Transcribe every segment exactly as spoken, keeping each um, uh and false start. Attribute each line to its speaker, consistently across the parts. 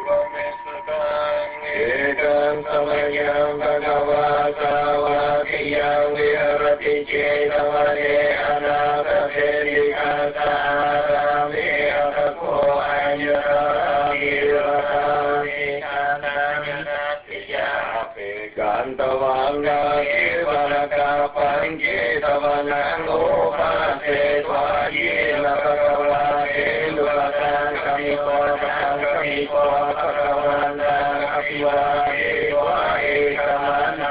Speaker 1: Ekam samayam bhagava savakiyam viharati cetavane anapate dikasarami atako anyarami vatami kananyatatiyapi kantavanga kivanaka panjetavanang upase tvajina bhagavate lukatan kamiko kamiko bhagavandang apivadewa ekamana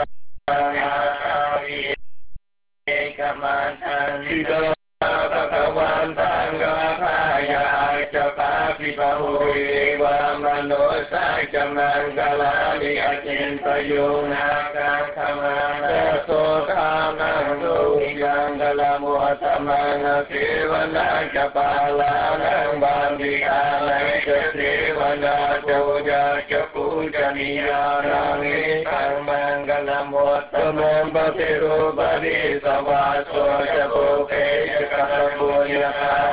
Speaker 1: Sita Bhagavantan Gathaya Chapati Bahui Vamanosa Chamangalani Achintayuna Kakhamana Sotanam Gangala Muatamana Sivana Chapalanam Bandhikana Sivana Choja Chapujaniyanam Isang Mangala Muatamam Batiru Badi Savaso Chapuke Katapunya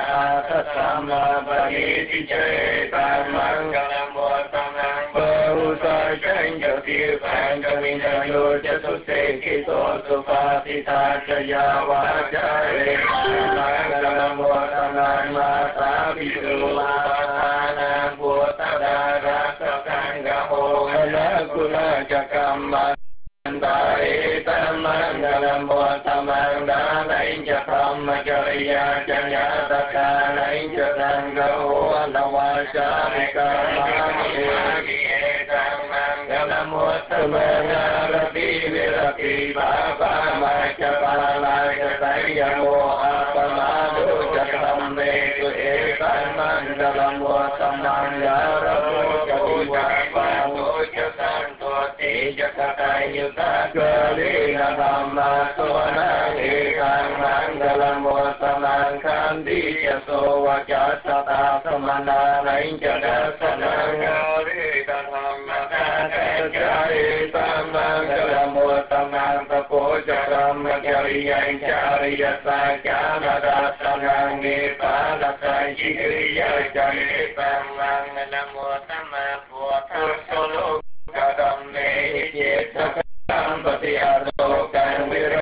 Speaker 1: Tatsama Bhagiti Cheta Mangalam Vatanam Bahusa Chanya Tirpan Kamina Yoja Susekito Supatita Chaya Vajare Mangalam Vatanam Mata Vidulatanam Bhutadara Sakanga Mohana Kula Jakam Dari tamangalam botamang danain jakam majariya janya takanain jakangau anawasarika mani tamangalam botamang arati virati baba macapala jatayamo apamadu jakam metu etamangalam botamang arabu jatiwapatu jasanto jakatayu Kalina Dhamma Sona Ekang Mangalam Vatanam Kandi Yaso Vajasata Samana Nainjada Sanangarita Dhamma Kajarita Mangalam Vatanam Tapojaram Jariya Jariya Sakyanada Sanangi Padasa Jiriya Jarita Mangalam Vatanam Vatanam Solo Kadam Nehi Sampati Alokan Vira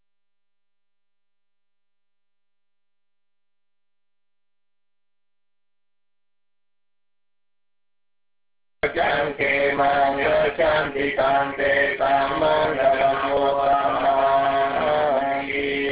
Speaker 1: Janke Manga Chanti Kante Tamangalam Vatanam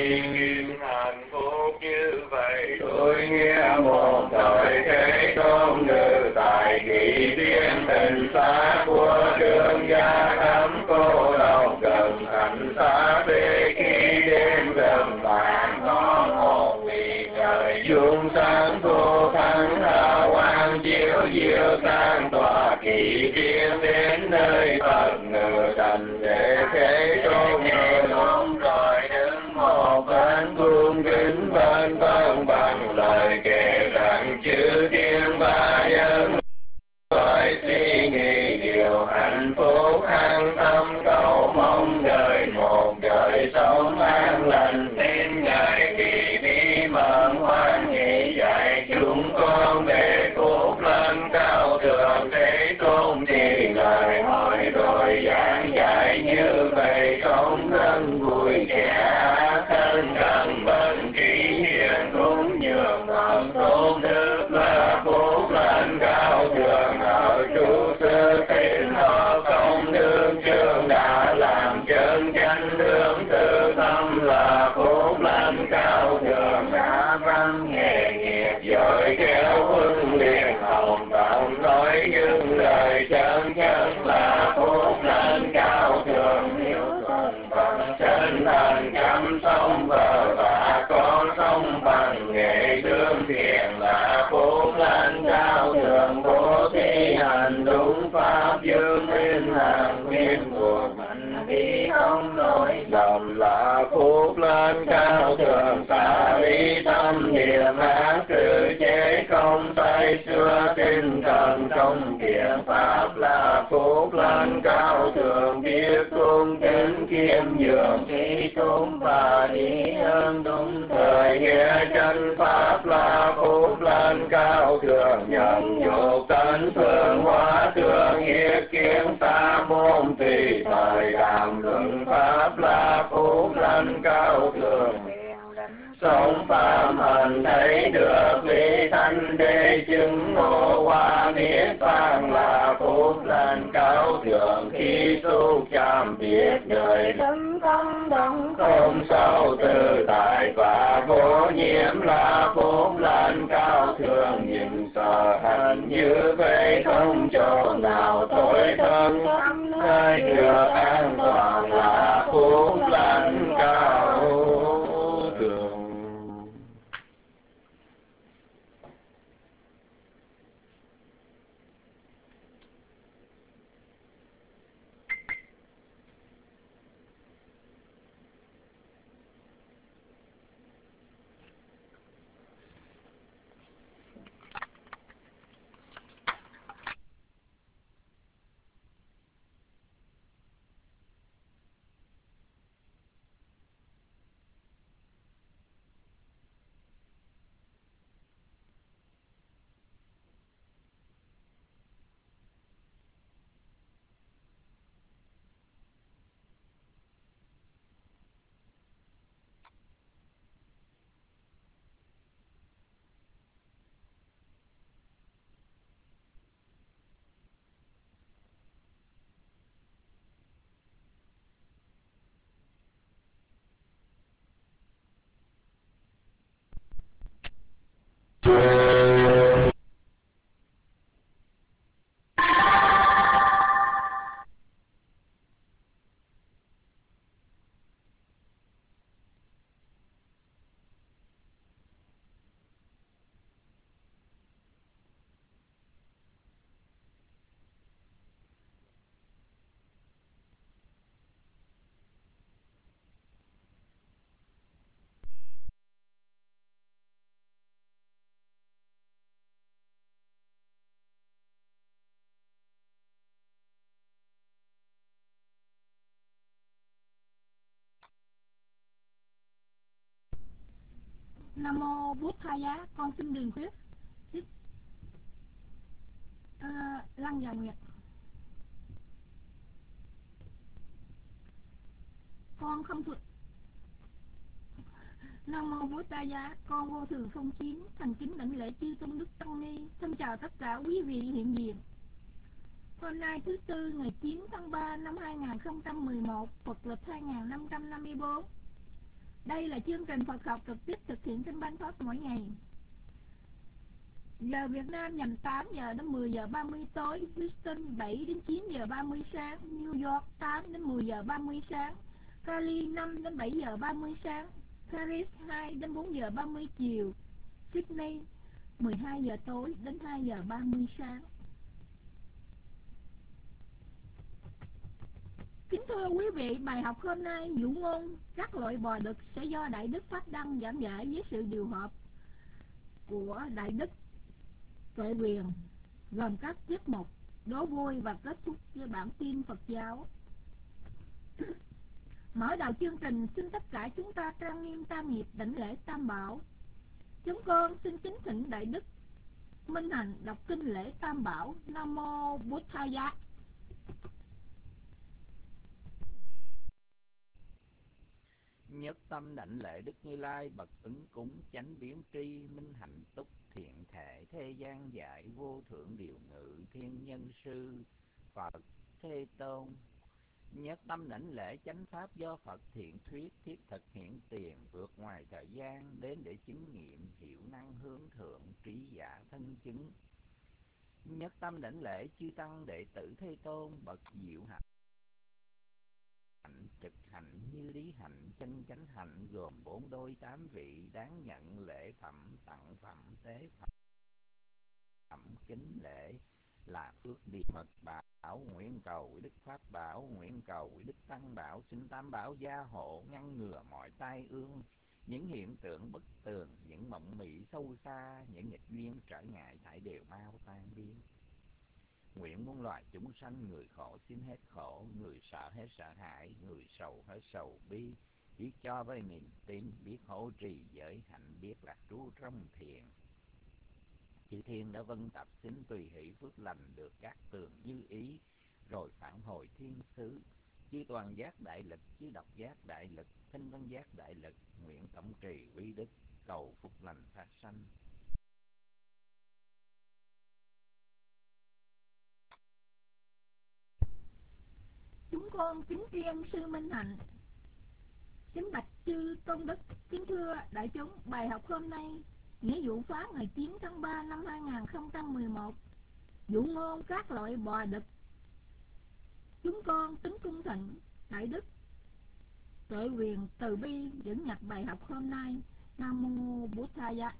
Speaker 1: Hạnh phúc như vậy tôi nghe một thời thế công ngự tại kỳ tiên tình xa của đường gia thắm cô độc gần thành xa về khi đêm gần vàng có một vì trời dương sáng vô thắng hào quang chiếu diệu sang tòa kỳ tiên đến nơi Phật ngự thành để thế tôn người đúng rồi đứng một bên cung kính bên vâng bằng lời kể rằng chư thiên ba nhân phải suy nghĩ điều hạnh phúc an tâm cầu mong đời một đời sống an lành tin ngài kỳ bí mật hoan hỷ dạy chúng con để phúc lên cao thượng thế tôn thì ngài hỏi rồi giảng dạy như vậy sống thân vui vẻ thân cần bệnh trí hiền cũng nhường hợp tôn đức là phúc lên cao thượng ở trụ sư tín họ công đương chương đã làm chân chánh hướng tự tâm là phúc lên cao thượng đã văn nghề nghiệp giỏi khéo huấn luyện hồng vọng nói những lời chân chân là phúc lên cao thượng hiếu thuận bằng chân thành chăm sông vợ và con sông bằng nghệ đương thiện là phúc lên cao thượng bố thí hành đúng pháp dương minh hàng nguyên cuộc mạnh bí không nổi lầm là phúc lên cao thượng xả lý tâm niệm ác trừ chế không say xưa tinh thần trong thiện pháp là phúc lên cao thượng biết cung kính kiêm nhường trí túng và trí ơn đúng thời, nghĩa chân pháp là phúc lành cao thượng, nhận dục tấn phương hóa thượng, yết kiến sa môn tùy thời đàm luận pháp là phúc lành cao thượng, sống pháp hành thấy được lý thanh đế chứng ngộ hoa niết bàn là phúc lành cao thượng, khi xúc chạm biết đời tâm tâm đồng không sao tự tại và vô nhiễm là phúc lành cao thượng, nhìn sở hành như vậy không chỗ nào tối thân nơi được an toàn là phúc lành cao thượng.
Speaker 2: Nam mô Bút Tha Giá, con xin đường khuyết à, Lăng Già Nguyệt. Con không thuộc Nam mô Bút Tha Giá, con vô thường không chín, thành kính đảnh lễ chư tôn đức tăng ni. Xin chào tất cả quý vị hiện diện. Hôm nay thứ tư ngày chín tháng ba năm hai nghìn không trăm mười một, Phật lịch hai nghìn năm trăm năm mươi tư. Đây là chương trình Phật học trực tiếp thực hiện trên Ban Pháp mỗi ngày. Giờ Việt Nam nhằm tám giờ đến mười giờ ba mươi tối, Houston bảy đến chín giờ ba mươi sáng, New York tám đến mười giờ ba mươi sáng, Cali năm đến bảy giờ ba mươi sáng, Paris hai đến bốn giờ ba mươi chiều, Sydney mười hai giờ tối đến hai giờ ba mươi sáng. Kính thưa quý vị, bài học hôm nay dụ ngôn các loại bò đực sẽ do Đại Đức Pháp Đăng giảng giải với sự điều hợp của Đại Đức Tuệ Quyền, gồm các tiết mục đố vui và kết thúc với bản tin Phật giáo. Mở đầu chương trình, xin tất cả chúng ta trang nghiêm tam nghiệp đảnh lễ Tam Bảo. Chúng con xin kính thỉnh Đại Đức Minh Hạnh đọc kinh lễ Tam Bảo. Nam mô Bút Tha Giá.
Speaker 3: Nhất tâm đảnh lễ Đức Như Lai bậc ứng cúng chánh biến tri minh hạnh túc thiện thể thế gian giải vô thượng điều ngự thiên nhân sư Phật Thế Tôn. Nhất tâm đảnh lễ chánh pháp do Phật thiện thuyết thiết thực hiện tiền vượt ngoài thời gian đến để chứng nghiệm hiệu năng hướng thượng trí giả thân chứng. Nhất tâm đảnh lễ chư tăng đệ tử Thế Tôn bậc diệu hạnh hạnh trực hạnh như lý hạnh chân chánh hạnh, gồm bốn đôi tám vị đáng nhận lễ phẩm tặng phẩm tế phẩm phẩm kính lễ là phước địa mật bảo nguyện cầu Đức Pháp Bảo, nguyện cầu Đức Tăng Bảo, xin Tam Bảo gia hộ ngăn ngừa mọi tai ương, những hiện tượng bất tường, những mộng mị sâu xa, những nghịch duyên trở ngại thảy đều mau tan biến. Nguyện muôn loài chúng sanh, người khổ xin hết khổ, người sợ hết sợ hãi, người sầu hết sầu bi. Biết cho với niềm tin, biết hỗ trì giới hạnh, biết lạc trú trong thiền. Chư thiên đã vân tập xin tùy hỷ phước lành, được các tường như ý, rồi phản hồi thiên xứ. Chư toàn giác đại lực, chư độc giác đại lực, thinh văn giác đại lực, nguyện tổng trì quy đức, cầu phúc lành phát sanh.
Speaker 2: Chúng con kính tri sư Minh Hạnh. Kính bạch chư tôn đức, kính thưa đại chúng, bài học hôm nay nghĩa vụ Pháp ngày chín tháng ba năm hai nghìn không trăm mười một, dụ ngôn các loại bò đực. Chúng con kính cung thịnh đại đức tuệ quyền từ bi dẫn nhập bài học hôm nay. Nam mô Bổn Thaya.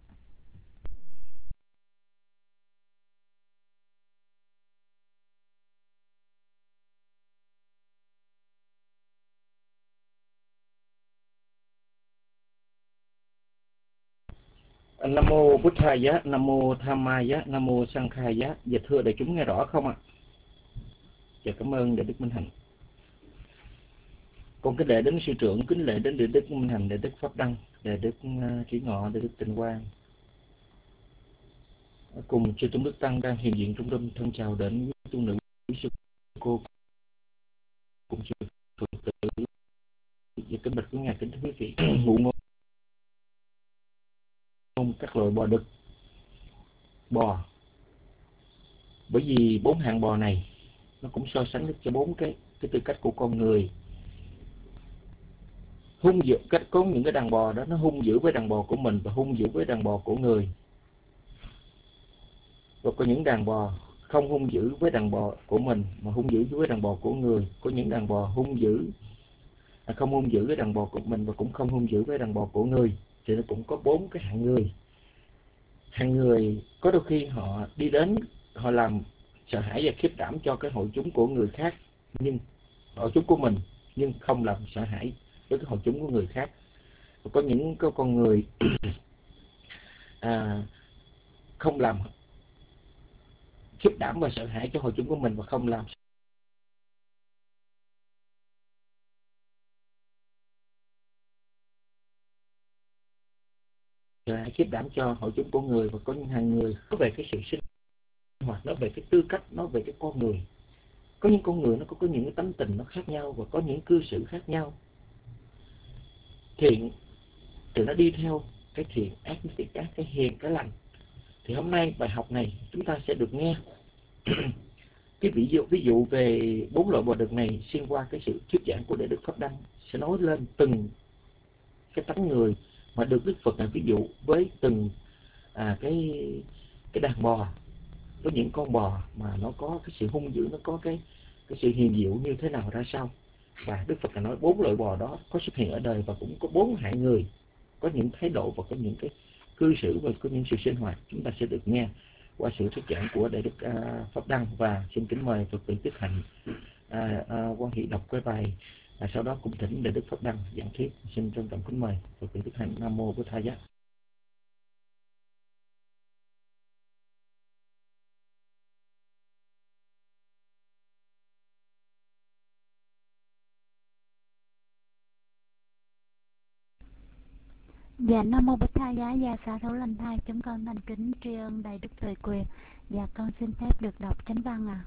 Speaker 4: Nam mô Bụt Thaya, Nam mô Tham Maya, Nam mô Sang Khaya. Dạ thưa đại chúng nghe rõ không ạ? Dạ cảm ơn đại đức Minh Hạnh. Con kính lễ đến sư trưởng, kính lễ đến đại đức Minh Hạnh, đại đức Pháp Đăng, đại đức Trí Ngọ, đại đức Tịnh Quang. Cùng chư tôn đức tăng đang hiện diện trung tâm, thân chào đến quý tu nữ, quý sư cô, cùng chư Phật tử. Dạ kính bạch quý ngài, kính thưa quý vị. Ngụ ngôn các loại bò đực. Bò, bởi vì bốn hạng bò này nó cũng so sánh được cho bốn cái cái tư cách của con người. Hung dữ, cách có những cái đàn bò đó nó hung dữ với đàn bò của mình và hung dữ với đàn bò của người, và có những đàn bò không hung dữ với đàn bò của mình mà hung dữ với đàn bò của người. Có những đàn bò hung dữ à, không hung dữ với đàn bò của mình và cũng không hung dữ với đàn bò của người. Thì nó cũng có bốn cái hạng người. Hạng người có đôi khi họ đi đến, họ làm sợ hãi và khiếp đảm cho cái hội chúng của người khác, nhưng hội chúng của mình, nhưng không làm sợ hãi với cái hội chúng của người khác. Và có những cái con người à, không làm khiếp đảm và sợ hãi cho hội chúng của mình và không làm sợ hãi khiếp đảm cho hội chúng của người. Và có những hàng người nói về cái sự sinh hoạt, nói về cái tư cách, nói về cái con người. Có những con người nó có, có những cái tánh tình nó khác nhau và có những cư xử khác nhau. Thiện thì nó đi theo cái thiện, ác thì ác, cái hiền, cái lành. Thì hôm nay bài học này chúng ta sẽ được nghe cái ví dụ ví dụ về bốn loại bò đực này xuyên qua cái sự thuyết giảng của Đại Đức Pháp Đăng, sẽ nói lên từng cái tánh người mà được Đức Phật là ví dụ với từng à, cái cái đàn bò. Có những con bò mà nó có cái sự hung dữ, nó có cái cái sự hiền diệu như thế nào ra sao. Và Đức Phật là nói bốn loại bò đó có xuất hiện ở đời và cũng có bốn hạng người, có những thái độ và có những cái cư xử và có những sự sinh hoạt. Chúng ta sẽ được nghe qua sự thuyết giảng của Đại Đức uh, Pháp Đăng. Và xin kính mời Phật tử Đức Hạnh uh, uh, quan hệ đọc cái bài, uh, sau đó cũng thỉnh Đại Đức Pháp Đăng giảng thuyết. Xin trân trọng kính mời Phật tử Đức Hạnh. Nam mô Bổn Thaya.
Speaker 5: Dạ Nam mô Bổn Thaya. Dạ xá thấu lành thai, chúng con thành kính tri ân Đại Đức Tuệ Quyền. Dạ con xin phép được đọc chánh văn ạ. À.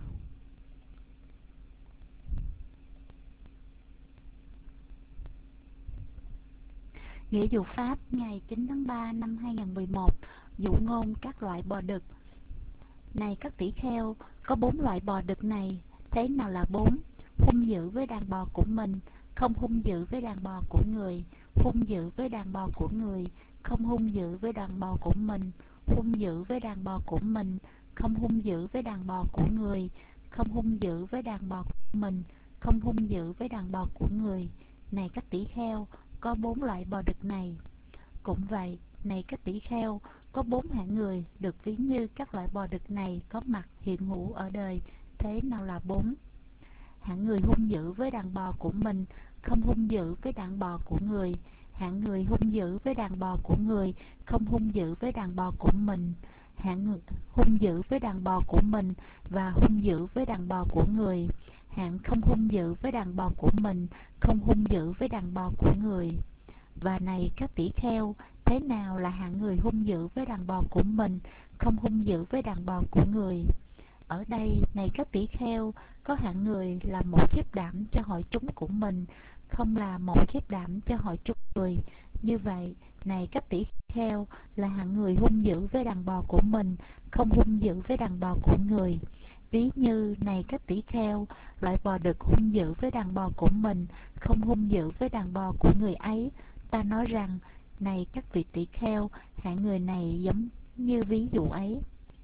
Speaker 5: Nghĩa vụ Pháp ngày chín tháng ba năm hai nghìn không trăm mười một, dụ ngôn các loại bò đực. Này các tỷ kheo, có bốn loại bò đực này. Thế nào là bốn? Hung dữ với đàn bò của mình, không hung dữ với đàn bò của người, hung dữ với đàn bò của người, không hung dữ với đàn bò của mình, hung dữ với đàn bò của mình, không hung dữ với đàn bò của người, không hung dữ với đàn bò của mình, không hung dữ với đàn bò của người. Này các tỷ kheo, có bốn loại bò đực này. Cũng vậy, này các tỷ kheo, có bốn hạng người được ví như các loại bò đực này có mặt hiện hữu ở đời. Thế nào là bốn? Hạng người hung dữ với đàn bò của mình, không hung dữ với đàn bò của người. Hạng người hung dữ với đàn bò của người, không hung dữ với đàn bò của mình. hạng hung dữ với đàn bò của mình và hung dữ với đàn bò của người. Hạng không hung dữ với đàn bò của mình, không hung dữ với đàn bò của người. Và này các tỷ kheo, thế nào là hạng người hung dữ với đàn bò của mình, không hung dữ với đàn bò của người? Ở đây, này các tỷ kheo, có hạng người là một khiếp đảm cho hội chúng của mình, không là một khiếp đảm cho hội chúng người. Như vậy, này các tỷ kheo, là hạng người hung dữ với đàn bò của mình, không hung dữ với đàn bò của người. Ví như, này các tỷ kheo, loại bò đực hung dữ với đàn bò của mình, không hung dữ với đàn bò của người ấy. Ta nói rằng, này các vị tỷ kheo, hạng người này giống như ví dụ ấy.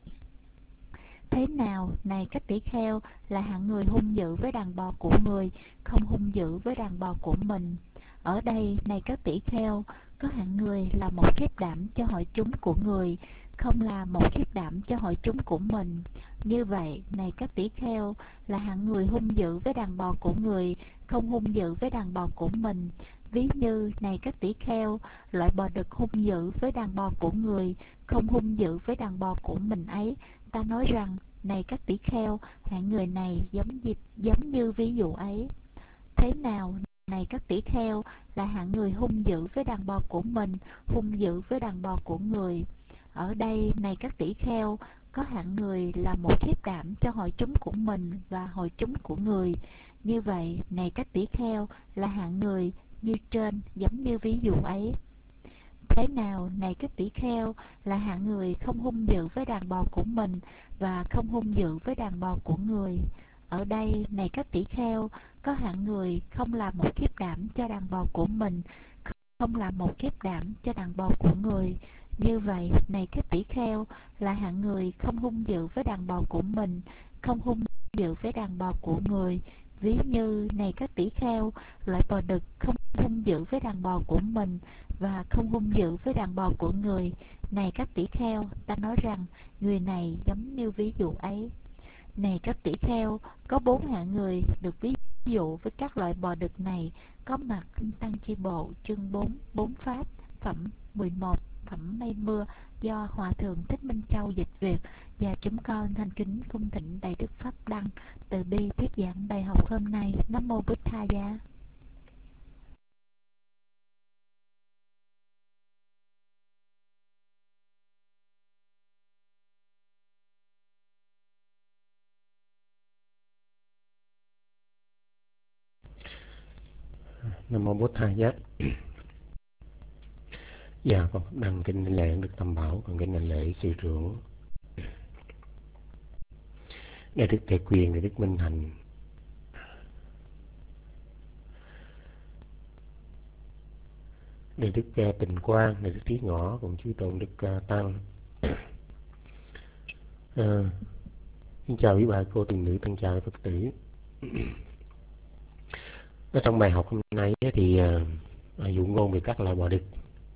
Speaker 5: Thế nào, này các tỷ kheo, là hạng người hung dữ với đàn bò của người, không hung dữ với đàn bò của mình? Ở đây, này các tỷ kheo, có hạng người là một khiếp đảm cho hội chúng của người, không là một khiếp đảm cho hội chúng của mình. Như vậy, này các tỷ kheo, là hạng người hung dữ với đàn bò của người, không hung dữ với đàn bò của mình. Ví như, này các tỷ kheo, loại bò đực hung dữ với đàn bò của người, không hung dữ với đàn bò của mình ấy. Ta nói rằng, này các tỷ kheo, hạng người này giống như, giống như ví dụ ấy. Thế nào, này các tỷ kheo, là hạng người hung dữ với đàn bò của mình, hung dữ với đàn bò của người? Ở đây, này các tỷ kheo, có hạng người là một khiếp đảm cho hội chúng của mình và hội chúng của người. Như vậy, này các tỷ kheo, là hạng người như trên, giống như ví dụ ấy. Thế nào, này các tỷ kheo, là hạng người không hung dữ với đàn bò của mình và không hung dữ với đàn bò của người? Ở đây, này các tỷ kheo, có hạng người không là một khiếp đảm cho đàn bò của mình, không là một khiếp đảm cho đàn bò của người. Như vậy, này các tỷ kheo, là hạng người không hung dữ với đàn bò của mình, không hung dữ với đàn bò của người. Ví như, này các tỷ kheo, loại bò đực không hung dữ với đàn bò của mình và không hung dữ với đàn bò của người. Này các tỷ kheo, ta nói rằng, người này giống như ví dụ ấy. Này các tỷ kheo, có bốn hạng người được ví dụ với các loại bò đực này, có mặt kinh Tăng Chi Bộ chương bốn, bốn pháp, phẩm mười một, phẩm mây mưa, do Hòa Thượng Thích Minh Châu dịch Việt, và chúng con thành kính cung thỉnh Đại Đức Pháp Đăng từ bi thuyết giảng bài học hôm nay. Nam mô Bụt Tha Giá.
Speaker 6: Nam mô Bụt Tha Giá. Dạ, con đăng kinh lễ Đức Tam Bảo, con kinh lễ sư trưởng Đại Đức Tề Quyền, Đại Đức Minh Hạnh, Đại Đức uh, Tịnh Quang, Đại Đức Trí Ngõ, cùng chư tôn Đức uh, Tăng. Uh, xin chào quý bà cô tiền nữ, thân chào Phật tử. Ở trong bài học hôm nay thì uh, dụ ngôn về các loại bò đực.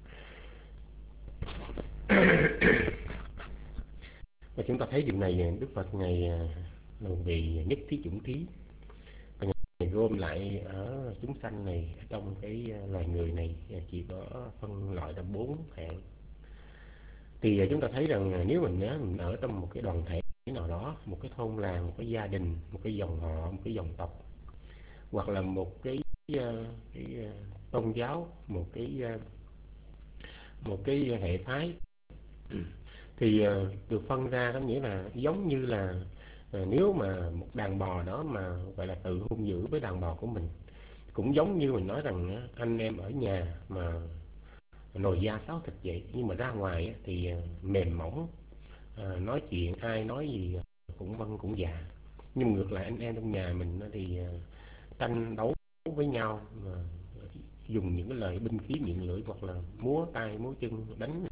Speaker 6: Và chúng ta thấy điều này Đức Phật ngày uh, về nhất thí chủng thí, Ngài gom lại ở chúng sanh này, trong cái loài người này chỉ có phân loại ra bốn hạng. Thì chúng ta thấy rằng nếu mình, mình ở trong một cái đoàn thể nào đó, một cái thôn làng, một cái gia đình, một cái dòng họ, một cái dòng tộc, hoặc là một cái, cái tôn giáo, một cái một cái hệ phái, thì được phân ra, có nghĩa là giống như là nếu mà một đàn bò đó mà gọi là tự hung dữ với đàn bò của mình, cũng giống như mình nói rằng anh em ở nhà mà nồi da xáo thịt vậy, nhưng mà ra ngoài thì mềm mỏng, nói chuyện ai nói gì cũng vâng cũng dạ. Nhưng ngược lại anh em trong nhà mình thì tranh đấu với nhau, dùng những cái lời binh khí miệng lưỡi, hoặc là múa tay múa chân đánh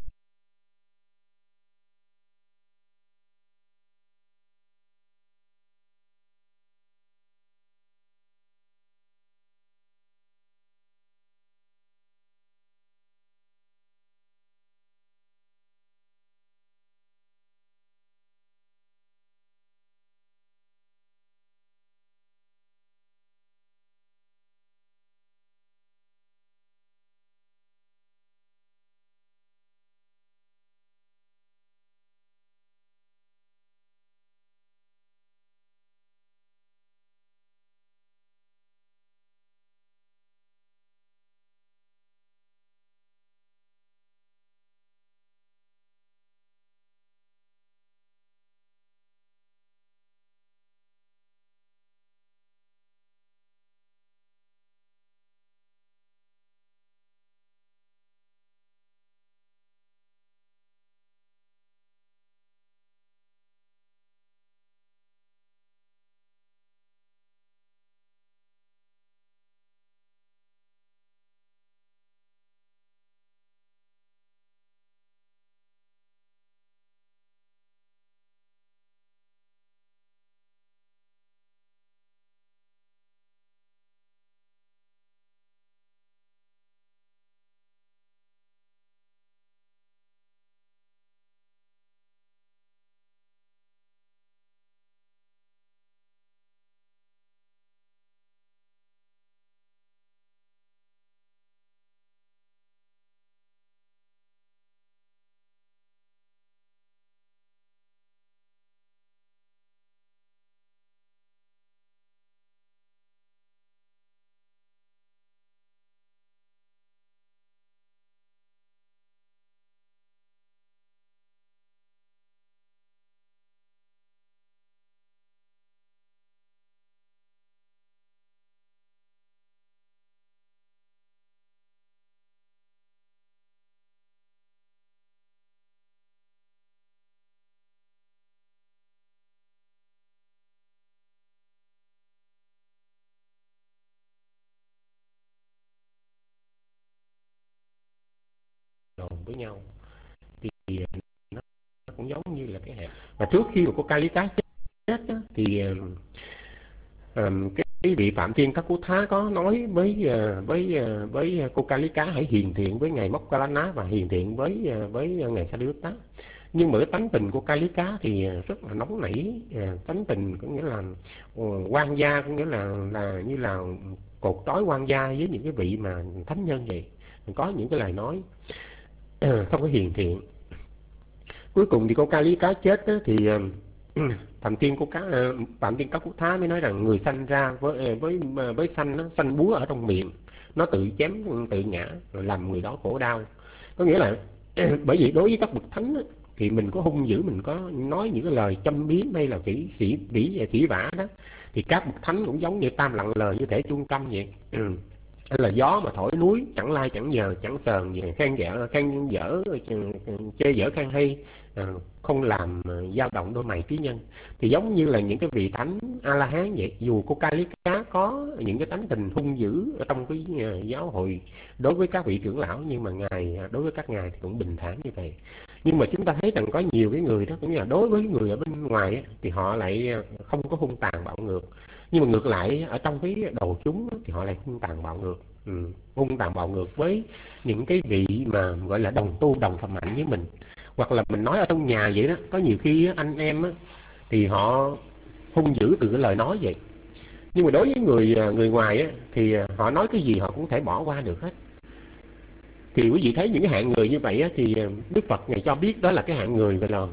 Speaker 6: với nhau. Thì nó cũng giống như là cái hẹn. Và trước khi mà cô Ca Lý Cá chết đó, thì um, cái, cái vị Phạm Thiên Các Cú Thá có nói với uh, với uh, với cô Ca Lý Cá hãy hiền thiện với ngài Mokkallana và hiền thiện với uh, với ngài Sariputta. Nhưng mà cái tánh tình của Ca Lý Cá thì rất là nóng nảy, tánh tình có nghĩa là quan gia, có nghĩa là là như là cột trói quan gia với những cái vị mà thánh nhân vậy, có những cái lời nói không có hiền thiện. Cuối cùng thì cô Ca Lý Cá chết đó, thì Phạm Thiên của cá Phạm Thiên Các Cú Thá mới nói rằng người sanh ra với với với sanh nó sanh búa ở trong miệng, nó tự chém tự ngã rồi làm người đó khổ đau. Có nghĩa là bởi vì đối với các bậc thánh đó, thì mình có hung dữ, mình có nói những cái lời châm biếm hay là vĩ sĩ vĩ và sĩ vã đó, thì các bậc thánh cũng giống như tam lặng lời như thể chuông câm vậy. Ừ. Hay là gió mà thổi núi chẳng lai chẳng giờ chẳng sờn gì, khen dở khen dở chê dở khen hay, không làm dao động đôi mày trí nhân. Thì giống như là những cái vị thánh A La Hán vậy, dù cô Ca Lý Cá có những cái tánh tình hung dữ ở trong cái giáo hội đối với các vị trưởng lão, nhưng mà ngài đối với các ngài thì cũng bình thản như vậy. Nhưng mà chúng ta thấy rằng có nhiều cái người đó, cũng như là đối với người ở bên ngoài ấy, thì họ lại không có hung tàn bạo ngược, nhưng mà ngược lại ở trong cái đầu chúng thì họ lại hung tàn bạo ngược. Ừ. Hung tàn bạo ngược với những cái vị mà gọi là đồng tu đồng phạm hạnh với mình. Hoặc là mình nói ở trong nhà vậy đó, có nhiều khi anh em á, thì họ hung dữ từ cái lời nói vậy, nhưng mà đối với người người ngoài á, thì họ nói cái gì họ cũng thể bỏ qua được hết. Thì quý vị thấy những cái hạng người như vậy á, thì Đức Phật Ngài cho biết đó là cái hạng người gọi là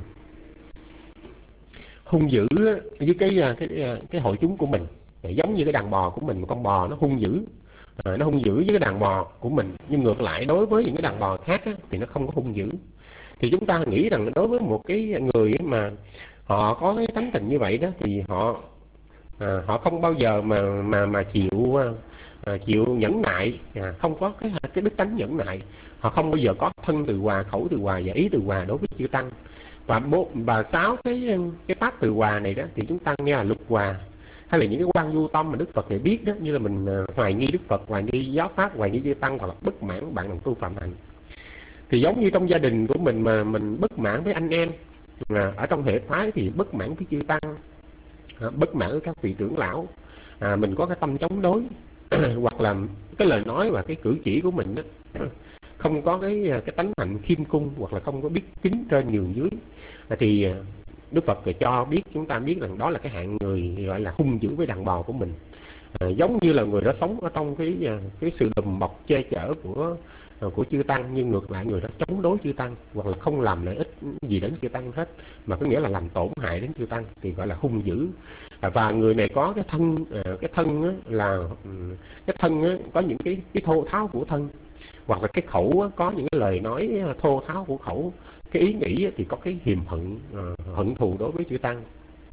Speaker 6: hung dữ với cái cái cái, cái hội chúng của mình, giống như cái đàn bò của mình, một con bò nó hung dữ, à, nó hung dữ với cái đàn bò của mình, nhưng ngược lại đối với những cái đàn bò khác á, thì nó không có hung dữ. Thì chúng ta nghĩ rằng đối với một cái người mà họ có cái tánh tình như vậy đó, thì họ à, họ không bao giờ mà mà mà chịu à, chịu nhẫn nại, à, không có cái cái đức tánh nhẫn nại. Họ không bao giờ có thân từ hòa, khẩu từ hòa và ý từ hòa đối với chư tăng. Và bộ và sáu cái cái pháp từ hòa này đó thì chúng ta nghe là lục hòa, hay là những cái quan du tâm mà Đức Phật này biết đó, như là mình hoài nghi Đức Phật, hoài nghi giáo pháp, hoài nghi chư tăng, hoặc là bất mãn bạn đồng tu phạm hạnh. Thì giống như trong gia đình của mình mà mình bất mãn với anh em, à, ở trong hệ phái thì bất mãn với chư tăng, à, bất mãn với các vị trưởng lão, à, mình có cái tâm chống đối hoặc là cái lời nói và cái cử chỉ của mình đó, không có cái cái tánh hạnh khiêm cung, hoặc là không có biết kính trên nhường dưới, à, thì Đức Phật cho biết chúng ta biết rằng đó là cái hạng người gọi là hung dữ với đàn bò của mình, à, giống như là người đó sống ở trong cái cái sự đùm bọc che chở của của chư tăng, nhưng ngược lại người đó chống đối chư tăng, hoặc là không làm lợi ích gì đến chư tăng hết, mà có nghĩa là làm tổn hại đến chư tăng, thì gọi là hung dữ. À, và người này có cái thân cái thân á, là cái thân á, có những cái cái thô tháo của thân, hoặc là cái khẩu á, có những cái lời nói thô tháo của khẩu, cái ý nghĩ á, thì có cái hiềm hận hận thù đối với chư tăng.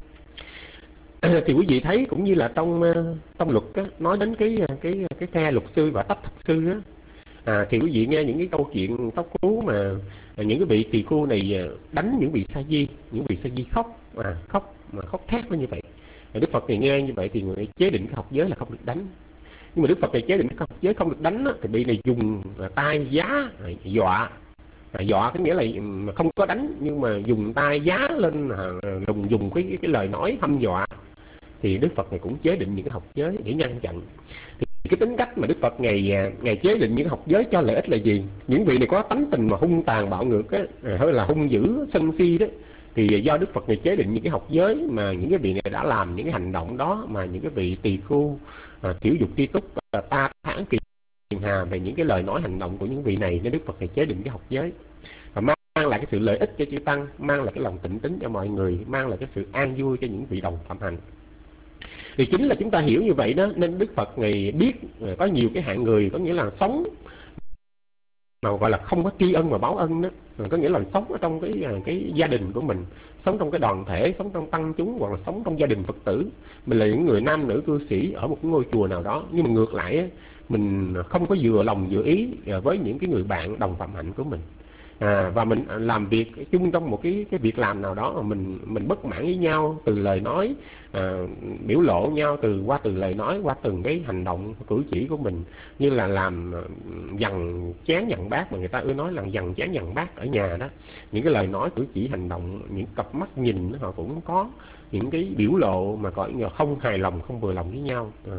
Speaker 6: Thì quý vị thấy cũng như là trong trong luật á, nói đến cái cái cái phe luật sư và tách thật sư á, à, thì quý vị nghe những cái câu chuyện tóc cú mà những cái vị tỳ khu này đánh những vị sa di, những vị sa di khóc, à, khóc mà khóc thét nó như vậy. Đức Phật này nghe như vậy thì người chế định cái học giới là không được đánh. Nhưng mà Đức Phật này chế định cái học giới không được đánh đó, thì bị này dùng tay giá dọa, à, dọa có nghĩa là không có đánh, nhưng mà dùng tay giá lên, à, dùng dùng cái cái lời nói hăm dọa, thì Đức Phật này cũng chế định những cái học giới để ngăn chặn. Thì cái tính cách mà Đức Phật ngày ngày chế định những học giới cho lợi ích là gì? Những vị này có tánh tình mà hung tàn bạo ngược á, hay là hung dữ sân si đó, thì do Đức Phật này chế định những cái học giới mà những cái vị này đã làm những cái hành động đó mà những cái vị tỳ khu, à, tiểu dục tri túc, à, ta thán kiền hà về những cái lời nói hành động của những vị này, nên Đức Phật này chế định cái học giới và mang lại cái sự lợi ích cho chư tăng, mang lại cái lòng tịnh tín cho mọi người, mang lại cái sự an vui cho những vị đồng phạm hạnh. Thì chính là chúng ta hiểu như vậy đó, nên Đức Phật ngày biết có nhiều cái hạng người, có nghĩa là sống mà gọi là không có tri ân mà báo ân đó, có nghĩa là sống ở trong cái cái gia đình của mình, sống trong cái đoàn thể, sống trong tăng chúng, hoặc là sống trong gia đình Phật tử, mình là những người nam nữ cư sĩ ở một cái ngôi chùa nào đó, nhưng mà ngược lại mình không có vừa lòng vừa ý với những cái người bạn đồng phạm hạnh của mình. à, và mình làm việc chung trong một cái cái việc làm nào đó mà mình mình bất mãn với nhau từ lời nói, à, biểu lộ nhau từ qua từ lời nói qua từng cái hành động cử chỉ của mình, như là làm dằn chén dằn bát, mà người ta ưa nói là dằn chén dằn bát ở nhà đó. Những cái lời nói cử chỉ hành động, những cặp mắt nhìn họ cũng có những cái biểu lộ mà gọi là không hài lòng, không vừa lòng với nhau. à.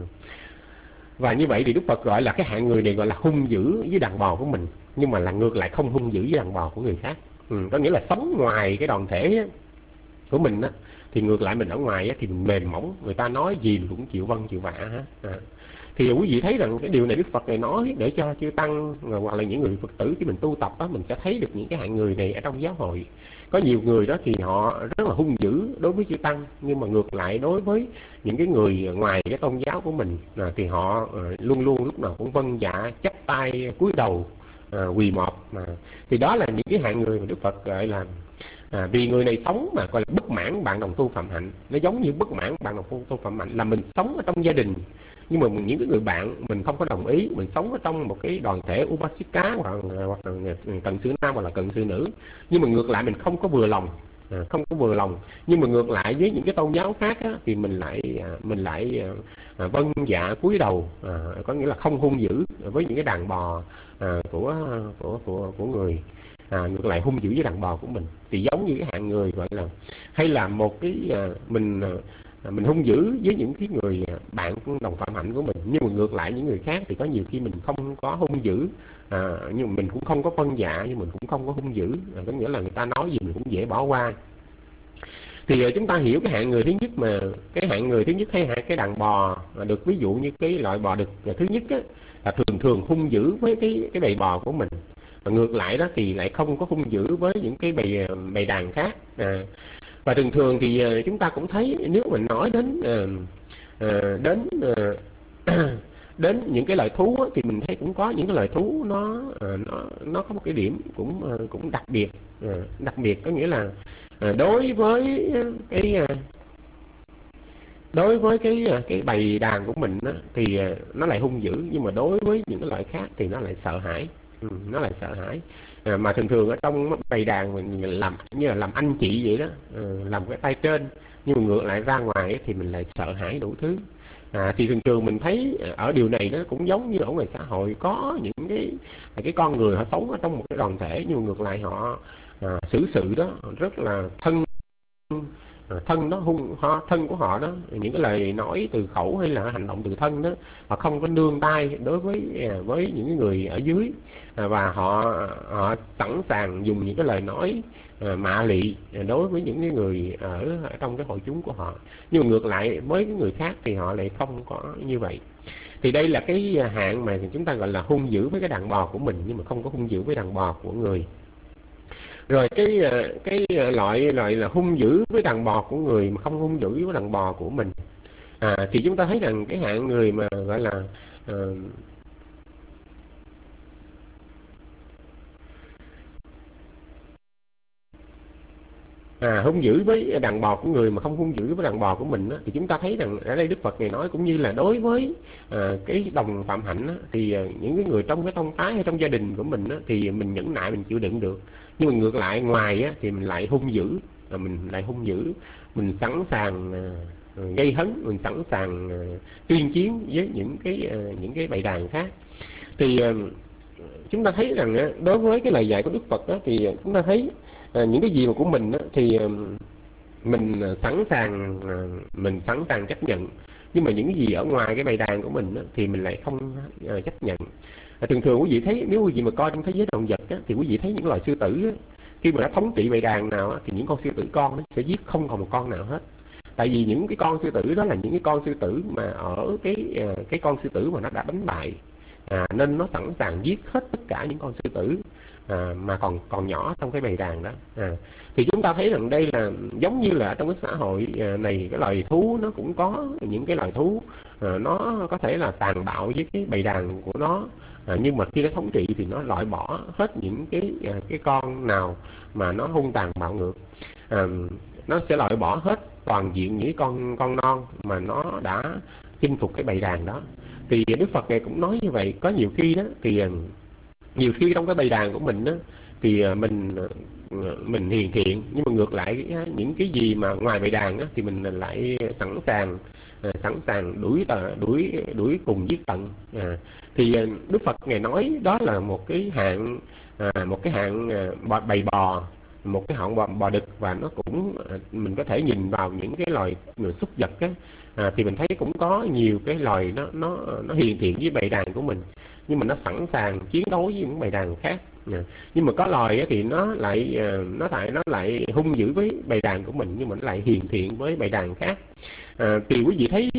Speaker 6: Và như vậy thì Đức Phật gọi là cái hạng người này gọi là hung dữ với đàn bò của mình, nhưng mà là ngược lại không hung dữ với đàn bò của người khác. ừ, có nghĩa là sống ngoài cái đoàn thể của mình á, thì ngược lại mình ở ngoài á, thì mình mềm mỏng, người ta nói gì mình cũng chịu vâng chịu vả hết. à. Thì quý vị thấy rằng cái điều này Đức Phật này nói để cho chư tăng hoặc là những người Phật tử khi mình tu tập á, mình sẽ thấy được những cái hạng người này ở trong giáo hội. Có nhiều người đó thì họ rất là hung dữ đối với chư tăng, nhưng mà ngược lại đối với những cái người ngoài cái tôn giáo của mình à, thì họ à, luôn luôn lúc nào cũng vâng dạ, chắp tay cúi đầu, à, quỳ mọp. à. Thì đó là những cái hạng người mà Đức Phật gọi là À, vì người này sống mà gọi là bất mãn bạn đồng tu phạm hạnh. Nó giống như bất mãn bạn đồng tu, tu phạm hạnh là mình sống ở trong gia đình, nhưng mà những cái người bạn mình không có đồng ý, mình sống ở trong một cái đoàn thể Upasika hoặc, hoặc là cận sự nam hoặc là cận sự nữ, nhưng mà ngược lại mình không có vừa lòng, à, không có vừa lòng. Nhưng mà ngược lại với những cái tôn giáo khác á, thì mình lại à, mình lại à, vâng dạ cúi đầu, à, có nghĩa là không hung dữ với những cái đàn bò à, của, của của của người. À, ngược lại hung dữ với đàn bò của mình. Thì giống như cái hạng người gọi là, hay là một cái à, mình à, mình hung dữ với những cái người bạn đồng phạm hạnh của mình, nhưng mà ngược lại những người khác thì có nhiều khi mình không có hung dữ, à, nhưng mà mình cũng không có phân dạ, nhưng mình cũng không có hung dữ, à, có nghĩa là người ta nói gì mình cũng dễ bỏ qua. Thì uh, chúng ta hiểu cái hạng người thứ nhất, mà cái hạng người thứ nhất hay hạng cái đàn bò uh, được ví dụ như cái loại bò đực uh, thứ nhất á, là thường thường hung dữ với cái cái bầy bò của mình. Và ngược lại đó thì lại không có hung dữ với những cái bầy bầy đàn khác. À, và thường thường thì uh, chúng ta cũng thấy nếu mình nói đến uh, uh, đến uh, đến những cái loài thú á, thì mình thấy cũng có những cái loài thú nó uh, nó nó có một cái điểm cũng uh, cũng đặc biệt, uh, đặc biệt có nghĩa là uh, đối với cái uh, đối với cái cái bầy đàn của mình á, thì uh, nó lại hung dữ, nhưng mà đối với những cái loại khác thì nó lại sợ hãi. Ừ, nó lại sợ hãi. À, mà thường thường ở trong bầy đàn mình làm như là làm anh chị vậy đó, à, làm cái tay trên, nhưng mà ngược lại ra ngoài ấy, thì mình lại sợ hãi đủ thứ. À, thì thường thường mình thấy ở điều này nó cũng giống như ở ngoài xã hội, có những cái cái con người họ sống ở trong một cái đoàn thể, nhưng mà ngược lại họ à, xử sự đó rất là thân thân nó hung ho, thân của họ đó, những cái lời nói từ khẩu hay là hành động từ thân đó, họ không có nương tay đối với với những người ở dưới, và họ họ sẵn sàng dùng những cái lời nói mạ lị đối với những cái người ở, ở trong cái hội chúng của họ. Nhưng mà ngược lại với cái người khác thì họ lại không có như vậy. Thì đây là cái hạng mà chúng ta gọi là hung dữ với cái đàn bò của mình, nhưng mà không có hung dữ với đàn bò của người. Rồi cái cái loại loại là hung dữ với đàn bò của người mà không hung dữ với đàn bò của mình. À, thì chúng ta thấy rằng cái hạng người mà gọi là uh, à, hung dữ với đàn bò của người mà không hung dữ với đàn bò của mình á, thì chúng ta thấy rằng ở đây Đức Phật này nói cũng như là đối với à, cái đồng phạm hạnh á, thì à, những cái người trong cái tông tái hay trong gia đình của mình á, thì mình nhẫn nại, mình chịu đựng được. Nhưng mà ngược lại ngoài á, thì mình lại hung dữ, à, mình lại hung dữ, mình sẵn sàng à, gây hấn, mình sẵn sàng à, tuyên chiến với những cái à, những cái bầy đàn khác. Thì à, chúng ta thấy rằng á, đối với cái lời dạy của Đức Phật á, thì chúng ta thấy à, những cái gì mà của mình á, thì à, mình sẵn sàng à, mình sẵn sàng chấp nhận. Nhưng mà những cái gì ở ngoài cái bầy đàn của mình á, thì mình lại không à, chấp nhận. À, thường thường quý vị thấy, nếu quý vị mà coi trong thế giới động vật á, thì quý vị thấy những loài sư tử á, khi mà nó thống trị bầy đàn nào á, thì những con sư tử con nó sẽ giết không còn một con nào hết. Tại vì những cái con sư tử đó là những cái con sư tử mà ở cái cái con sư tử mà nó đã đánh bại, à, nên nó sẵn sàng giết hết tất cả những con sư tử à, mà còn còn nhỏ trong cái bầy đàn đó. À, thì chúng ta thấy rằng đây là giống như là trong cái xã hội này, cái loài thú nó cũng có những cái loài thú à, nó có thể là tàn bạo với cái bầy đàn của nó, à, nhưng mà khi nó thống trị thì nó loại bỏ hết những cái cái con nào mà nó hung tàn bạo ngược. À, nó sẽ loại bỏ hết toàn diện những con con non mà nó đã chinh phục cái bầy đàn đó. Thì Đức Phật này cũng nói như vậy. Có nhiều khi đó thì nhiều khi trong cái bầy đàn của mình đó, thì mình mình hiền thiện, nhưng mà ngược lại những cái gì mà ngoài bầy đàn á, thì mình lại sẵn sàng sẵn sàng đuổi đuổi đuổi cùng giết tận. À, thì Đức Phật ngài nói đó là một cái hạng à, một cái hạng bò, bầy bò, một cái hạng bò, bò đực, và nó cũng mình có thể nhìn vào những cái loài súc vật á, à, thì mình thấy cũng có nhiều cái loài nó nó nó hiền thiện với bầy đàn của mình, nhưng mà nó sẵn sàng chiến đấu với những bầy đàn khác. À, nhưng mà có loài thì nó lại nó lại nó lại hung dữ với bầy đàn của mình, nhưng mà nó lại hiền thiện với bầy đàn khác. À, thì quý vị thấy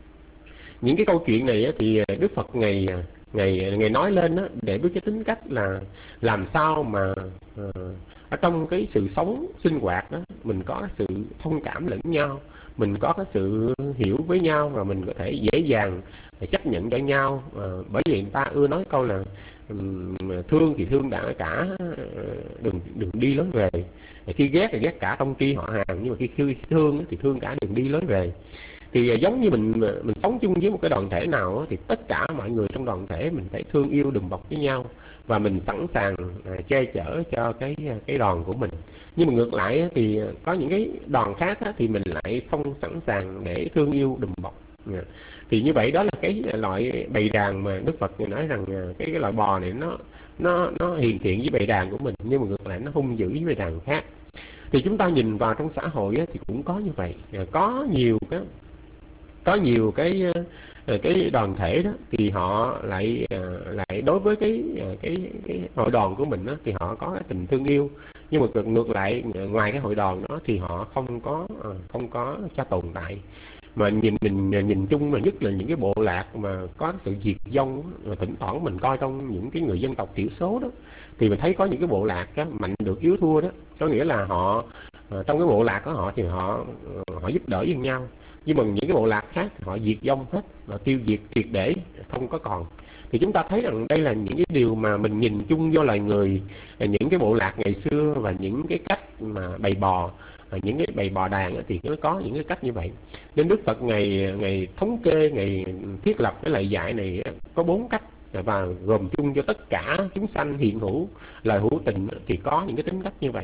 Speaker 6: những cái câu chuyện này thì Đức Phật ngày ngày ngày nói lên đó, để biết cái tính cách là làm sao mà uh, ở trong cái sự sống sinh hoạt đó mình có sự thông cảm lẫn nhau, mình có cái sự hiểu với nhau, và mình có thể dễ dàng chấp nhận cho nhau. Uh, bởi vì người ta ưa nói câu là um, thương thì thương đã cả đường đường đi lối về, khi ghét thì ghét cả tông tri họ hàng, nhưng mà khi, khi thương thì thương cả đường đi lối về. Thì giống như mình mình sống chung với một cái đoàn thể nào thì tất cả mọi người trong đoàn thể mình phải thương yêu đùm bọc với nhau, và mình sẵn sàng che chở cho cái cái đoàn của mình. Nhưng mà ngược lại thì có những cái đoàn khác thì mình lại không sẵn sàng để thương yêu đùm bọc. Thì như vậy đó là cái loại bầy đàn mà Đức Phật nói rằng cái cái loại bò này nó nó nó hiền thiện với bầy đàn của mình, nhưng mà ngược lại nó hung dữ với bầy đàn khác. Thì chúng ta nhìn vào trong xã hội thì cũng có như vậy, có nhiều cái có nhiều cái cái đoàn thể đó thì họ lại lại đối với cái cái cái hội đoàn của mình đó, thì họ có cái tình thương yêu, nhưng mà ngược lại ngoài cái hội đoàn đó thì họ không có không có cho tồn tại. Mà nhìn mình nhìn chung, mà nhất là những cái bộ lạc mà có sự diệt vong, thỉnh thoảng mình coi trong những cái người dân tộc thiểu số đó, thì mình thấy có những cái bộ lạc đó, mạnh được yếu thua đó, có nghĩa là họ trong cái bộ lạc của họ thì họ họ giúp đỡ với nhau, nhưng mà những cái bộ lạc khác họ diệt vong hết, họ tiêu diệt triệt để không có còn. Thì chúng ta thấy rằng đây là những cái điều mà mình nhìn chung vô loài người, những cái bộ lạc ngày xưa và những cái cách mà bầy bò, những cái bầy bò đàn thì nó có những cái cách như vậy. Nên Đức Phật ngày ngày thống kê, ngày thiết lập cái lời dạy này có bốn cách, và gồm chung cho tất cả chúng sanh hiện hữu, loài hữu tình thì có những cái tính cách như vậy.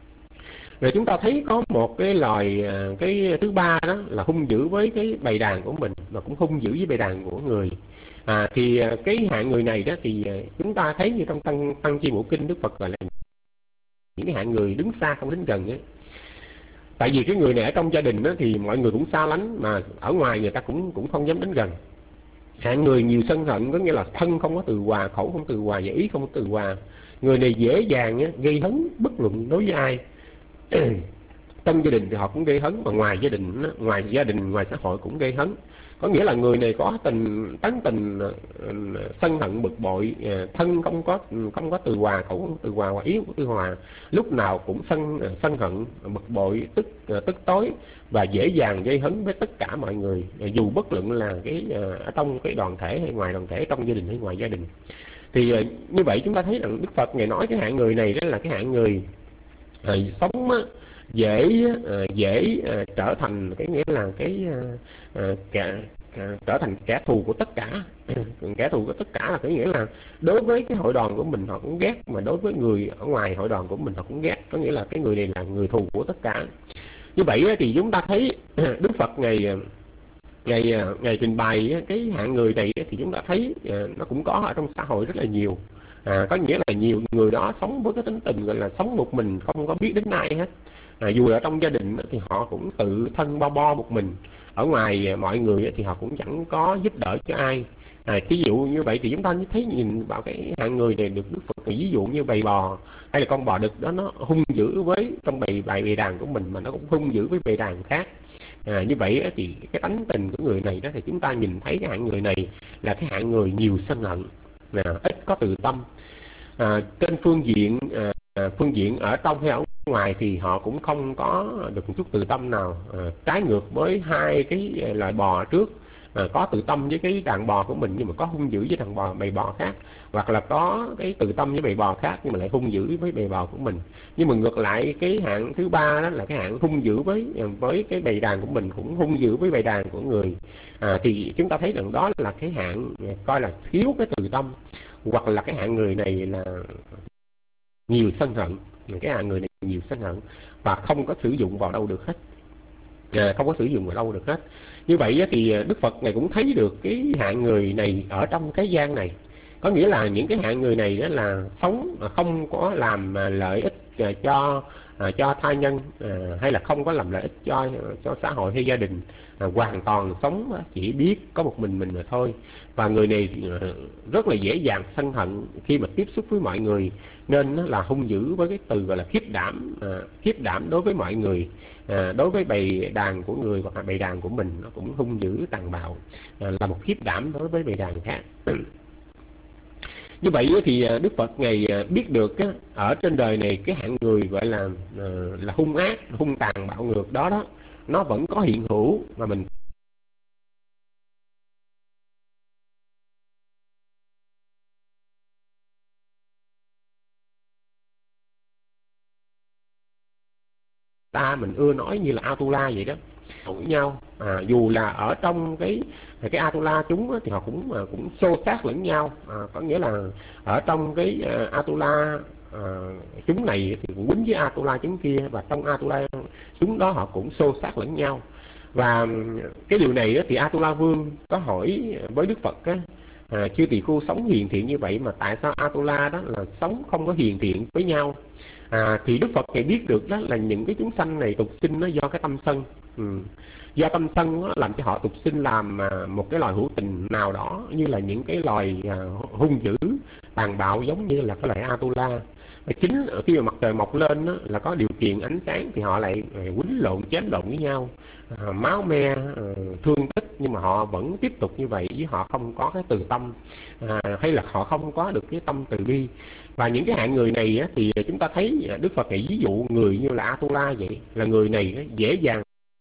Speaker 6: Rồi chúng ta thấy có một cái loài, cái thứ ba đó là hung dữ với cái bầy đàn của mình, và cũng hung dữ với bầy đàn của người. À, thì cái hạng người này đó thì chúng ta thấy như trong tăng tăng chi bộ kinh, Đức Phật gọi là những cái hạng người đứng xa không đến gần ấy. Tại vì cái người này ở trong gia đình đó thì mọi người cũng xa lánh, mà ở ngoài người ta cũng cũng không dám đến gần. Hạng người nhiều sân hận, có nghĩa là thân không có từ hòa, khẩu không từ hòa, và ý không có từ hòa. Người này dễ dàng gây hấn bất luận đối với ai. Trong gia đình thì họ cũng gây hấn, mà ngoài gia đình, ngoài gia đình, ngoài xã hội cũng gây hấn. Có nghĩa là người này có tình tán tình, sân hận bực bội, thân không có không có từ hòa, khẩu không từ hòa, và ý không có từ hòa, lúc nào cũng sân sân hận bực bội, tức tức tối, và dễ dàng gây hấn với tất cả mọi người, dù bất luận là cái ở trong cái đoàn thể hay ngoài đoàn thể, trong gia đình hay ngoài gia đình. Thì như vậy chúng ta thấy rằng Đức Phật ngài nói cái hạng người này đó là cái hạng người à, sống á, dễ dễ trở thành cái nghĩa là cái kẻ trở thành kẻ thù của tất cả. Kẻ thù của tất cả là cái nghĩa là đối với cái hội đoàn của mình họ cũng ghét, mà đối với người ở ngoài hội đoàn của mình họ cũng ghét, có nghĩa là cái người này là người thù của tất cả. Như vậy thì chúng ta thấy Đức Phật ngày ngày ngày trình bày cái hạng người này thì chúng ta thấy nó cũng có ở trong xã hội rất là nhiều. À, có nghĩa là nhiều người đó sống với cái tính tình gọi là sống một mình, không có biết đến ai hết. À, dù ở trong gia đình thì họ cũng tự thân bo bo một mình, ở ngoài mọi người thì họ cũng chẳng có giúp đỡ cho ai. À, thí dụ như vậy thì chúng ta thấy nhìn vào cái hạng người này được Đức Phật ví dụ như bầy bò hay là con bò đực đó, nó hung dữ với trong bầy bầy bầy đàn của mình, mà nó cũng hung dữ với bầy đàn khác. À, như vậy thì cái tánh tình của người này đó thì chúng ta nhìn thấy cái hạng người này là cái hạng người nhiều sân hận, à, ít có từ tâm. À, trên phương diện à, phương diện ở trong hay ở ngoài thì họ cũng không có được một chút từ tâm nào. À, trái ngược với hai cái loại bò trước, à, có từ tâm với cái đàn bò của mình nhưng mà có hung dữ với đàn bò bầy bò khác, hoặc là có cái từ tâm với bầy bò khác nhưng mà lại hung dữ với bầy bò của mình. Nhưng mà ngược lại cái hạng thứ ba đó là cái hạng hung dữ với với cái bầy đàn của mình, cũng hung dữ với bầy đàn của người. À, thì chúng ta thấy rằng đó là cái hạng coi là thiếu cái từ tâm, hoặc là cái hạng người này là nhiều sân hận, cái hạng người này nhiều sân hận và không có sử dụng vào đâu được hết, à, không có sử dụng vào đâu được hết. Như vậy thì Đức Phật Ngài cũng thấy được cái hạng người này ở trong cái gian này, có nghĩa là những cái hạng người này đó là sống không có làm lợi ích cho cho tha nhân, hay là không có làm lợi ích cho cho xã hội hay gia đình, hoàn toàn sống chỉ biết có một mình mình mà thôi. Và người này rất là dễ dàng sân hận khi mà tiếp xúc với mọi người, nên là hung dữ với cái từ gọi là khiếp đảm, khiếp đảm đối với mọi người, đối với bầy đàn của người hoặc là bầy đàn của mình nó cũng hung dữ tàn bạo, là một khiếp đảm đối với bầy đàn khác. Như vậy thì Đức Phật Ngài biết được ở trên đời này cái hạng người gọi là là hung ác, hung tàn bạo ngược đó đó, nó vẫn có hiện hữu, mà mình ta mình ưa nói như là Atula vậy đó, với nhau, à, dù là ở trong cái cái Atula chúng thì họ cũng cũng xô xát lẫn nhau, à, có nghĩa là ở trong cái uh, Atula uh, chúng này thì cũng quýnh với Atula chúng kia, và trong Atula chúng đó họ cũng xô xát lẫn nhau. Và cái điều này thì Atula Vương có hỏi với Đức Phật á, à, chư tỳ khưu sống hiền thiện như vậy mà tại sao Atula đó là sống không có hiền thiện với nhau? À, thì Đức Phật Ngài biết được đó là những cái chúng sanh này tục sinh nó do cái tâm sân, ừ. do tâm sân nó làm cho họ tục sinh làm à, một cái loài hữu tình nào đó, như là những cái loài à, hung dữ tàn bạo giống như là cái loài Atula. Và chính khi mà mặt trời mọc lên đó, là có điều kiện ánh sáng thì họ lại quýnh lộn chém lộn với nhau, à, máu me, à, thương tích, nhưng mà họ vẫn tiếp tục như vậy, với họ không có cái từ tâm, à, hay là họ không có được cái tâm từ bi. Và những cái hạng người này á, thì chúng ta thấy Đức Phật này ví dụ người như là Atula vậy, là người này á, dễ dàng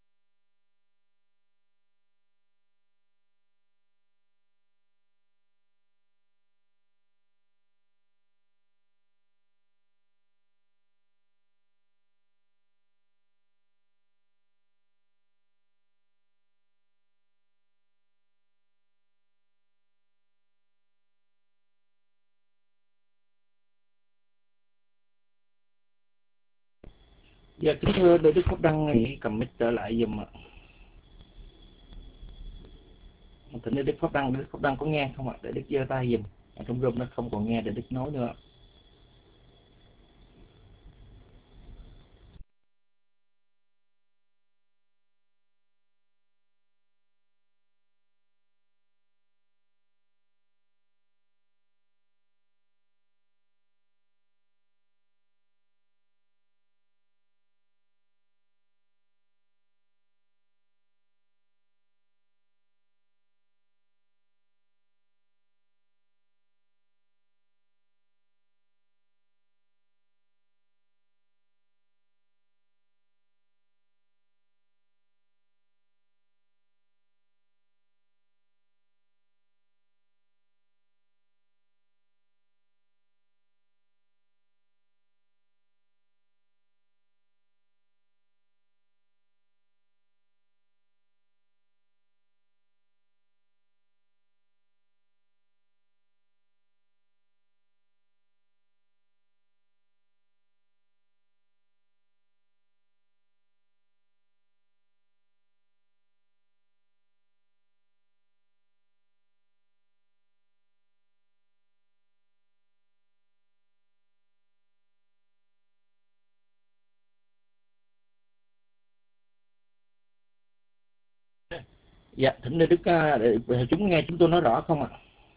Speaker 4: Dạ kính thưa Đại Đức Pháp Đăng, Ngài cầm mic trở lại giùm ạ. Thỉnh Đại Đức Pháp Đăng, Đại Đức Pháp Đăng có nghe không ạ? Đại Đức giơ tay giùm. Ở trong room nó không còn nghe Đại Đức nói nữa. Dạ, thỉnh Đại Đức, để chúng nghe chúng tôi nói rõ không ạ?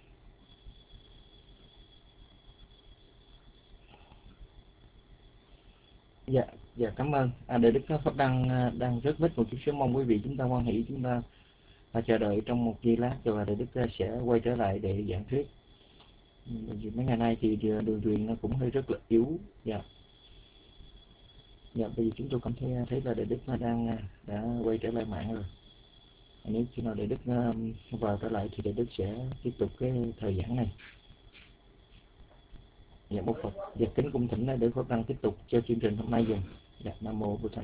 Speaker 4: Dạ, dạ cảm ơn. À, Đại Đức Pháp Đăng đang rất mít một chút xíu, mong quý vị chúng ta hoan hỷ, chúng ta à, chờ đợi trong một giây lát rồi Đại Đức sẽ quay trở lại để giảng thuyết. Vì mấy ngày nay thì đường truyền nó cũng hơi rất là yếu. Dạ. Dạ, bây giờ chúng tôi cảm thấy thấy là Đại Đức đang đã quay trở lại mạng rồi. Nếu khi nào Đại Đức vào trở lại thì Đại Đức sẽ tiếp tục cái thời giảng này. Dạ, một Phật. Dạ, kính cung thỉnh để Pháp Đăng tiếp tục cho chương trình hôm nay dùm. Dạ, Nam Mô Bổn Sư.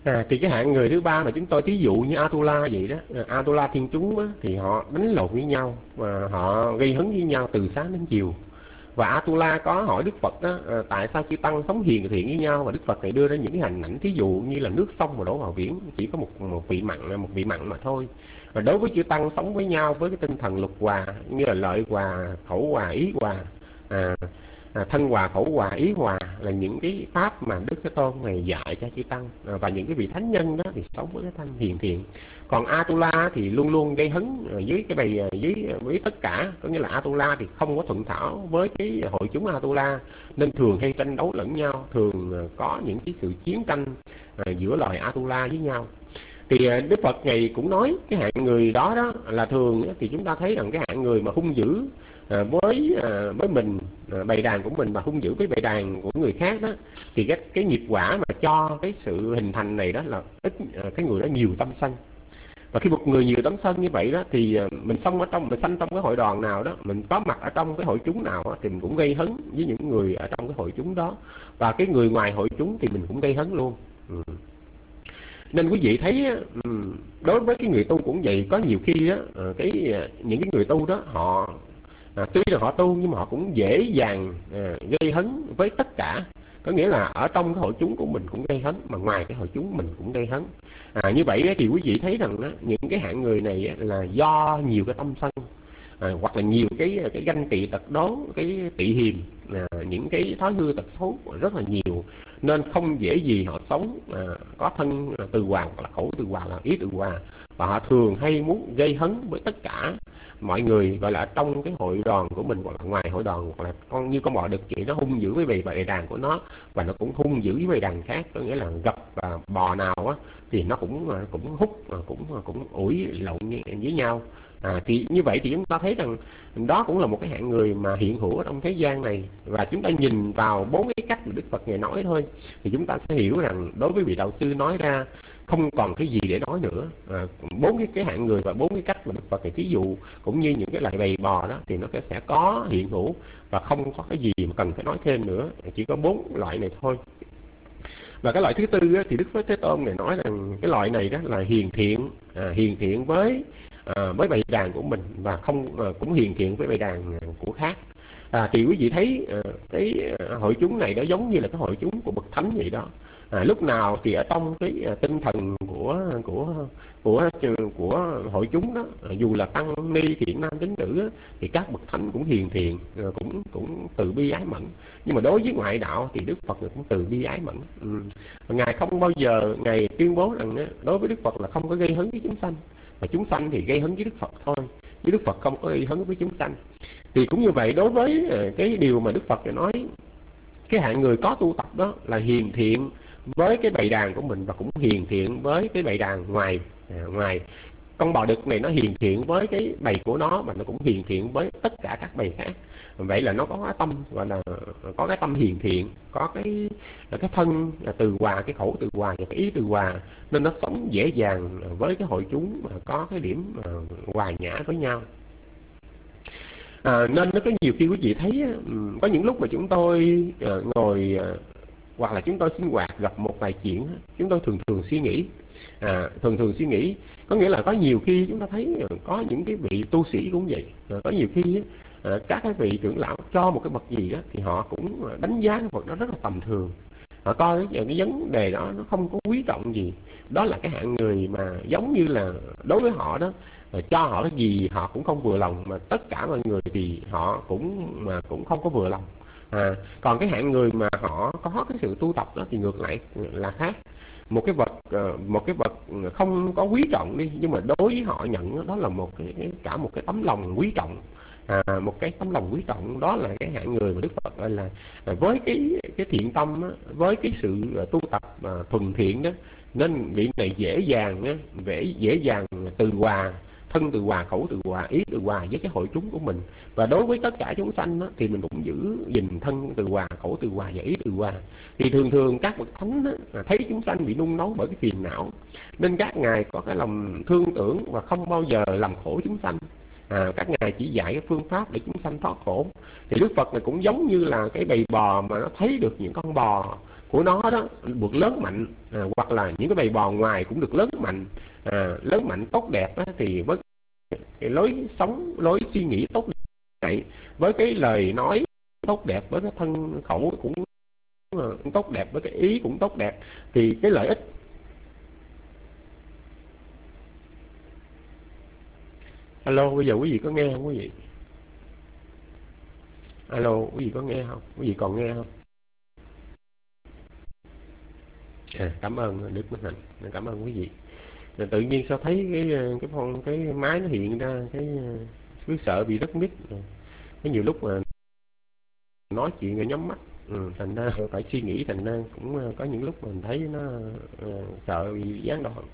Speaker 6: À, thì cái hạng người thứ ba mà chúng tôi thí dụ như Atula vậy đó, Atula thiên chúng á, thì họ đánh lộn với nhau và họ gây hấn với nhau từ sáng đến chiều. Và Atula có hỏi Đức Phật đó, à, tại sao chư tăng sống hiền thiện với nhau, và Đức Phật này đưa ra những cái hình ảnh thí dụ như là nước sông mà đổ vào biển, chỉ có một một vị mặn một vị mặn mà thôi. Và đối với chư tăng sống với nhau với cái tinh thần lục hòa, như là lợi hòa, khẩu hòa, ý hòa, à, à, thân hòa, khẩu hòa, ý hòa là những cái pháp mà Đức Thế Tôn này dạy cho chư tăng, à, và những cái vị thánh nhân đó thì sống với cái thanh hiền thiện. Còn Atula thì luôn luôn gây hấn với cái bầy với với tất cả, có nghĩa là Atula thì không có thuận thảo với cái hội chúng Atula, nên thường hay tranh đấu lẫn nhau, thường có những cái sự chiến tranh à, giữa loài Atula với nhau. Thì Đức Phật ngày cũng nói cái hạng người đó đó là thường thì chúng ta thấy rằng cái hạng người mà hung dữ à, với à, với mình à, bầy đàn của mình mà hung dữ với bầy đàn của người khác đó, thì cái cái nghiệp quả mà cho cái sự hình thành này đó là ít à, cái người đó nhiều tâm sân. Và khi một người nhiều tấm sân như vậy đó thì mình sống ở trong mình sanh trong cái hội đoàn nào đó, mình có mặt ở trong cái hội chúng nào đó, thì mình cũng gây hấn với những người ở trong cái hội chúng đó, và cái người ngoài hội chúng thì mình cũng gây hấn luôn. Ừ. Nên quý vị thấy đối với cái người tu cũng vậy, có nhiều khi đó cái những cái người tu đó họ à, tuy là họ tu nhưng mà họ cũng dễ dàng à, gây hấn với tất cả. Có nghĩa là ở trong cái hội chúng của mình cũng gây hấn, mà ngoài cái hội chúng mình cũng gây hấn. À, như vậy thì quý vị thấy rằng đó, những cái hạng người này là do nhiều cái tâm sân, à, hoặc là nhiều cái cái ganh tị tật đố, cái tị hiềm, à, những cái thói hư tật xấu rất là nhiều, nên không dễ gì họ sống à, có thân từ hòa hoặc là khẩu từ hòa là ý từ hòa, và họ thường hay muốn gây hấn với tất cả mọi người, gọi là trong cái hội đoàn của mình hoặc là ngoài hội đoàn, hoặc là con như con bò đực chị nó hung dữ với bầy bầy đàn của nó, và nó cũng hung dữ với bầy đàn khác, có nghĩa là gặp à, bò nào á thì nó cũng cũng hút cũng cũng ủi lộn với nhau. À, thì như vậy thì chúng ta thấy rằng đó cũng là một cái hạng người mà hiện hữu ở trong thế gian này, và chúng ta nhìn vào bốn cái cách mà Đức Phật ngày nói thôi thì chúng ta sẽ hiểu rằng đối với vị đạo sư nói ra không còn cái gì để nói nữa. À, bốn cái cái hạng người và bốn cái cách mà Đức Phật ngày thí dụ cũng như những cái loại bầy bò đó thì nó sẽ có hiện hữu và không có cái gì mà cần phải nói thêm nữa, chỉ có bốn loại này thôi. Và cái loại thứ tư á, thì Đức Phật Thế Tôn này nói rằng cái loại này đó là hiền thiện, à, hiền thiện với à, với bầy đàn của mình, và không à, cũng hiền thiện với bầy đàn của khác. À, thì quý vị thấy à, cái hội chúng này nó giống như là cái hội chúng của bậc thánh vậy đó. À, lúc nào thì ở trong cái à, tinh thần của của của của hội chúng đó, à, dù là tăng ni thiện nam tín nữ á, thì các bậc thánh cũng hiền thiện, à, cũng cũng từ bi ái mẫn. Nhưng mà đối với ngoại đạo thì Đức Phật cũng từ bi ái mẫn. Ừ. Ngài không bao giờ ngài tuyên bố rằng á, đối với Đức Phật là không có gây hấn với chúng sanh, và chúng sanh thì gây hấn với Đức Phật thôi, chứ Đức Phật không có gây hấn với chúng sanh. Thì cũng như vậy, đối với cái điều mà Đức Phật nói cái hạng người có tu tập đó là hiền thiện với cái bầy đàn của mình, và cũng hiền thiện với cái bầy đàn ngoài à, ngoài con bò đực này nó hiền thiện với cái bầy của nó, và nó cũng hiền thiện với tất cả các bầy khác. Vậy là nó có cái tâm, gọi là có cái tâm hiền thiện, có cái cái thân là từ hòa, cái khẩu từ hòa và cái ý từ hòa, nên nó sống dễ dàng với cái hội chúng mà có cái điểm hòa nhã với nhau. À, nên nó có nhiều khi quý vị thấy có những lúc mà chúng tôi uh, ngồi uh, hoặc là chúng tôi sinh hoạt gặp một vài chuyện, chúng tôi thường thường suy nghĩ, à, thường thường suy nghĩ có nghĩa là có nhiều khi chúng ta thấy có những cái vị tu sĩ cũng vậy, à, có nhiều khi à, các cái vị trưởng lão cho một cái bậc gì đó thì họ cũng đánh giá cái bậc đó rất là tầm thường, họ coi cái, cái vấn đề đó nó không có quý trọng gì. Đó là cái hạng người mà giống như là đối với họ đó, cho họ cái gì họ cũng không vừa lòng, mà tất cả mọi người thì họ cũng mà cũng không có vừa lòng. À, còn cái hạng người mà họ có cái sự tu tập đó thì ngược lại là khác. Một cái vật một cái vật không có quý trọng đi, nhưng mà đối với họ nhận đó là một cái cả một cái tấm lòng quý trọng. À, một cái tấm lòng quý trọng, đó là cái hạng người mà Đức Phật gọi là với cái cái thiện tâm á, với cái sự tu tập à, thuần thiện đó, nên vị này dễ dàng á, dễ dễ dàng từ hòa, thân từ hòa, khẩu từ hòa, ý từ hòa với cái hội chúng của mình. Và đối với tất cả chúng sanh đó, thì mình cũng giữ gìn thân từ hòa, khẩu từ hòa và ý từ hòa. Thì thường thường các bậc thánh đó, thấy chúng sanh bị nung nấu bởi cái phiền não, nên các ngài có cái lòng thương tưởng và không bao giờ làm khổ chúng sanh. À, các ngài chỉ dạy cái phương pháp để chúng sanh thoát khổ. Thì Đức Phật này cũng giống như là cái bầy bò mà nó thấy được những con bò của nó đó được lớn mạnh, à, hoặc là những cái bầy bò ngoài cũng được lớn mạnh, à, lớn mạnh tốt đẹp đó, thì với cái lối sống, lối suy nghĩ tốt đẹp, với cái lời nói tốt đẹp, với cái thân khẩu cũng tốt đẹp, với cái ý cũng tốt đẹp, thì cái lợi ích. Alo, bây giờ quý vị có nghe không quý vị? Alo, quý vị có nghe không? Quý vị còn nghe không? À, cảm ơn Đức Minh Hạnh, cảm ơn quý vị. Rồi tự nhiên sao thấy cái cái phong cái máy nó hiện ra cái cứ sợ bị đất mít. Cái nhiều lúc mà nói chuyện rồi nhắm mắt, ừ, thành ra phải suy nghĩ, thành ra cũng có những lúc mình thấy nó uh, sợ bị gián đoạn.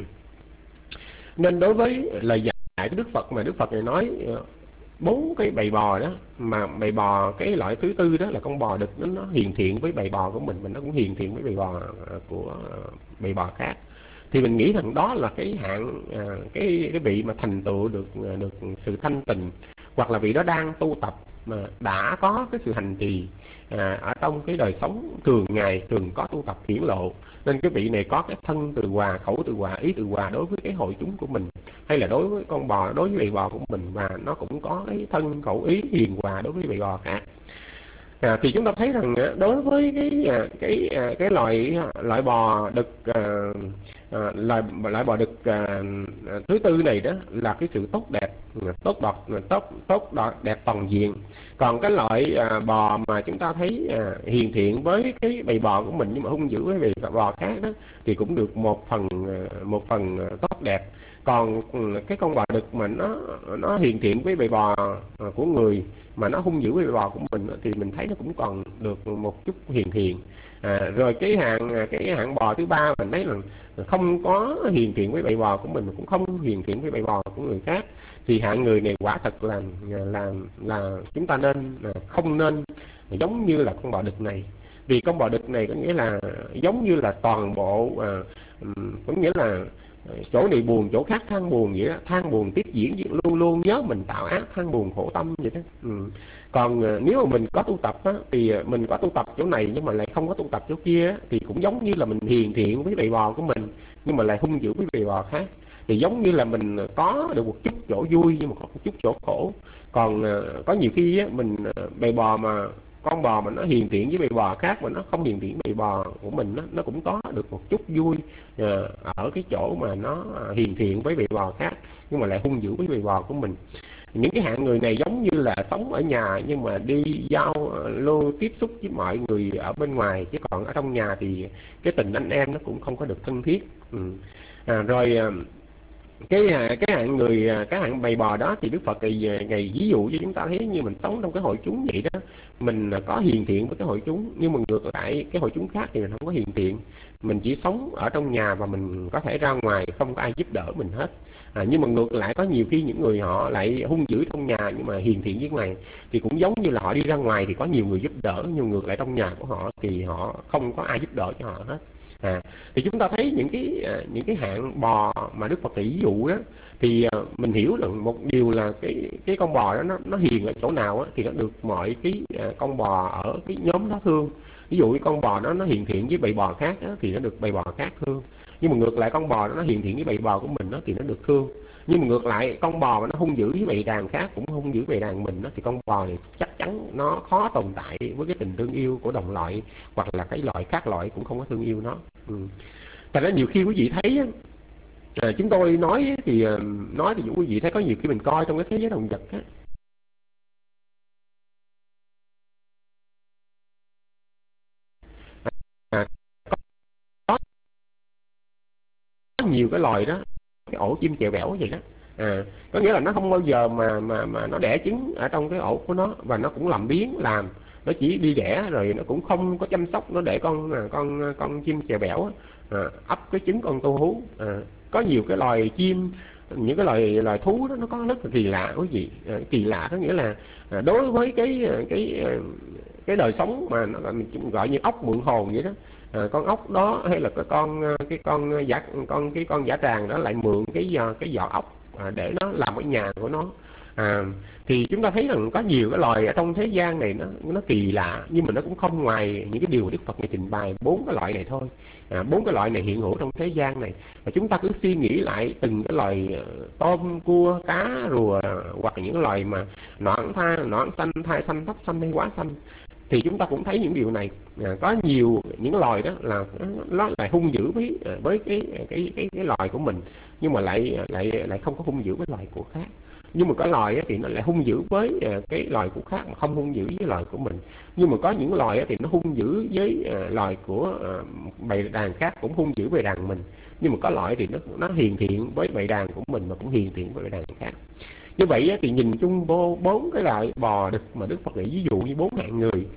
Speaker 6: Nên đối với lời dạy của Đức Phật mà Đức Phật này nói bốn uh, cái bầy bò đó, mà bầy bò cái loại thứ tư đó là con bò đực, nó, nó hiền thiện với bầy bò của mình, mình nó cũng hiền thiện với bầy bò uh, của uh, bầy bò khác, thì mình nghĩ rằng đó là cái hạng uh, cái cái vị mà thành tựu được uh, được sự thanh tịnh, hoặc là vị đó đang tu tập mà đã có cái sự hành trì à, ở trong cái đời sống thường ngày, thường có tu tập hiển lộ, nên cái vị này có cái thân từ hòa, khẩu từ hòa, ý từ hòa đối với cái hội chúng của mình, hay là đối với con bò, đối với bầy bò của mình, và nó cũng có cái thân khẩu ý hiền hòa đối với bầy bò khác. À, thì chúng ta thấy rằng đối với cái cái cái, cái loại loại bò đực à, à, loại loại bò đực à, thứ tư này đó là cái sự tốt đẹp, tốt đọt tốt tốt đọt đẹp toàn diện. Còn cái loại à, bò mà chúng ta thấy à, hiền thiện với cái bầy bò của mình nhưng mà hung dữ với bầy bò khác đó, thì cũng được một phần một phần tốt đẹp. Còn cái con bò đực mà nó nó hiền thiện với bầy bò của người mà nó hung dữ với bầy bò của mình thì mình thấy nó cũng còn được một chút hiền thiện. À, rồi cái hạng cái hạng bò thứ ba mình thấy là không có hiền thiện với bầy bò của mình, cũng không hiền thiện với bầy bò của người khác, thì hạng người này quả thật là là là chúng ta nên không nên giống như là con bò đực này. Vì con bò đực này có nghĩa là giống như là toàn bộ à, có nghĩa là chỗ này buồn chỗ khác than buồn vậy đó, than buồn tiếp diễn luôn luôn nhớ mình tạo ác, than buồn khổ tâm vậy đó. Ừ. Còn nếu mà mình có tu tập á, thì mình có tu tập chỗ này nhưng mà lại không có tu tập chỗ kia á, thì cũng giống như là mình hiền thiện với bầy bò của mình nhưng mà lại hung dữ với bầy bò khác, thì giống như là mình có được một chút chỗ vui nhưng mà có một chút chỗ khổ. Còn có nhiều khi á, mình bầy bò mà con bò mà nó hiền thiện với bầy bò khác mà nó không hiền thiện với bầy bò của mình đó, nó cũng có được một chút vui ở cái chỗ mà nó hiền thiện với bầy bò khác nhưng mà lại hung dữ với bầy bò của mình. Những cái hạng người này giống như là sống ở nhà nhưng mà đi giao lưu tiếp xúc với mọi người ở bên ngoài, chứ còn ở trong nhà thì cái tình anh em nó cũng không có được thân thiết. Ừ. À, rồi cái cái hạng người cái hạng bầy bò đó thì Đức Phật ngày, ngày ví dụ cho chúng ta thấy như mình sống trong cái hội chúng vậy đó, mình có hiền thiện với cái hội chúng, nhưng mà ngược lại cái hội chúng khác thì mình không có hiền thiện, mình chỉ sống ở trong nhà và mình có thể ra ngoài không có ai giúp đỡ mình hết. À, nhưng mà ngược lại có nhiều khi những người họ lại hung dữ trong nhà nhưng mà hiền thiện với ngoài, thì cũng giống như là họ đi ra ngoài thì có nhiều người giúp đỡ, nhưng ngược lại trong nhà của họ thì họ không có ai giúp đỡ cho họ hết. À, thì chúng ta thấy những cái những cái hạng bò mà Đức Phật ví dụ đó, thì mình hiểu là một điều là cái cái con bò đó nó nó hiền ở chỗ nào á, thì nó được mọi cái con bò ở cái nhóm đó thương. Ví dụ cái con bò đó nó hiền thiện với bầy bò khác đó, thì nó được bầy bò khác thương. Nhưng mà ngược lại con bò đó nó hiền thiện với bầy bò của mình đó, thì nó được thương. Nhưng mà ngược lại con bò mà nó hung dữ với bầy đàn khác cũng hung dữ bầy đàn mình đó, thì con bò này chắc chắn nó khó tồn tại với cái tình thương yêu của đồng loại, hoặc là cái loại khác loại cũng không có thương yêu nó. Ừ. Tại ra nhiều khi quý vị thấy à, chúng tôi nói thì nói thì quý vị thấy có nhiều khi mình coi trong cái thế giới động vật á, à, có, có nhiều cái loài đó, cái ổ chim chèo bẻo vậy đó. À, có nghĩa là nó không bao giờ mà mà mà nó đẻ trứng ở trong cái ổ của nó, và nó cũng làm biến làm, nó chỉ đi đẻ rồi nó cũng không có chăm sóc, nó để con con con chim chèo bẻo à, ấp cái trứng con tu hú. À, có nhiều cái loài chim, những cái loài loài thú đó nó có rất là kỳ lạ quý vị. À, kỳ lạ có nghĩa là à, đối với cái cái cái đời sống mà nó mình gọi như ốc mượn hồn vậy đó. À, con ốc đó hay là cái con cái con giả con cái con giả tràng đó lại mượn cái cái vỏ ốc à, để nó làm cái nhà của nó. À, thì chúng ta thấy rằng có nhiều cái loài ở trong thế gian này nó nó kỳ lạ, nhưng mà nó cũng không ngoài những cái điều Đức Phật này trình bày, bốn cái loại này thôi. À, bốn cái loại này hiện hữu trong thế gian này, và chúng ta cứ suy nghĩ lại từng cái loài tôm, cua, cá, rùa, hoặc là những cái loài mà noãn tha, noãn xanh, thai xanh, thấp xanh hay quá xanh, thì chúng ta cũng thấy những điều này. À, có nhiều những loài đó là nó lại hung dữ với với cái cái cái cái loài của mình, nhưng mà lại lại lại không có hung dữ với loài của khác. Nhưng mà có loài thì nó lại hung dữ với cái loài của khác mà không hung dữ với loài của mình. Nhưng mà có những loài thì nó hung dữ với loài của bầy đàn khác, cũng hung dữ với đàn mình. Nhưng mà có loại thì nó nó hiền thiện với bầy đàn của mình mà cũng hiền thiện với bầy đàn khác. Như vậy thì nhìn chung vô bốn cái loại bò đực mà Đức Phật nghĩ ví dụ như bốn hạng người,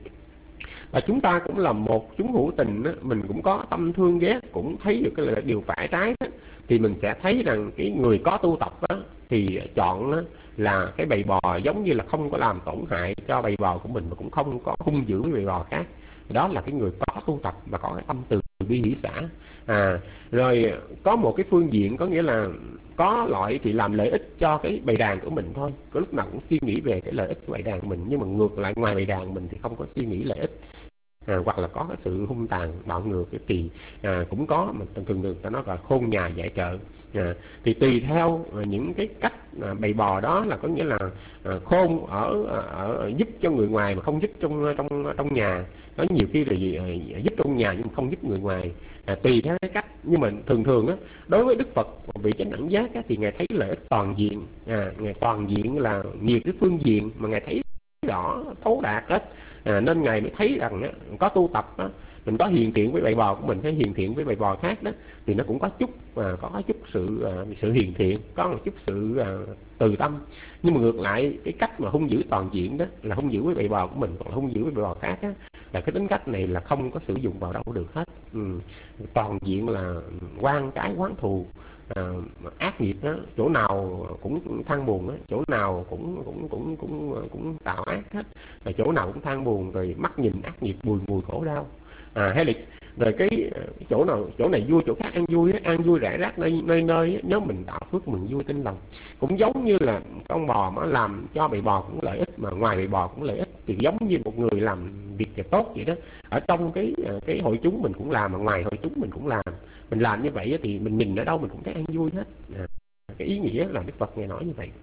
Speaker 6: và chúng ta cũng là một chúng hữu tình đó, mình cũng có tâm thương ghét, cũng thấy được cái là điều phải trái đó, thì mình sẽ thấy rằng cái người có tu tập đó, thì chọn đó là cái bầy bò giống như là không có làm tổn hại cho bầy bò của mình, mà cũng không có hung dữ với bầy bò khác. Đó là cái người có tu tập và có cái tâm từ bi hỷ xả. À, rồi có một cái phương diện có nghĩa là có loại thì làm lợi ích cho cái bầy đàn của mình thôi, có lúc nào cũng suy nghĩ về cái lợi ích của bầy đàn của mình, nhưng mà ngược lại ngoài bầy đàn mình thì không có suy nghĩ lợi ích. À, hoặc là có cái sự hung tàn bạo ngược thì à, cũng có, mà thường thường ta nói là khôn nhà dạy trợ. À, thì tùy theo những cái cách à, bày bò đó, là có nghĩa là à, khôn ở, ở, ở giúp cho người ngoài mà không giúp trong trong trong nhà. Có nhiều khi là à, giúp trong nhà nhưng không giúp người ngoài. À, tùy theo cái cách. Nhưng mà thường thường á, đối với Đức Phật vị chánh đẳng giác á, thì ngài thấy lợi ích toàn diện. À, ngài toàn diện là nhiều cái phương diện mà ngài thấy rõ thấu đạt hết. À, nên ngài mới thấy rằng á, có tu tập á, mình có hiền thiện với bầy bò của mình, hay hiền thiện với bầy bò khác đó, thì nó cũng có chút à, có chút sự à, sự hiền thiện, có một chút sự à, từ tâm. Nhưng mà ngược lại cái cách mà hung dữ toàn diện đó là hung dữ với bầy bò của mình, còn hung dữ với bầy bò khác á, là cái tính cách này là không có sử dụng vào đâu được hết. Ừ. Toàn diện là quan trái quán thù. À, ác nghiệp đó, chỗ nào cũng than buồn đó, chỗ nào cũng cũng cũng cũng cũng tạo ác hết, là chỗ nào cũng than buồn, rồi mắt nhìn ác nghiệp, bùi mùi khổ đau. À, hay là rồi cái, cái chỗ nào chỗ này vui chỗ khác ăn vui, ăn vui rải rác nơi nơi nơi, nếu mình tạo phước mừng vui tinh lòng. Cũng giống như là con bò mà làm cho bầy bò cũng lợi ích, mà ngoài bầy bò cũng lợi ích, thì giống như một người làm việc tốt vậy đó. Ở trong cái cái hội chúng mình cũng làm, mà ngoài hội chúng mình cũng làm. Mình làm như vậy thì mình nhìn ở đâu mình cũng thấy ăn vui hết. À, cái ý nghĩa là Đức Phật ngài nói như vậy.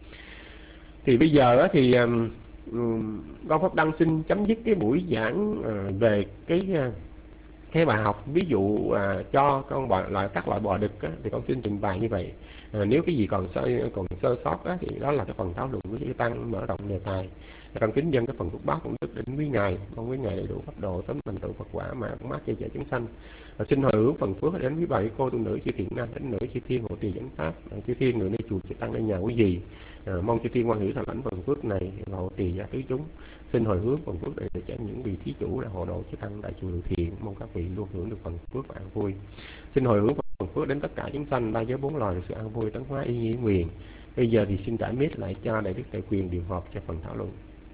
Speaker 6: Thì bây giờ thì um, con Pháp Đăng xin chấm dứt cái buổi giảng uh, về cái uh, cái bài học ví dụ uh, cho con bò, loại các loại bò đực á, thì con xin trình bày như vậy. À, nếu cái gì còn sơ còn sơ sót á, thì đó là cái phần thảo luận của chư tăng mở rộng đề tài. Con kính dân cái phần phúc báo công đức đến quý ngài, con quý ngài đầy đủ pháp độ sớm thành tựu Phật quả mà cũng mát cho trẻ chúng sanh. À, xin hồi hướng phần phước đến quý bà cô tu nữ chư thiện nam thánh nữ chư thiên hộ trì dẫn pháp. À, chư thiên người nơi chùa chư tăng nơi nhà quý vị. À, mong chư thiên quan hỷ thọ lãnh phần phước này và hộ trì gia tứ chúng. Xin hồi hướng phần phước này để cho những vị thí chủ là hộ độ chư tăng đại chùa Từ Thiện, mong các vị luôn hưởng được phần phước và an vui. Xin hồi hướng phần phước đến tất cả chúng sanh ba giới bốn loài được sự an vui tấn hóa ý nghĩa nguyện. Bây giờ thì xin trả miết lại cho đại đức Tề Quyền điều họp cho phần thảo luận.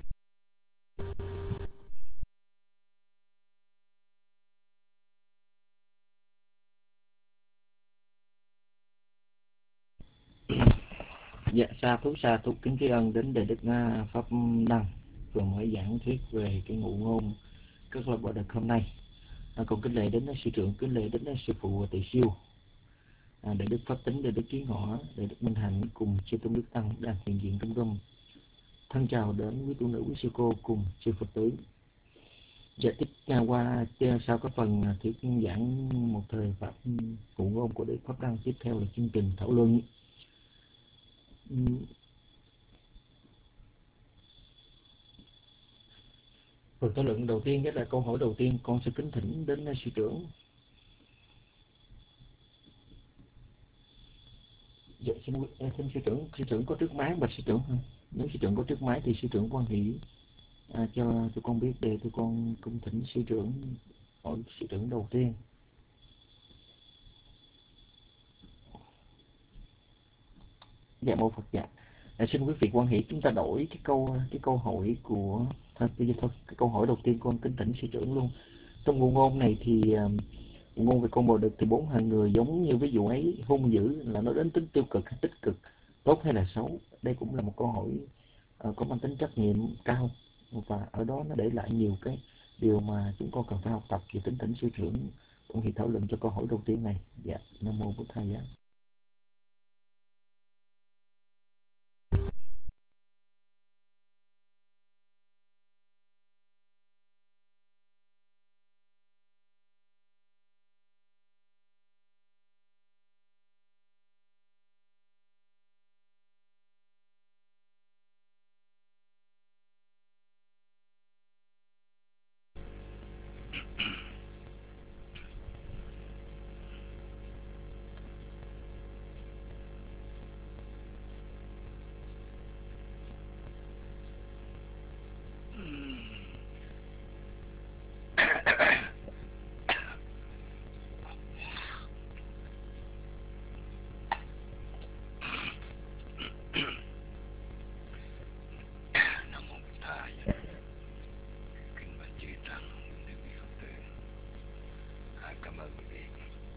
Speaker 4: Dạ, sa thú sa thú kính tri ân đến đại đức Pháp Đăng vừa mới giảng thuyết về cái ngụ ngôn các loại bò đực hôm nay. À, còn kính lễ đến sư trưởng, kính lễ đến sư phụ và tỳ siêu, à, đại đức Pháp Tính, đại đức Kiến Ngọ, đại đức Minh Hạnh cùng chư tôn đức tăng đang hiện diện trong room. Thân chào đến quý tu nữ, quý sư cô cùng chư Phật tử. Dạ, tiếp qua sau các phần thuyết giảng một thời pháp ngụ ngôn của đại đức Pháp Đăng, tiếp theo là chương trình thảo luận. Phần thảo luận đầu tiên, đó là câu hỏi đầu tiên, con sẽ kính thỉnh đến sư trưởng. Dạ, xin, xin sư trưởng, sư trưởng có trước máy, bạch sư trưởng không? Nếu sư trưởng có trước máy thì sư trưởng quan hỷ à, cho tụi con biết để tụi con cung thỉnh sư trưởng hỏi sư trưởng đầu tiên. Dạ, mô Phật. Dạ, à, xin quý vị quan hỷ chúng ta đổi cái câu cái câu hỏi của thôi, bây giờ thôi cái câu hỏi đầu tiên con kính thỉnh sư trưởng luôn. Trong ngụ ngôn này thì ngụ ngôn về con bò đực thì bốn hạng người giống như ví dụ ấy, hung dữ là nó đến tính tiêu cực hay tích cực, tốt hay là xấu? Đây cũng là một câu hỏi uh, có mang tính trắc nghiệm cao, và ở đó nó để lại nhiều cái điều mà chúng con cần phải học tập về tính tỉnh sư trưởng. Con thì thảo luận cho câu hỏi đầu tiên này. Dạ, Nam mô Bụt Thầy.
Speaker 7: Nam mô Bụt Thầy. Kính bạch chư tăng, quý vị Phật tử. À, cảm ơn quý vị.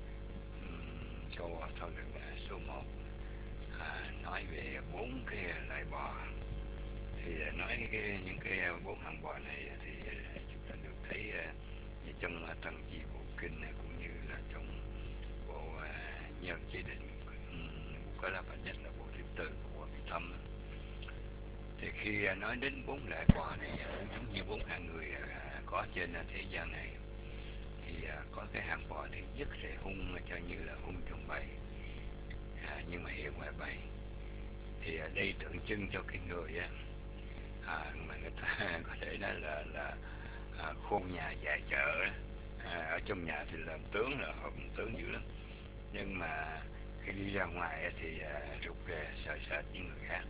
Speaker 7: Uhm, câu thảo luận số một à, nói về bốn cái loại bò. Thì nói cái, những cái bốn hạng bò này thì chúng ta được thấy uh, trong uh, Tăng Chi Bộ Kinh cũng như là trong bộ uh, Nhân Chế Định um, có là và nhất là bộ thứ tư của Vị Thâm. Thì khi uh, nói đến bốn loại bò này cũng giống như bốn hạng người uh, có trên uh, thế gian này, thì uh, có cái hạng bò thứ nhất sẽ hung cho như là hung trong bầy, à, nhưng mà hiện ngoài bầy. Thì uh, đây tượng trưng cho cái người uh, À, mà người ta có thể nói là là à, khôn nhà dạy chợ. À, ở trong nhà thì làm tướng là hợp tướng dữ lắm, nhưng mà khi đi ra ngoài thì à, rụt rè sợ sệt những người khác.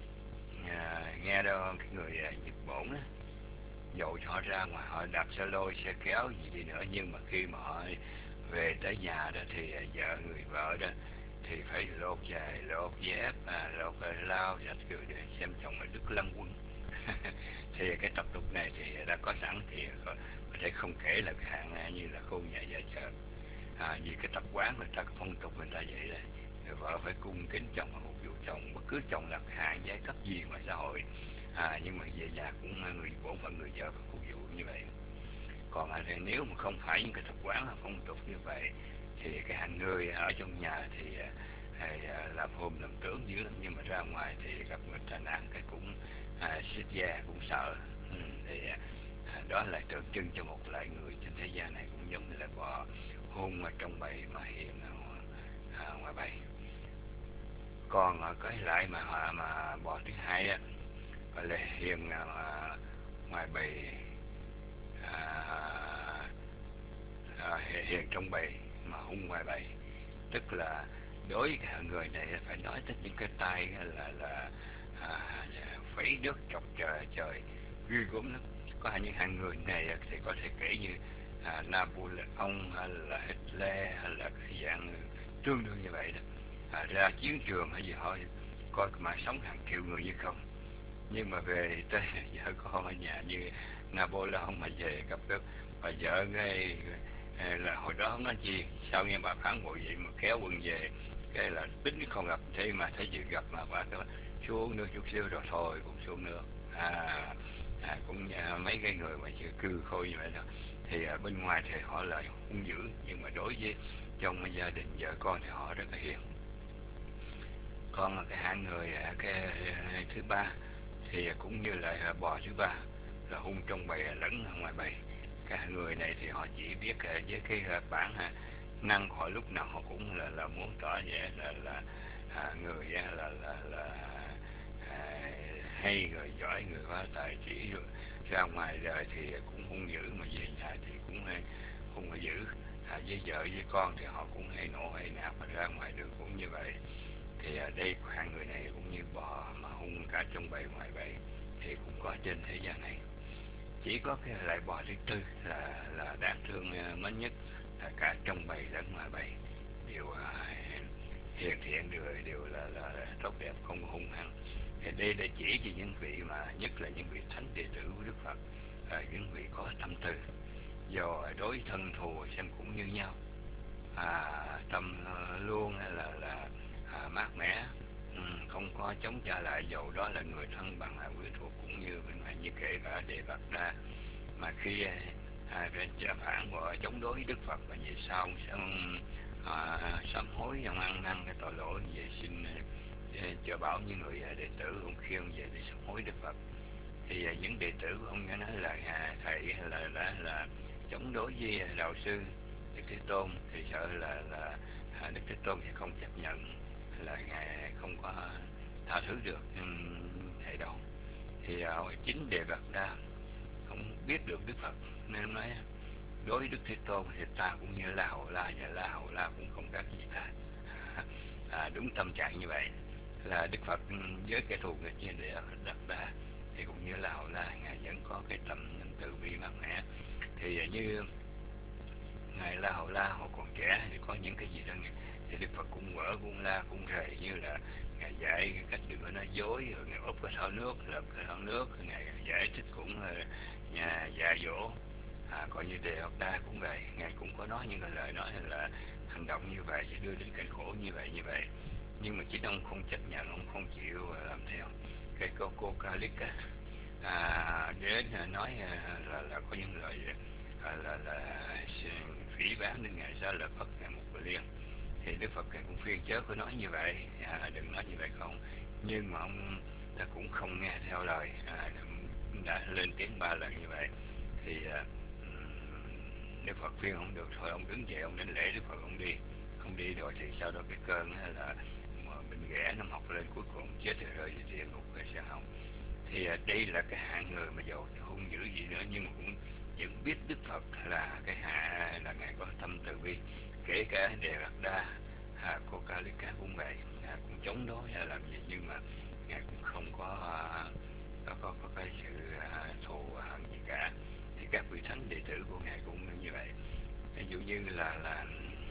Speaker 7: À, nghe đâu cái người à, Nhật Bổn đó, dầu họ ra ngoài họ đạp xe lôi xe kéo gì đi nữa, nhưng mà khi mà họ về tới nhà đó thì à, vợ người vợ đó thì phải lột giày, lột dép, à, lột lao giặt rồi để xem chồng là Đức Lăng Quân. Thì cái tập tục này thì đã có sẵn, thì có, có thể không kể là cái hạng như là khôn nhà dạy chợ, à, vì cái tập quán người ta, phong tục người ta vậy đấy. Người vợ phải cung kính chồng và phục vụ chồng, bất cứ chồng là hạng giai cấp gì ngoài xã hội, à, nhưng mà về nhà cũng người bổn phận người vợ phải phục vụ như vậy. Còn à, nếu mà không phải những cái tập quán phong tục như vậy thì cái hạng người ở trong nhà thì à, làm hôn làm tướng dữ lắm, nhưng mà ra ngoài thì gặp người tai nạn cái cũng à, xích da cũng sợ. Ừ, thì à, đó là tượng trưng cho một loại người trên thế gian này, cũng giống như là bò hôn ở trong bầy mà hiện à, ngoài bầy. Còn à, cái lại mà họ mà bò thứ hai á gọi là hiền à, ngoài bầy, à, à, hiền trong bầy mà hung ngoài bầy, tức là đối với cái người này phải nói tới những cái tay là là à, phẩy nước chọc trời trời ghê gớm lắm. Có những hạng người này thì có thể kể như à, Napoleon hay là Hitler hay là cái dạng tương đương như vậy đó, à, ra chiến trường hay gì họ coi mà sống hàng triệu người như không, nhưng mà về tới vợ con ở nhà như Napoleon mà về gặp cái bà vợ ngay là hồi đó không nói gì, sao nghe bà phán bộ vậy mà kéo quân về, cái là tính không gặp, thế mà thấy gì gặp mà bà cái xuống nước chút xíu rồi thôi cũng xuống nước. À, à cũng à, mấy cái người mà chưa cư khôi như vậy đó thì à, bên ngoài thì họ lại hung dữ, nhưng mà đối với trong gia đình vợ con thì họ rất là hiền. Còn cái hạng người cái thứ ba thì cũng như là bò thứ ba là hung trong bầy lẫn ngoài bầy. Cái người này thì họ chỉ biết với cái bản năng họ lúc nào họ cũng là là muốn tỏ vẻ là là à, người là là là, là à, hay người giỏi người có tài trí, rồi ra ngoài đời thì cũng hung dữ, mà về nhà thì cũng hung dữ. À, với vợ với con thì họ cũng hay nộ hay nạt, mà ra ngoài đường cũng như vậy. Thì ở đây hạng người này cũng như bò mà hung cả trong bầy ngoài bầy thì cũng có trên thế gian này. Chỉ có cái loại bò thứ tư là là đáng thương mến nhất, là cả trong bầy lẫn ngoài bầy đều uh, hiền thiện, đều đều là, là, là tốt đẹp, không hung hăng. Thì đây để chỉ cho những vị mà nhất là những vị thánh đệ tử của Đức Phật, uh, những vị có tâm từ, do đối thân thù xem cũng như nhau, à, tâm uh, luôn là là à, mát mẻ, ừ, không có chống trả lại, dầu đó là người thân bằng là quyến thuộc, cũng như bên ngoài như kể cả Đề Bạt Đa. Mà khi à, à, phản bội chống đối Đức Phật và về sau xong à, sám hối ông ăn năn cái tội lỗi về xin chờ bảo những người đệ tử ông khiêng về để sám hối Đức Phật. Thì à, những đệ tử của ông nghe nói là à, thầy là là là chống đối với đạo sư Đức Thế Tôn, thì sợ là là à, Đức Thế Tôn sẽ không chấp nhận, là ngài không có tha thứ được um, thầy đâu. Thì à, chính Đề Bạt Đa không biết được Đức Phật nên nói đối Đức Thế Tôn thì ta cũng như La Hầu La, và La Hầu La cũng không khác gì ta. À, đúng tâm trạng như vậy là Đức Phật với kẻ thù nghịch như Đề Bạt Đa thì cũng như La Hầu La, ngài vẫn có cái tâm từ bi mát mẻ. Thì như ngài La Hầu La hồi còn trẻ thì có những cái gì đó thì Đức Phật cũng vỡ cũng la cũng rầy, như là ngài dạy cách đừng có nói dối, rồi ngài úp cái thau nước lập cái thau nước, ngài giải thích cũng nhà dạy dỗ. À, còn như Đề Bạt Đa cũng vậy, ngài cũng có nói những cái lời nói là hành động như vậy sẽ đưa đến cảnh khổ như vậy như vậy, nhưng mà chính ông không chấp nhận, ông không chịu làm theo. Cái cô cô Calic á, à, đến nói là là có những lời là là, là phỉ báng đến ngài Xá Lợi Phất, ngài Mục Kiền Liên. Thì Đức Phật cũng khuyên chớ có nói như vậy, à, đừng nói như vậy không. Nhưng mà ông ta cũng không nghe theo lời, à, đã lên tiếng ba lần như vậy. Thì à, Đức Phật khuyên không được, thôi ông đứng dậy, ông đến lễ Đức Phật, ông đi. Không đi rồi thì sau đó cái cơn là bệnh ghẻ nó mọc lên, cuối cùng chết rồi rơi về địa ngục cái sang hồng. Thì à, đây là cái hạng người mà dầu hung dữ gì nữa nhưng mà cũng vẫn biết Đức Phật là cái hạ, là ngài có tâm từ bi. Kể cả Đề Bạt Đa, à, cô Kalika cũng vậy, à, cũng chống đối hay làm gì nhưng mà ngài cũng không có à, có, có, có cái sự à, thù hận gì cả. Thì các vị thánh đệ tử của ngài cũng như vậy. Ví dụ như là là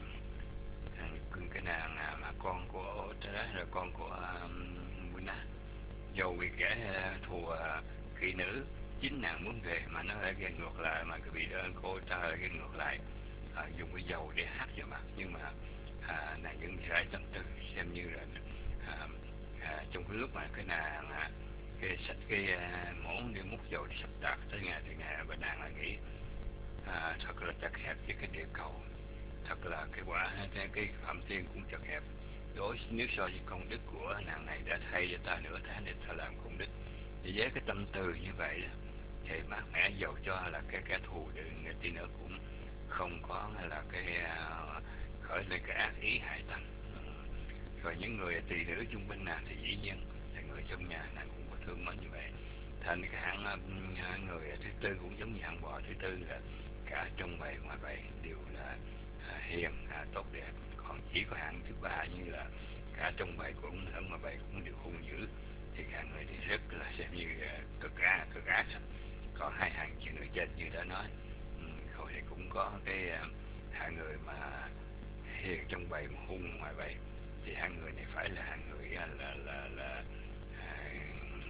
Speaker 7: cái nàng mà con của là con của um, Buna, dầu bị kẻ thù kỵ nữ, chính nàng muốn về mà nó lại gây ngược lại, mà cái vị ơn cô ta lại gây ngược lại, à, dùng cái dầu để hắt vào mặt. Nhưng mà à, nàng vẫn rải tâm tư, xem như là à, à, trong cái lúc mà cái nàng à, cái sách cái à, muỗng đi múc dầu đi sắp tạt tới ngài thì ngài và nàng lại nghĩ à, thật là chật hẹp với cái địa cầu, thật là cái quả cái phạm tiên cũng chật hẹp. Đối nếu so với công đức của nàng này đã thay cho ta nửa tháng để ta làm công đức, thì với cái tâm từ như vậy thì mát mẻ, dầu cho là cái kẻ thù đừng tí nữa cũng không có là cái uh, khởi lên cái ác ý hại tánh. Rồi những người tỳ nữ chung bên nàng thì dĩ nhiên là người trong nhà nàng cũng có thương mến như vậy. Thành cái hạng uh, người thứ tư cũng giống như hạng bò thứ tư, là cả trong bầy ngoài bầy đều là uh, hiền uh, tốt đẹp. Còn chỉ có hạng thứ ba như là cả trong bầy cũng lẫn ngoài bầy cũng đều hung dữ, thì hạng người thì rất là xem như uh, cực ác cực ác. Còn hai hạng chuyện người trên như đã nói, rồi thì cũng có cái uh, hạng người mà hiền trong bầy mà hung ngoài bầy, thì hạng người này phải là hạng người uh, là là là uh,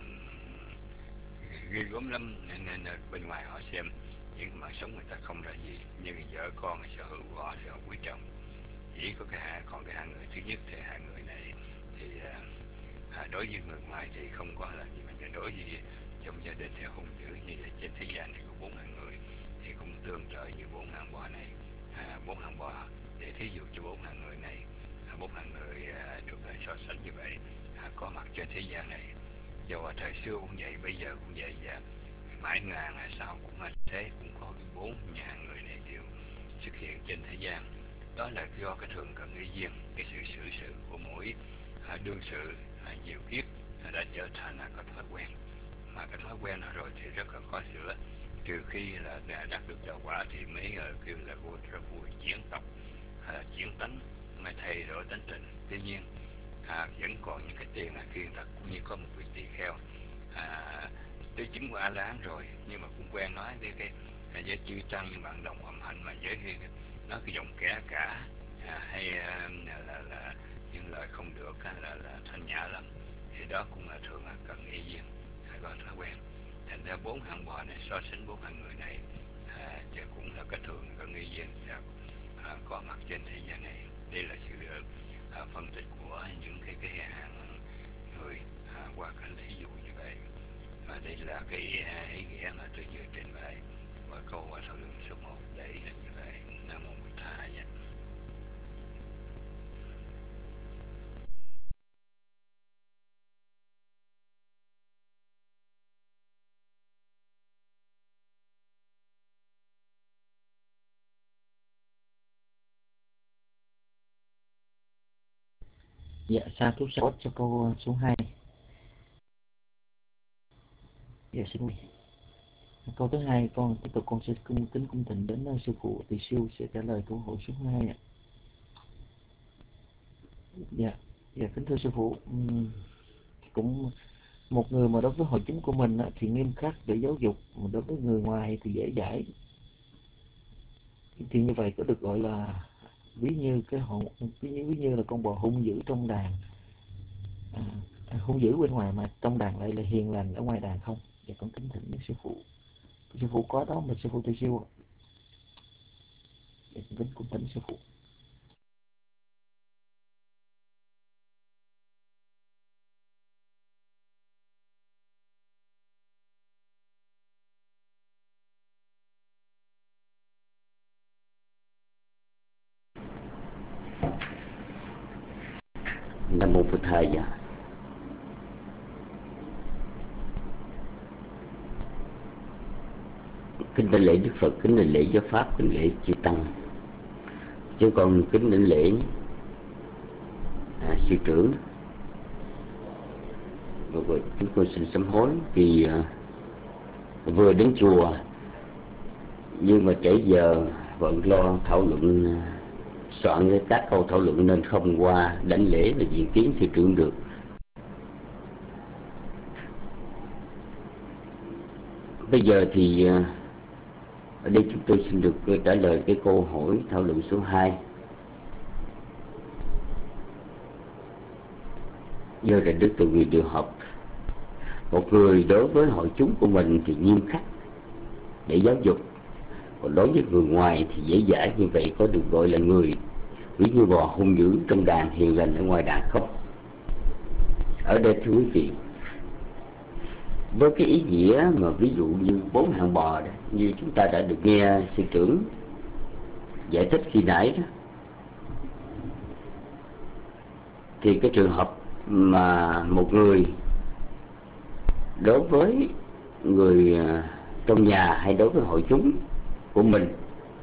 Speaker 7: ghê gớm lắm, nên, nên bên ngoài họ xem những mạng sống người ta không là gì, nhưng vợ con sở hữu của họ thì họ quý trọng. Chỉ có cái hạng, còn cái hạng người thứ nhất thì hạng người này thì à, đối với người ngoài thì không có là gì, mà đối với trong gia đình thì hung dữ như vậy. Trên thế gian thì có bốn hạng người thì cũng tương tự như bốn hạng bò này, à, bốn hạng bò để thí dụ cho bốn hạng người này, à, bốn hạng người à, được à, so sánh như vậy, à, có mặt trên thế gian này. Dầu ở thời xưa cũng vậy, bây giờ cũng vậy, và mãi ngàn là sau cũng là thế, cũng có bốn nhà người này đều xuất hiện trên thế gian. Đó là do cái thường cận ý duyên, cái sự xử sự của mỗi à, đương sự à, nhiều kiếp à, đã trở thành là có thói quen, mà cái thói quen đó rồi thì rất là khó sửa, trừ khi là đã đạt được đạo quả thì mới uh, kêu là vô tra vui chiến tộc, à, chiến tánh mới thay đổi tánh tình. Tuy nhiên à, vẫn còn những cái tiền là kiên thật, cũng như có một vị tỳ kheo à, tới chứng của A La Hán rồi, nhưng mà cũng quen nói với cái à, với chư tăng như bạn đồng hầm hạnh, mà với cái nói cái giọng kẻ cả à, hay à, là là những lời không được à, là là thanh nhã lắm, thì đó cũng là thường là cần y duyên, hay có thói quen. Thành ra bốn hạng bò này so sánh bốn hạng người này à, thì cũng là cái thường cần y duyên à, à, có mặt trên thế gian này. Đây là sự à, phân tích của những cái cái hạng người à, qua cái lễ dụ như vậy. Và đây là cái à, ý nghĩa mà tôi vừa trình bày và câu và thảo luận số một để là như vậy. Nam mô Bụt Thầy.
Speaker 4: Dạ, sa thú sa cho câu số hai. Dạ, xin mời. Câu thứ hai, con tiếp tục con sẽ cung kính cung thỉnh đến uh, sư phụ Tỳ Siêu sẽ trả lời câu hỏi số hai ạ. Dạ, dạ kính thưa sư phụ, um, cũng một người mà đối với hội chúng của mình uh, thì nghiêm khắc để giáo dục, mà đối với người ngoài thì dễ dãi. Thì như vậy có được gọi là ví như cái họ ví như, ví như là con bò hung dữ trong đàn, à, hung dữ bên ngoài mà trong đàn lại là hiền lành ở ngoài đàn không? Dạ con kính thỉnh với sư phụ. Sư phụ có đó mà sư phụ Tỳ Siêu. Dạ con kính cung thỉnh sư phụ.
Speaker 8: Nam mô Phật Thầy. Kính đảnh lễ Đức Phật, kính đảnh lễ giáo pháp, kính lễ chư tăng. Chứ còn kính đảnh lễ à, sư trưởng. Rồi chúng tôi xin sám hối vì à, vừa đến chùa nhưng mà trễ giờ vẫn lo thảo luận, soạn các câu thảo luận nên không qua đảnh lễ và diện kiến sư trưởng được. Bây giờ thì ở đây chúng tôi xin được trả lời cái câu hỏi thảo luận số hai. Do là Đức Từ Người Điều Học, một người đối với hội chúng của mình thì nghiêm khắc để giáo dục, còn đối với người ngoài thì dễ dãi. Như vậy có được gọi là người ví như bò hung dữ trong đàn, hiền lành ở ngoài đàn không? Ở đây thưa quý vị, với cái ý nghĩa mà ví dụ như bốn hạng bò đó, như chúng ta đã được nghe sư trưởng giải thích khi nãy đó, thì cái trường hợp mà một người đối với người trong nhà hay đối với hội chúng của mình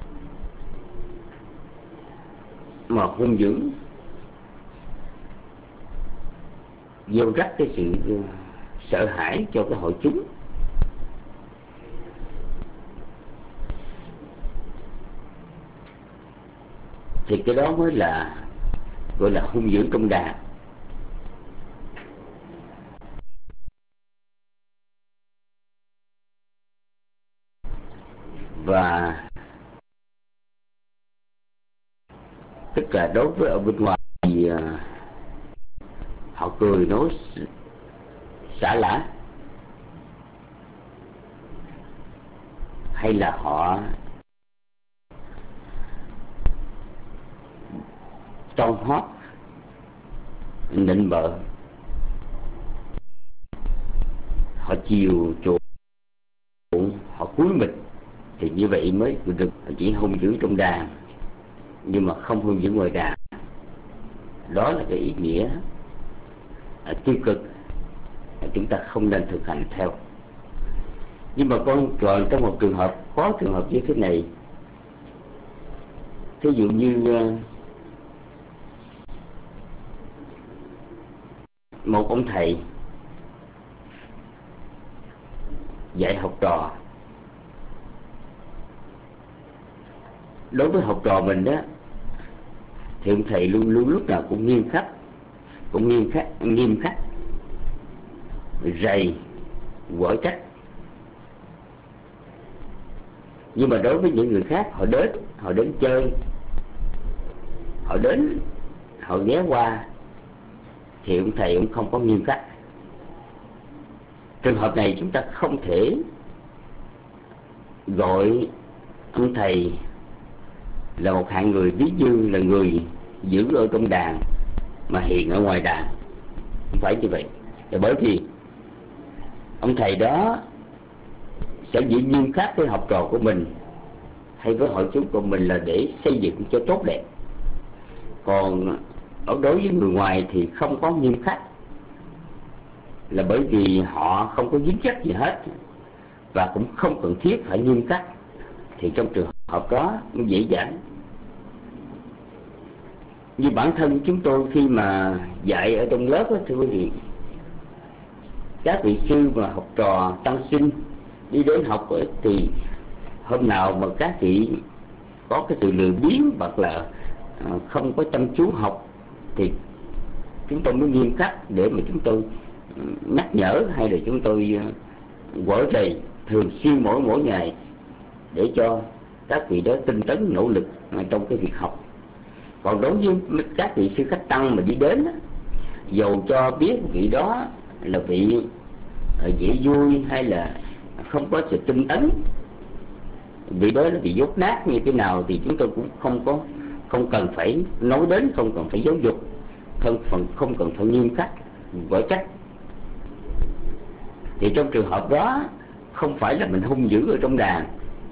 Speaker 8: mà hung dữ, gieo rắc cái sự sợ hãi cho cái hội chúng, thì cái đó mới là gọi là hung dữ trong đàn. Và tức là đối với ở bên ngoài thì uh, họ cười nói xả lả, hay là họ trông hót nịnh bợ, họ chiều chuộng, họ cúi mình, thì như vậy mới được chỉ hung dữ trong đàn nhưng mà không hung dữ ngoài đàn. Đó là cái ý nghĩa à, tiêu cực, à, chúng ta không nên thực hành theo. Nhưng mà con còn trong một trường hợp, có trường hợp như thế này, thí dụ như uh, một ông thầy dạy học trò, đối với học trò mình đó thì ông thầy luôn luôn lúc nào cũng nghiêm khắc, cũng nghiêm khắc, nghiêm khắc, rầy, quở trách. Nhưng mà đối với những người khác, họ đến, họ đến chơi, họ đến, họ ghé qua, thì ông thầy cũng không có nghiêm khắc. Trường hợp này chúng ta không thể gọi ông thầy là một hạng người ví như là người giữ ở trong đàn mà hiền ở ngoài đàn, không phải như vậy. Là bởi vì ông thầy đó sẽ giữ nghiêm khắc với học trò của mình hay với hội chúng của mình là để xây dựng cho tốt đẹp. Còn ở đối với người ngoài thì không có nghiêm khắc, là bởi vì họ không có dính dấp gì hết và cũng không cần thiết phải nghiêm khắc. Thì trong trường hợp đó nó dễ dàng. Như bản thân chúng tôi khi mà dạy ở trong lớp đó, thưa quý vị, các vị sư và học trò tăng sinh đi đến học ấy, thì hôm nào mà các vị có cái sự lười biếng hoặc là không có chăm chú học thì chúng tôi mới nghiêm khắc để mà chúng tôi nhắc nhở, hay là chúng tôi quở rầy thường xuyên mỗi mỗi ngày để cho các vị đó tinh tấn nỗ lực trong cái việc học. Còn đối với các vị sư khách tăng mà đi đến, dầu cho biết vị đó là vị dễ vui hay là không có sự tinh tấn, vị đó là bị dốt nát như thế nào, thì chúng tôi cũng không có không cần phải nói đến, không cần phải giáo dục, không phần không cần phải nghiêm khắc gọi trách. Thì trong trường hợp đó không phải là mình hung dữ ở trong đàn,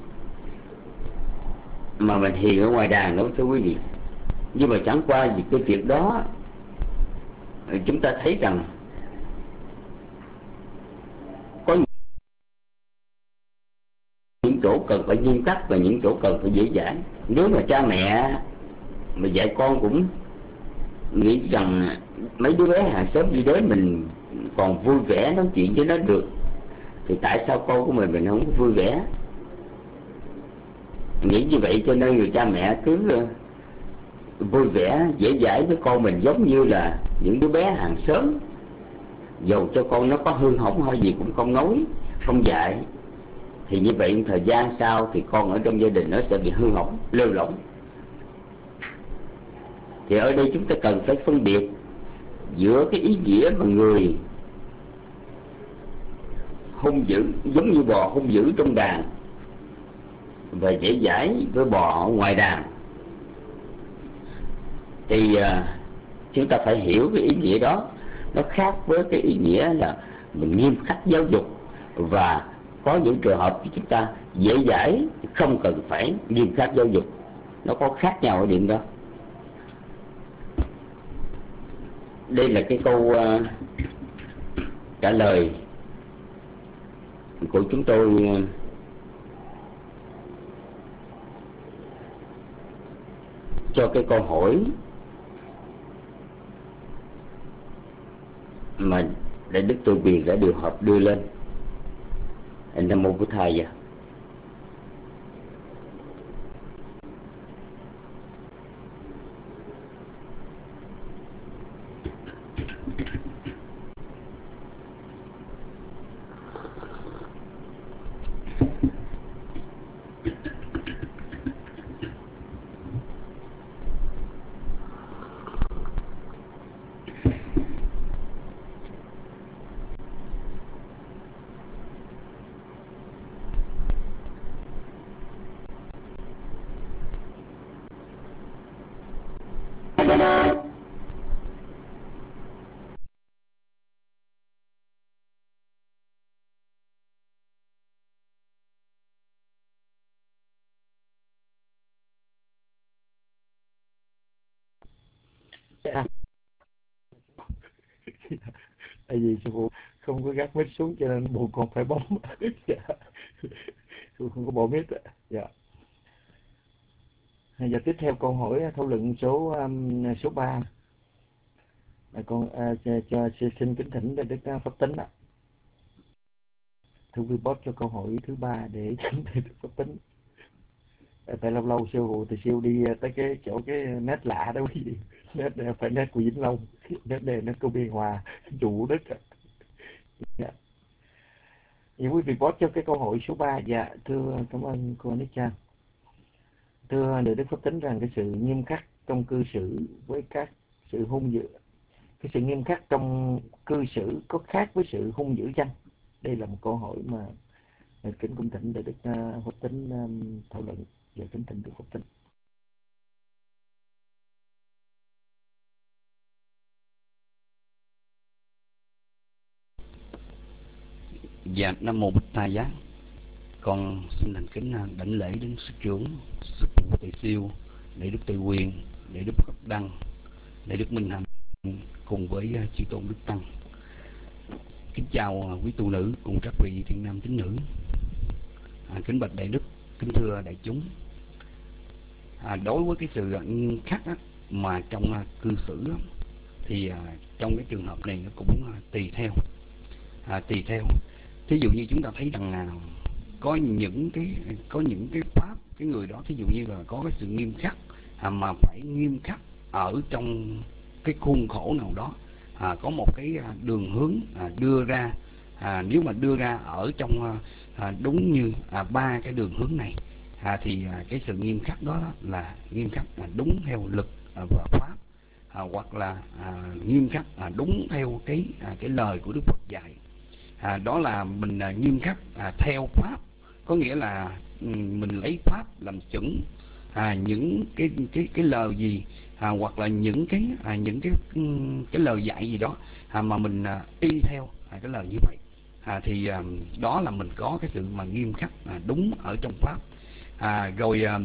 Speaker 8: mà mình hiền ở ngoài đàn đâu thưa quý vị. Nhưng mà chẳng qua vì cái việc đó chúng ta thấy rằng có những chỗ cần phải nghiêm khắc và những chỗ cần phải dễ dãi. Nếu mà cha mẹ mà dạy con cũng nghĩ rằng mấy đứa bé hàng xóm đi đến mình còn vui vẻ nói chuyện với nó được, thì tại sao con của mình mình không có vui vẻ? Nghĩ như vậy cho nên người cha mẹ cứ vui vẻ dễ dãi với con mình, giống như là những đứa bé hàng xóm. Dầu cho con nó có hư hỏng hay gì cũng không nói, không dạy, thì như vậy thời gian sau thì con ở trong gia đình nó sẽ bị hư hỏng, lơ lỏng. Thì ở đây chúng ta cần phải phân biệt giữa cái ý nghĩa mà người hung dữ, giống như bò hung dữ trong đàn, và dễ dãi với bò ngoài đàn. Thì uh, chúng ta phải hiểu cái ý nghĩa đó. Nó khác với cái ý nghĩa là mình nghiêm khắc giáo dục, và có những trường hợp chúng ta dễ dãi không cần phải nghiêm khắc giáo dục. Nó có khác nhau ở điểm đó. Đây là cái câu uh, trả lời của chúng tôi uh, cho cái câu hỏi mà Đại Đức Từ Bi đã điều hợp đưa lên. Nam Mô Bổn Thầy.
Speaker 4: Tại vì sư phụ không có gác mic xuống cho nên buộc con phải bấm. Dạ. Sư không có bỏ mic. Dạ. Giờ tiếp theo câu hỏi thảo luận số um, số ba. À, con à, cho, cho xin kính thỉnh Đại Đức Pháp Tính ạ. Thưa quý bót cho câu hỏi thứ ba để kính Đại Đức Pháp Tính. À, tại lâu lâu sư phụ thì siêu đi tới cái chỗ cái nét lạ đó quý vị. Nét này phải nét của Vĩnh Long, nét này nét của Biên Hòa, chủ Đức. Dạ. Vậy quý vị bót cho cái câu hỏi số ba. Dạ, thưa cảm ơn cô Anisha. Thưa Đại Đức Pháp Tính rằng cái sự nghiêm khắc trong cư xử với các sự hung dữ, cái sự nghiêm khắc trong cư xử có khác với sự hung dữ chăng? Đây là một câu hỏi mà kính cung thỉnh Đại Đức Pháp Tính um, thảo luận. Dạ, kính thỉnh Đức Pháp Tính.
Speaker 7: Dạ, Nam Mô Bích Thầy Giá. Con xin thành kính đảnh lễ đến sư trưởng, sư phụ Thầy Siêu, Đại Đức Tây Quyền, Đại Đức Phật Đăng, Đại Đức Minh Hạnh cùng với chư tôn Đức Tăng. Kính chào quý tu nữ cùng các vị thiện nam tín nữ. À, kính bạch Đại Đức, kính thưa đại chúng. À, đối với cái sự nghiêm khắc á, mà trong à, cư xử á, thì à, trong cái trường hợp này nó cũng à, tùy theo, à, tùy theo. Thí dụ như chúng ta thấy rằng à, có những cái có những cái pháp, cái người đó thí dụ như là có cái sự nghiêm khắc, à, mà phải nghiêm khắc ở trong cái khuôn khổ nào đó, à, có một cái đường hướng à, đưa ra, à, nếu mà đưa ra ở trong à, đúng như à, ba cái đường hướng này, à, thì à, cái sự nghiêm khắc đó là nghiêm khắc à, đúng theo lực à, và pháp, à, hoặc là à, nghiêm khắc à, đúng theo cái à, cái lời của Đức Phật dạy. À, đó là mình à, nghiêm khắc à, theo pháp, có nghĩa là um, mình lấy pháp làm chuẩn, à, những cái cái cái lời gì, à, hoặc là những cái à, những cái cái lời dạy gì đó, à, mà mình à, y theo à, cái lời như vậy, à, thì à, đó là mình có cái sự mà nghiêm khắc à, đúng ở trong pháp. À, rồi à,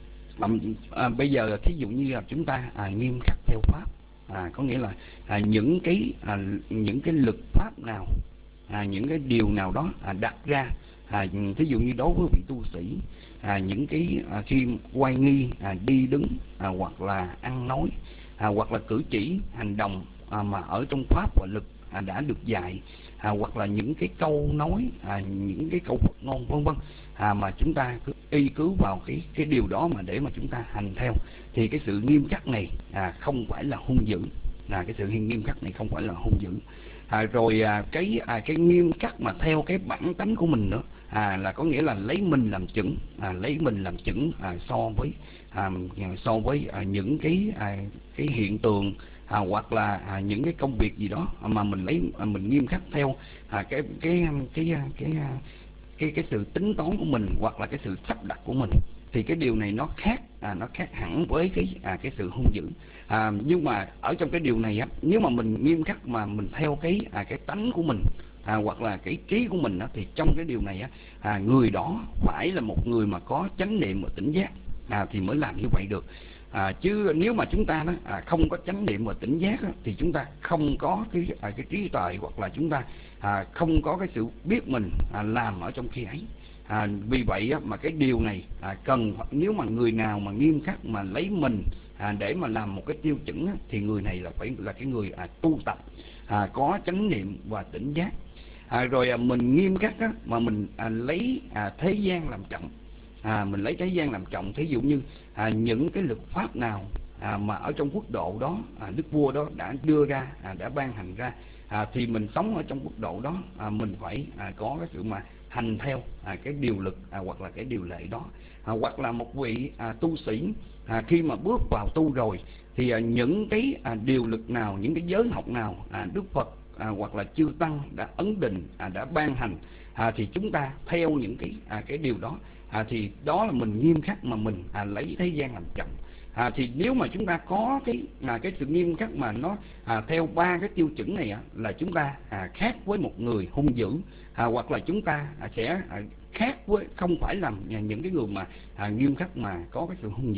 Speaker 7: à, bây giờ thí dụ như là chúng ta à, nghiêm khắc theo pháp, à, có nghĩa là à, những cái à, những cái lực pháp nào, à, những cái điều nào đó à, đặt ra, à, thí dụ như đối với vị tu sĩ, à, những cái à, khi quay nghi, à, đi đứng, à, hoặc là ăn nói, à, hoặc là cử chỉ hành động à, mà ở trong pháp và lực à, đã được dạy, à, hoặc là những cái câu nói, à, những cái câu Phật ngôn vân vân, à, mà chúng ta cứ y cứ vào cái cái điều đó mà để mà chúng ta hành theo, thì cái sự nghiêm khắc này à, không phải là hung dữ, là cái sự nghiêm khắc này không phải là hung dữ. À, rồi à, cái à, cái nghiêm khắc mà theo cái bản tánh của mình nữa, à, là có nghĩa là lấy mình làm chuẩn, à, lấy mình làm chuẩn à, so với à, so với à, những cái à, cái hiện tượng, à, hoặc là à, những cái công việc gì đó mà mình lấy à, mình nghiêm khắc theo à, cái cái cái cái cái cái cái sự tính toán của mình, hoặc là cái sự sắp đặt của mình, thì cái điều này nó khác, à, nó khác hẳn với cái à, cái sự hung dữ. À, nhưng mà ở trong cái điều này á, nếu mà mình nghiêm khắc mà mình theo cái à, cái tánh của mình, à, hoặc là cái trí của mình á, thì trong cái điều này á, à, người đó phải là một người mà có chánh niệm và tỉnh giác, à, thì mới làm như vậy được. À, chứ nếu mà chúng ta đó, à, không có chánh niệm và tỉnh giác đó, thì chúng ta không có cái à, cái trí tuệ, hoặc là chúng ta à, không có cái sự biết mình à, làm ở trong khi ấy. À, vì vậy á, mà cái điều này à, cần, nếu mà người nào mà nghiêm khắc mà lấy mình à, để mà làm một cái tiêu chuẩn á, thì người này là phải là cái người à, tu tập, à, có chánh niệm và tỉnh giác. À, rồi à, mình nghiêm khắc á, mà mình à, lấy à, thế gian làm trọng, à, mình lấy thế gian làm trọng, thí dụ như à, những cái luật pháp nào à, mà ở trong quốc độ đó, à, đức vua đó đã đưa ra, à, đã ban hành ra, à, thì mình sống ở trong quốc độ đó, à, mình phải à, có cái sự mà hành theo à, cái điều luật, à, hoặc là cái điều lệ đó. À, hoặc là một vị à, tu sĩ à, khi mà bước vào tu rồi, thì à, những cái à, điều luật nào, những cái giới học nào à, Đức Phật à, hoặc là chư Tăng đã ấn định, à, đã ban hành, à, thì chúng ta theo những cái à, cái điều đó, à, thì đó là mình nghiêm khắc mà mình à, lấy thế gian làm trọng. À, thì nếu mà chúng ta có cái à, cái sự nghiêm khắc mà nó à, theo ba cái tiêu chuẩn này, à, là chúng ta à, khác với một người hung dữ, à, hoặc là chúng ta à, sẽ à, khác với, không phải là những cái người mà à, nghiêm khắc mà có cái sự hung dữ.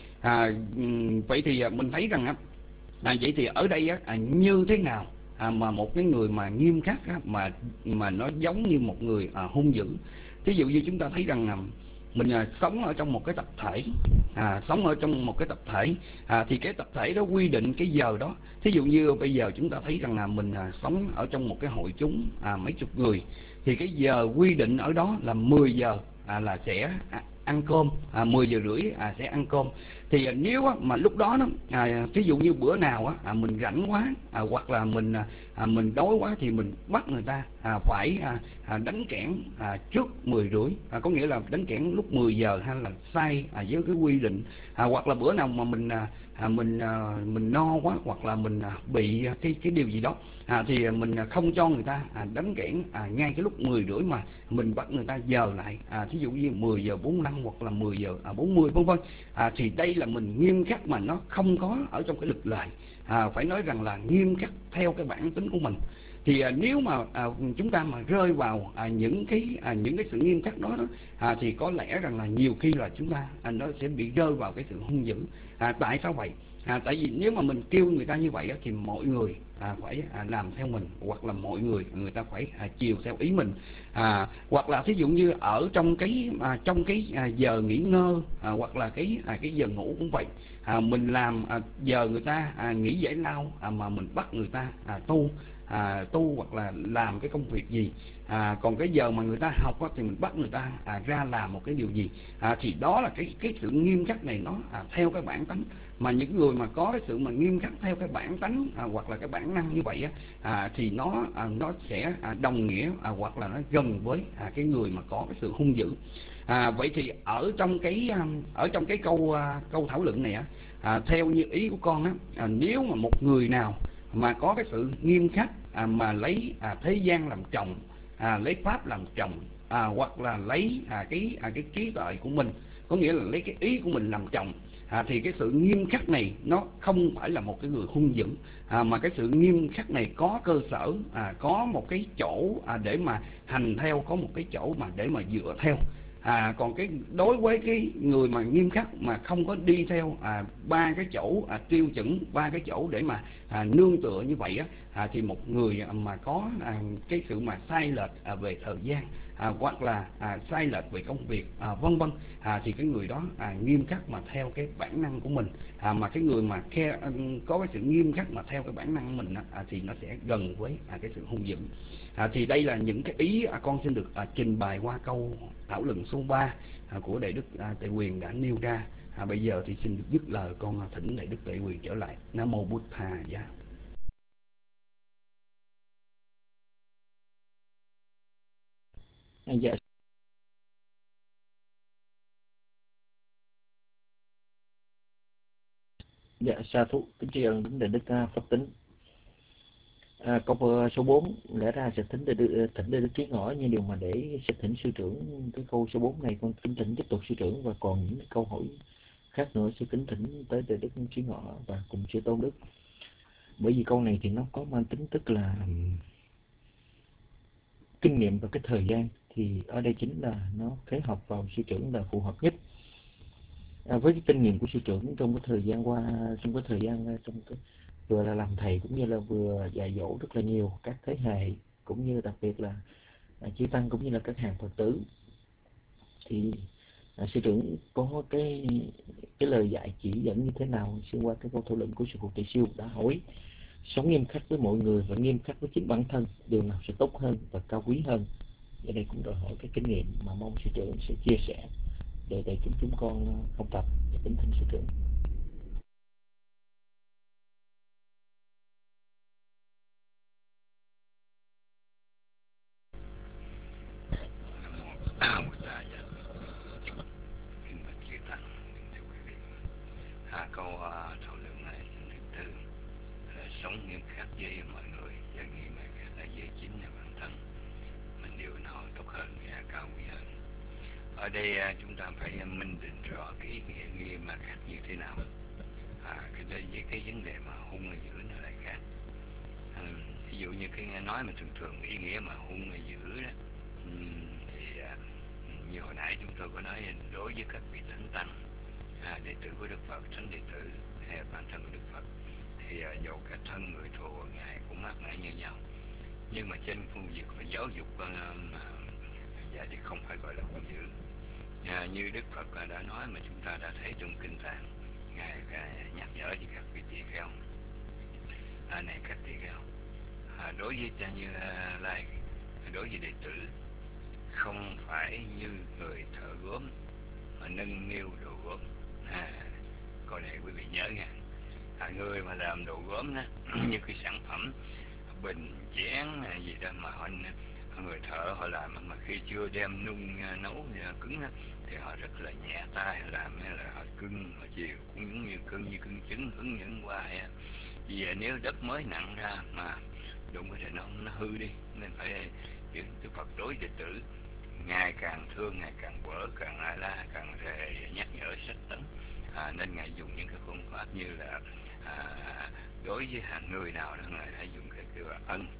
Speaker 7: À, vậy thì à, mình thấy rằng á, à, vậy thì ở đây á, à, như thế nào à, mà một cái người mà nghiêm khắc á, mà mà nó giống như một người à, hung dữ. Thí dụ như chúng ta thấy rằng à, mình à, sống ở trong một cái tập thể, à, sống ở trong một cái tập thể, à, thì cái tập thể đó quy định cái giờ đó. Thí dụ như bây giờ chúng ta thấy rằng là mình à, sống ở trong một cái hội chúng à, mấy chục người, thì cái giờ quy định ở đó là mười giờ à, là sẽ à, ăn cơm, à, mười giờ rưỡi à, sẽ ăn cơm. Thì à, nếu á, mà lúc đó, đó à, ví dụ như bữa nào á, à, mình rảnh quá, à, hoặc là mình à, mình đói quá, thì mình bắt người ta à, phải à, à, đánh kẽn à, trước mười rưỡi, à, có nghĩa là đánh kẽn lúc mười giờ, hay là sai à, với cái quy định. À, hoặc là bữa nào mà mình à, à, mình à, mình no quá, hoặc là mình à, bị cái cái điều gì đó, à, thì mình không cho người ta à, đánh kẽn à, ngay cái lúc mười rưỡi, mà mình bắt người ta giờ lại, à, thí dụ như mười giờ bốn mươi lăm hoặc là mười giờ bốn mươi vân vân. À, thì đây là mình nghiêm khắc mà nó không có ở trong cái luật lệ, à, phải nói rằng là nghiêm khắc theo cái bản tính của mình.
Speaker 9: Thì à, nếu mà à, chúng ta mà rơi vào à, những cái à, những cái sự nghiêm khắc đó, đó à, thì có lẽ rằng là nhiều khi là chúng ta à, nó sẽ bị rơi vào cái sự hung dữ. À, tại sao vậy? À, tại vì nếu mà mình kêu người ta như vậy á, thì mọi người à, phải à, làm theo mình, hoặc là mọi người người ta phải à, chiều theo ý mình. À, hoặc là thí dụ như ở trong cái à, trong cái à, giờ nghỉ ngơi à, hoặc là cái à, cái giờ ngủ cũng vậy. À, mình làm à, giờ người ta à, nghỉ giải lao à, mà mình bắt người ta à, tu à, tu hoặc là làm cái công việc gì. À, còn cái giờ mà người ta học á, thì mình bắt người ta à, ra làm một cái điều gì. À, thì đó là cái cái sự nghiêm khắc này nó à, theo cái bản tánh. Mà những người mà có cái sự mà nghiêm khắc theo cái bản tánh à, hoặc là cái bản năng như vậy á, à, thì nó à, nó sẽ à, đồng nghĩa à, hoặc là nó gần với à, cái người mà có cái sự hung dữ. À, vậy thì ở trong cái ở trong cái câu câu thảo luận này á, à, theo như ý của con á, à, nếu mà một người nào mà có cái sự nghiêm khắc à, mà lấy à, thế gian làm chồng, à, lấy pháp làm chồng, à, hoặc là lấy à, cái à, cái trí tuệ của mình, có nghĩa là lấy cái ý của mình làm chồng, à, thì cái sự nghiêm khắc này nó không phải là một cái người hung dữ, à, mà cái sự nghiêm khắc này có cơ sở, à, có một cái chỗ à, để mà hành theo, có một cái chỗ mà để mà dựa theo. À, còn cái đối với cái người mà nghiêm khắc mà không có đi theo à, ba cái chỗ à, tiêu chuẩn, ba cái chỗ để mà à, nương tựa như vậy á, à, thì một người mà có à, cái sự mà sai lệch à, về thời gian à, hoặc là à, sai lệch về công việc à, vân vân, à, thì cái người đó à, nghiêm khắc mà theo cái bản năng của mình. À, mà cái người mà khe, có cái sự nghiêm khắc mà theo cái bản năng của mình à, thì nó sẽ gần với à, cái sự hung dữ. À, thì đây là những cái ý à, con xin được à, trình bày qua câu thảo luận số ba à, của Đại Đức à, Tệ Quyền đã nêu ra. À, bây giờ thì xin được dứt lời, con thỉnh Đại Đức Tệ Quyền trở lại. Nam mô Bụt Thà Giá.
Speaker 4: Dạ. Dạ, sa thú kính tri ân đến Đại Đức uh, Pháp Tính. À, câu uh, số bốn lẽ ra sẽ thỉnh Đại Đức thỉnh Đại Đức Trí Ngõ, nhưng điều mà để sẽ thỉnh sư trưởng cái câu số bốn này, con kính thỉnh tiếp tục sư trưởng, và còn những câu hỏi khác nữa sẽ kính thỉnh tới Đại Đức Trí Ngõ và cùng sư Tôn Đức. Bởi vì câu này thì nó có mang tính tức là kinh nghiệm và cái thời gian, thì ở đây chính là nó kết hợp vào sư trưởng là phù hợp nhất. À, với cái kinh nghiệm của sư trưởng trong cái thời gian qua, trong cái thời gian trong cái vừa là làm thầy cũng như là vừa dạy dỗ rất là nhiều các thế hệ, cũng như đặc biệt là à, chư tăng cũng như là các hàng Phật tử, thì à, sư trưởng có cái cái lời dạy chỉ dẫn như thế nào xuyên qua cái câu thảo luận của sư phụ Tỳ Siêu đã hỏi. Sống nghiêm khắc với mọi người và nghiêm khắc với chính bản thân, điều nào sẽ tốt hơn và cao quý hơn? Ở đây cũng đòi hỏi cái kinh nghiệm mà mong sư trưởng sẽ chia sẻ để để chúng chúng con học tập và kính thỉnh sư trưởng.
Speaker 7: À, câu uh, thảo luận này thứ tư là sống nghiêm khắc với mọi người và nghiêm khắc là với chính là bản thân mình, điều nào tốt hơn và cao quý hơn. Ở đây uh, chúng ta phải minh định rõ cái ý nghĩa nghiêm mà khác như thế nào. À, cái đây với cái vấn đề mà hung hay dữ nó lại khác. À, ví dụ như cái nói mà thường thường ý nghĩa mà hung hay dữ đó, um, thì uh, như hồi nãy chúng tôi có nói đối với các vị thánh tăng, à, đệ tử của Đức Phật, thánh đệ tử hay bản thân của Đức Phật, thì uh, dầu cả thân người thù ngài cũng mát mẻ như nhau, nhưng mà trên phương diện phải giáo dục uh, mà dạ thì không phải gọi là hung dữ. À, như Đức Phật uh, đã nói mà chúng ta đã thấy trong kinh tạng, ngài uh, nhắc nhở với các vị tỳ kheo, à, này các tỳ kheo, à, đối với cha Như uh, Lai, đối với đệ tử không phải như người thợ gốm mà nâng niu đồ gốm. À, câu này quý vị nhớ nha. À, người mà làm đồ gốm đó, như cái sản phẩm bình chén gì đó mà họ, người thợ họ làm mà khi chưa đem nung nấu cứng đó, thì họ rất là nhẹ tay làm, hay là họ cưng, họ chiều cũng giống như cưng như cưng trứng hứng những qua. Vì nếu đất mới nặng ra mà đụng có thể nó nó hư đi, nên phải Đức Phật đối đệ tử ngày càng thương, ngày càng vỡ, càng la la, càng thề nhắc nhở sách tấn. À, nên ngài dùng những cái phương pháp như là à, đối với hàng người nào đó ngài phải dùng cái kêu là ân,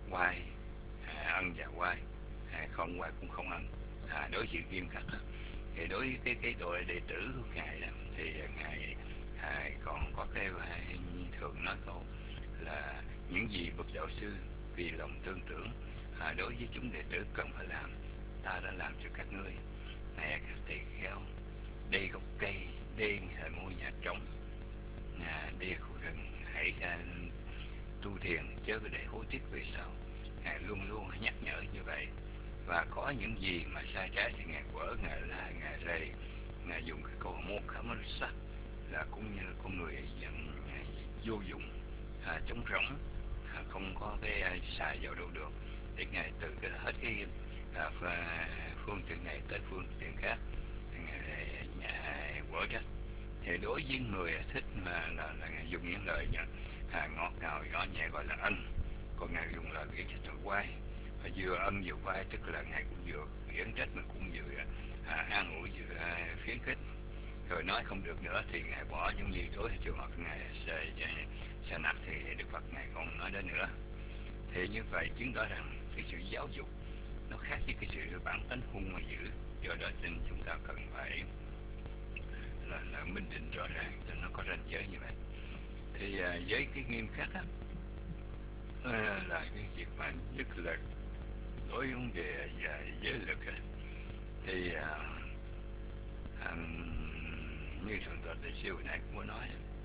Speaker 7: oai, à, ân và oai, à, không oai cũng không ân, à, đối xử nghiêm khắc. Thì đối với cái cái đội đệ tử của ngài đó, thì ngài à, còn có cái thường nói câu là những gì bậc đạo sư vì lòng tương tưởng à, đối với chúng đệ tử cần phải làm, ta đã làm cho các ngươi. Này các tỳ kheo, đây gốc cây, đây là ngôi nhà trống, à, đây khu rừng, hãy à, tu thiền chớ có để hối tiếc về sau. Ngài luôn luôn nhắc nhở như vậy. Và có những gì mà sai trái thì ngài quở, ngài la, ngài rầy, ngài dùng cái câu mô khamarasa là cũng như con người vô dụng, à, trống rỗng, à, không có cái à, xài vào đâu được, để ngài từ cái hết cái à, phương tiện này tới phương tiện khác, ngài nhà quở trách. Thì đối với người thích mà là, là ngài dùng những lời à, ngọt ngào nhỏ nhẹ gọi là ân, còn ngài dùng lời khiển trách là oai. Và vừa ân vừa oai, tức là ngài cũng vừa khiển trách mà cũng vừa à, an ủi, vừa à, khuyến khích. Rồi nói không được nữa thì ngài bỏ, những gì đối với trường hợp ngài sẽ, sẽ nặng thì Đức Phật ngài không nói đến nữa. Thì như vậy chứng tỏ rằng cái sự giáo dục nó khác với cái sự bản tính hung và dữ. Do đó nên chúng ta cần phải là, là minh định rõ ràng cho nó có ranh giới như vậy. Thì à, với cái nghiêm khắc á, à, là cái việc mà nhất là đối với vấn đề và giới lực á, thì à, à, như thượng tọa Tề Siêu nãy cũng có nói,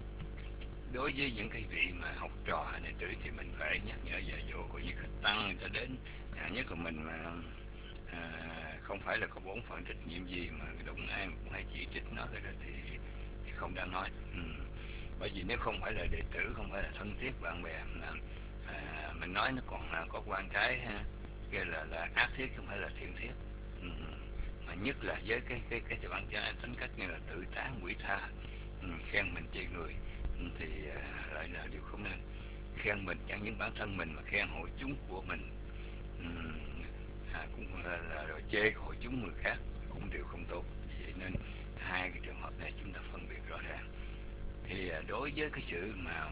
Speaker 7: đối với những cái vị mà học trò đệ tử thì mình phải nhắc nhở dạy dỗ, còn như khách tăng người ta đến à, nhất là mình mà à, không phải là có bổn phận trách nhiệm gì mà đụng ai cũng hay chỉ trích nó cái đó thì, thì không đáng nói. Ừ. Bởi vì nếu không phải là đệ tử, không phải là thân thiết bạn bè mà à, mình nói nó còn là có quan trái kia là là ác thiết, không phải là thiện thiết. Ừ. Mà nhất là với cái cái cái cái bản tính cách như là tự tán quỷ tha, ừ, khen mình chê người, ừ, thì à, lại là điều không nên. Khen mình chẳng những bản thân mình mà khen hội chúng của mình, ừ, à, cũng là, là rồi chê hội chúng người khác cũng đều không tốt. Vậy nên hai cái trường hợp này chúng ta phân biệt rõ ràng. Thì à, đối với cái sự mà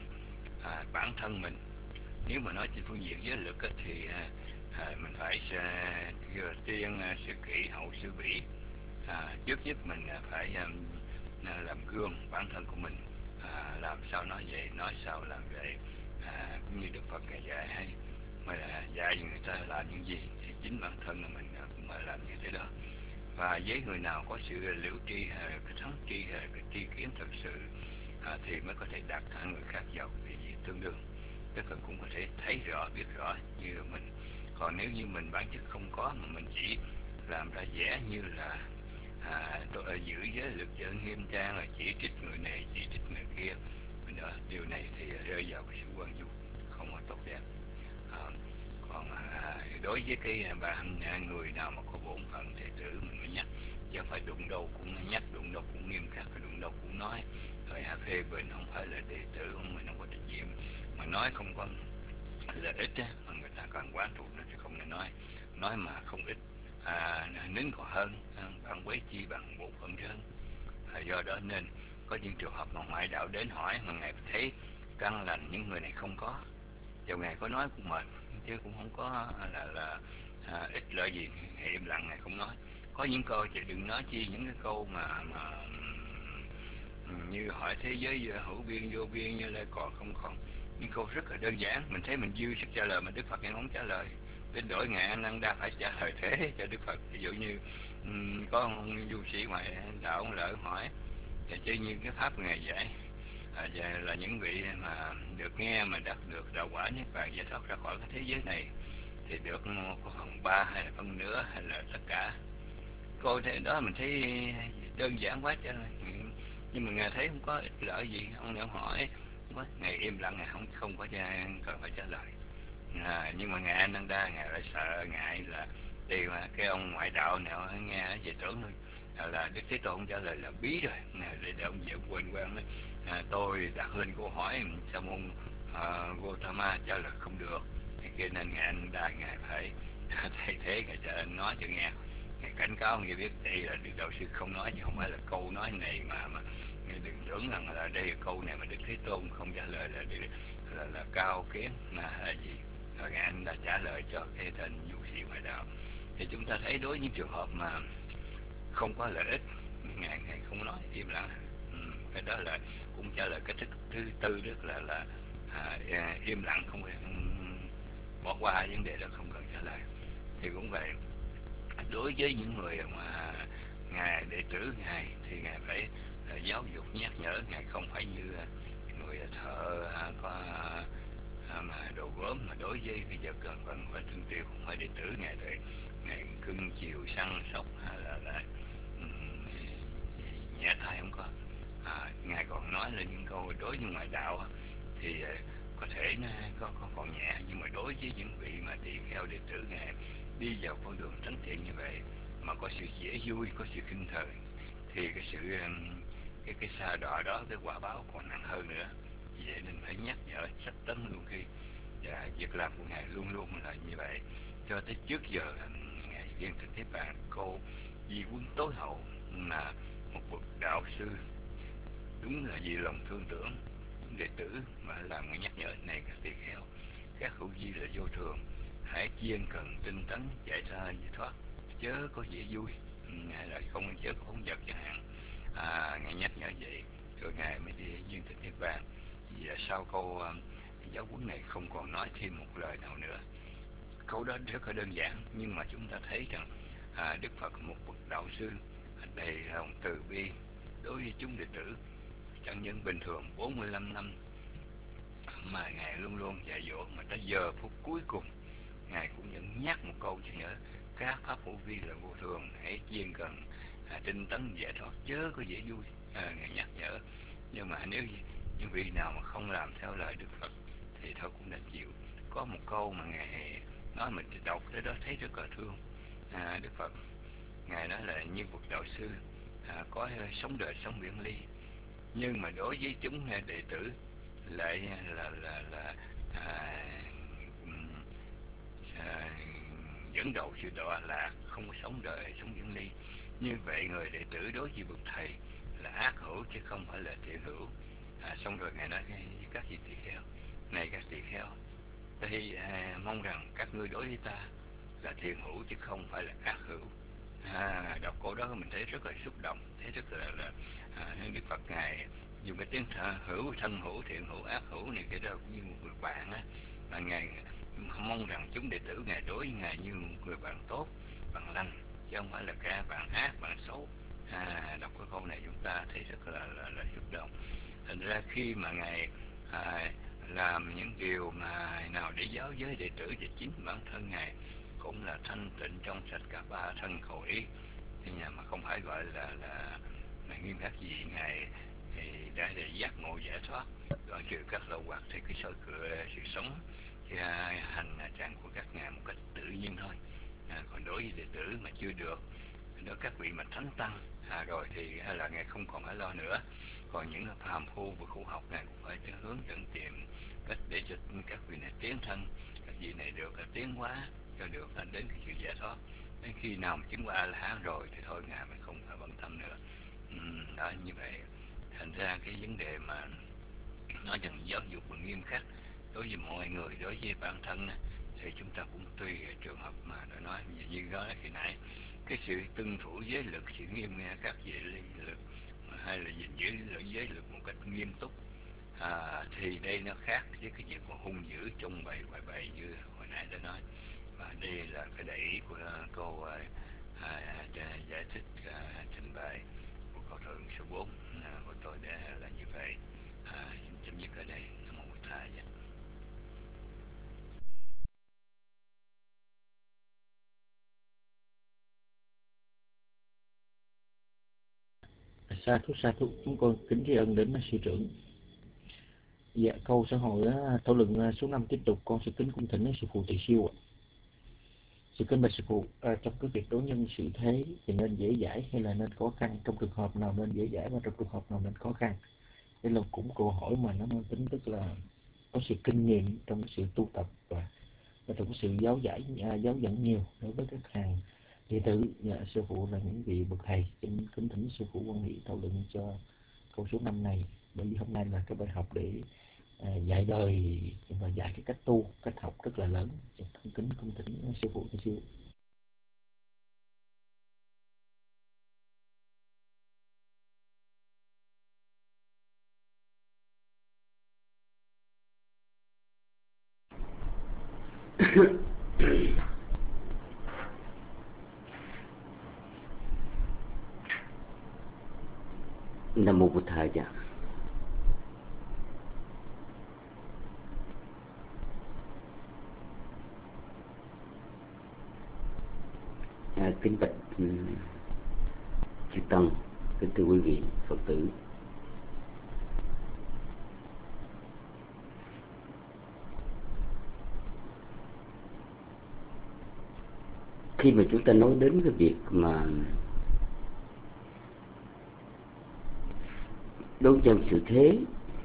Speaker 7: à, bản thân mình, nếu mà nói trên phương diện giới lực á, thì à, à, mình phải à, tiên à, sư kỷ hậu sư bỉ. À, trước nhất mình à, phải à, làm gương bản thân của mình, à, làm sao nói vậy, nói sao làm vậy, à, cũng như Đức Phật ngài dạy hay mà dạy người ta làm những gì thì chính bản thân là mình cũng phải làm như thế đó. Và với người nào có sự liễu tri hay cái thắng tri hay cái tri kiến thật sự à, thì mới có thể đặt cả người khác vào vị trí tương đương, tức là cũng có thể thấy rõ biết rõ như mình. Còn nếu như mình bản chất không có mà mình chỉ làm ra vẻ như là à, tôi giữ giới lực giới nghiêm trang, là chỉ trích người này chỉ trích người kia, đó, điều này thì rơi vào cái sự quan du không có tốt đẹp. À, còn à, đối với cái bà người nào mà có bổn phận đệ tử mình mới nhắc, chứ phải đụng đâu cũng nhắc, đụng đâu cũng nghiêm khắc, đụng đâu cũng nói. Rồi à, phê bình không phải là đệ tử, không mình không có trách nhiệm, mà nói không có lợi ích á, mà người ta cần quán thụ nó thì không nên nói. Nói mà không ích à, nín còn hơn, bằng quế chi bằng bổn phận hơn. À, do đó nên có những trường hợp mà ngoại đạo đến hỏi mà ngài thấy căn lành những người này không có, giờ ngài có nói cũng mệt chứ cũng không có là là à, ích lợi gì, ngài im lặng, ngài không nói. Có những câu thì đừng nói chi những cái câu mà mà như hỏi thế giới hữu biên vô biên như lai còn không còn, những câu rất là đơn giản, mình thấy mình dư sức trả lời mà Đức Phật ngài không trả lời, đến đổi ngài A Nan Đa phải trả lời thế cho Đức Phật. Ví dụ như um, có ông du sĩ ngoại đạo ông lợi hỏi thì chứ như cái pháp ngài dạy à, là những vị mà được nghe mà đạt được đạo quả niết bàn giải thoát ra khỏi cái thế giới này thì được có phần ba hay là phần nữa hay là tất cả. Câu thế đó mình thấy đơn giản quá, cho nhưng mà ngài thấy không có ích lợi gì, ông đã hỏi ngài im lặng, ngài không không có cần phải trả lời. À, nhưng mà ngài A Nan Đa ngài lại sợ ngại là đi mà cái ông ngoại đạo nào nghe về tưởng thôi là Đức Thế Tôn trả lời là bí rồi, để, để ông dễ quên quen đấy. À, tôi đặt lên câu hỏi sao môn uh, Gautama trả lời không được, cho nên ngài A Nan Đa ngài phải thay thế ngài trả nói cho nghe, ngài cảnh cáo ngài biết đây là Đức Đạo Sư không nói chứ không phải là câu nói này mà mà đừng tưởng rằng là đây là câu này mà Đức Thế Tôn không trả lời là là, là, là cao kiến là, là gì. rồi ngài anh đã trả lời cho cái tên du sĩ ngoại đạo. Thì chúng ta thấy đối với những trường hợp mà không có lợi ích, ngài ngài không nói, im lặng. Ừ, cái đó là cũng trả lời cái thứ, thứ tư, rất là là à, im lặng, không, không bỏ qua vấn đề đó, không cần trả lời. Thì cũng vậy, đối với những người mà ngài đệ tử ngài thì ngài phải uh, giáo dục nhắc nhở, ngài không phải như uh, người thợ uh, có uh, mà đồ gốm, mà đối với cái vật cần vẫn phải tuân tiêu, không phải đệ tử ngài thì ngài cưng chiều săn sóc hay là, là um, nhẹ tay không có. À, ngài còn nói là những câu đối với ngoại đạo thì uh, có thể nó có, có còn nhẹ, nhưng mà đối với những vị mà tỳ kheo đệ tử ngài đi vào con đường thánh thiện như vậy mà có sự dễ vui, có sự khinh thường, thì cái sự cái cái sa đọa đó, cái quả báo còn nặng hơn nữa. Vậy nên phải nhắc nhở sách tấn luôn khi, và việc làm của ngài luôn luôn là như vậy. Cho tới trước giờ ngài viên tịch Niết Bàn, câu di huấn tối hậu mà một bậc đạo sư đúng là vì lòng thương tưởng đệ tử mà làm người nhắc nhở này: các tỳ kheo, các hữu vi là vô thường, hãy chiên cần tinh tấn giải ra giải thoát, chớ có dễ vui, ngài lại không chớ có phóng vật chẳng hạn. À, ngài nhắc nhở vậy rồi ngài mới đi viên tịch Niết Bàn. Vì sau câu uh, giáo huấn này không còn nói thêm một lời nào nữa. Câu đó rất là đơn giản, nhưng mà chúng ta thấy rằng à, Đức Phật một bậc đạo sư đầy lòng từ bi đối với chúng đệ tử. Chẳng những bình thường bốn mươi lăm năm mà ngài luôn luôn dạy dỗ, mà tới giờ phút cuối cùng ngài cũng vẫn nhắc một câu chứ nhớ: các pháp hữu vi là vô thường, hãy chiên cần à, tinh tấn giải thoát, chớ có dễ vui. À, ngài nhắc nhở. Nhưng mà nếu những vị nào mà không làm theo lời Đức Phật thì thôi cũng đã chịu. Có một câu mà ngài nói, mình đọc tới đó thấy rất là thương. À, Đức Phật ngài nói là như một đạo sư à, có sống đời sống biển ly, nhưng mà đối với chúng đệ tử lại là là là à, à, dẫn đầu sự đọa lạc, không có sống đời sống biển ly. Như vậy người đệ tử đối với bậc thầy là ác hữu chứ không phải là thiện hữu. À, xong rồi ngài nói với các vị tỳ kheo: này các tỳ kheo, thì à, mong rằng các ngươi đối với ta là thiện hữu chứ không phải là ác hữu. À, đọc câu đó mình thấy rất là xúc động, thấy rất là, là à, Đức Phật ngài dùng cái tiếng hữu, thân hữu, thiện hữu, ác hữu này, cái đó cũng như một người bạn á, mà ngài mong rằng chúng đệ tử ngài đối với ngài như một người bạn tốt, bạn lành, chứ không phải là cả bạn ác, bạn xấu. À, đọc cái câu này chúng ta thấy rất là là, là xúc động. Thành ra khi mà ngài à, làm những điều mà nào để giáo giới đệ tử, và chính bản thân ngài cũng là thanh tịnh trong sạch cả ba thân khẩu ý, thì nhà mà không phải gọi là là, là nghiêm khắc gì. Ngài thì đã để giác ngộ giải thoát, đoạn trừ các lậu hoặc, thì cái soi cửa sự sống thì hành tràng của các ngài một cách tự nhiên thôi. À, còn đối với đệ tử mà chưa được, đó các vị mà thánh tăng à, rồi thì là ngài không còn phải lo nữa. Còn những phàm phu và khu học ngài cũng phải hướng dẫn tìm cách để cho các vị này tiến thân, các vị này được là tiến hóa cho được thành đến cái sự giải thoát. Đến khi nào mà chứng qua A La Hán rồi thì thôi ngài mới không phải bận tâm nữa. Uhm, đó, như vậy thành ra cái vấn đề mà nói rằng giáo dục và nghiêm khắc đối với mọi người, đối với bản thân thì chúng ta cũng tùy trường hợp mà đã nói như đó khi nãy, cái sự tuân thủ giới lực, sự nghiêm nghe các về lý lực, hay là gìn giữ giới lực một cách nghiêm túc, à, thì đây nó khác với cái việc mà hung dữ trong bày bài bày như hồi nãy đã nói. Và đây là cái đại ý của câu à, à, giải thích à, trình bày của câu thượng số bốn à, của tôi để là như vậy. À, xin chấm dứt ở đây. Nam mô Bổn Thầy.
Speaker 4: Sa thú sa thú, chúng con kính tri ân đến sư trưởng. Dạ, câu xã hội thảo luận số năm tiếp tục, con sẽ kính cung thỉnh sư phụ Tỳ Siêu ạ. Sự kính bạch sư phụ, à, trong cái việc đối nhân xử thế thì nên dễ dãi hay là nên khó khăn? Trong trường hợp nào nên dễ dãi và trong trường hợp nào nên khó khăn? Đây là cũng câu hỏi mà nó mang tính tức là có sự kinh nghiệm trong sự tu tập và, và trong sự giáo giải à, giáo dẫn nhiều đối với các hàng đệ tử. Dạ, sư phụ là những vị bậc thầy, xin kính thỉnh sư phụ quan hệ thảo luận cho câu số năm này, bởi vì hôm nay là cái bài học để à, dạy đời và dạy cái cách tu, cách học rất là lớn. Thân kính cung thỉnh sư phụ sư sư.
Speaker 8: Nam mô Bụt Thầy. À, kính bạch chư tăng, kính thưa quý vị Phật tử. Khi mà chúng ta nói đến cái việc mà đón nhận sự thế,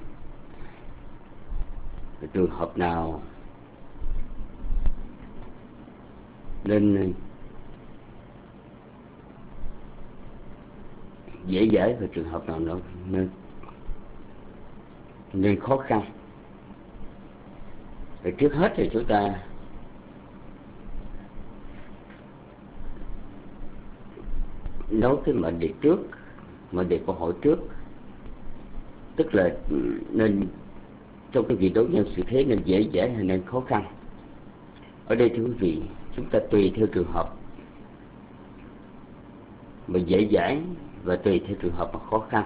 Speaker 8: trường hợp nào nên dễ dãi và trường hợp nào nó nên nên khó khăn. Và trước hết thì chúng ta nói cái mệnh đề trước, mệnh đề câu hỏi trước, tức là nên trong cái việc đón nhận sự thế nên dễ dãi hay nên khó khăn. Ở đây thưa quý vị, chúng ta tùy theo trường hợp mà dễ dãi và tùy theo trường hợp mà khó khăn.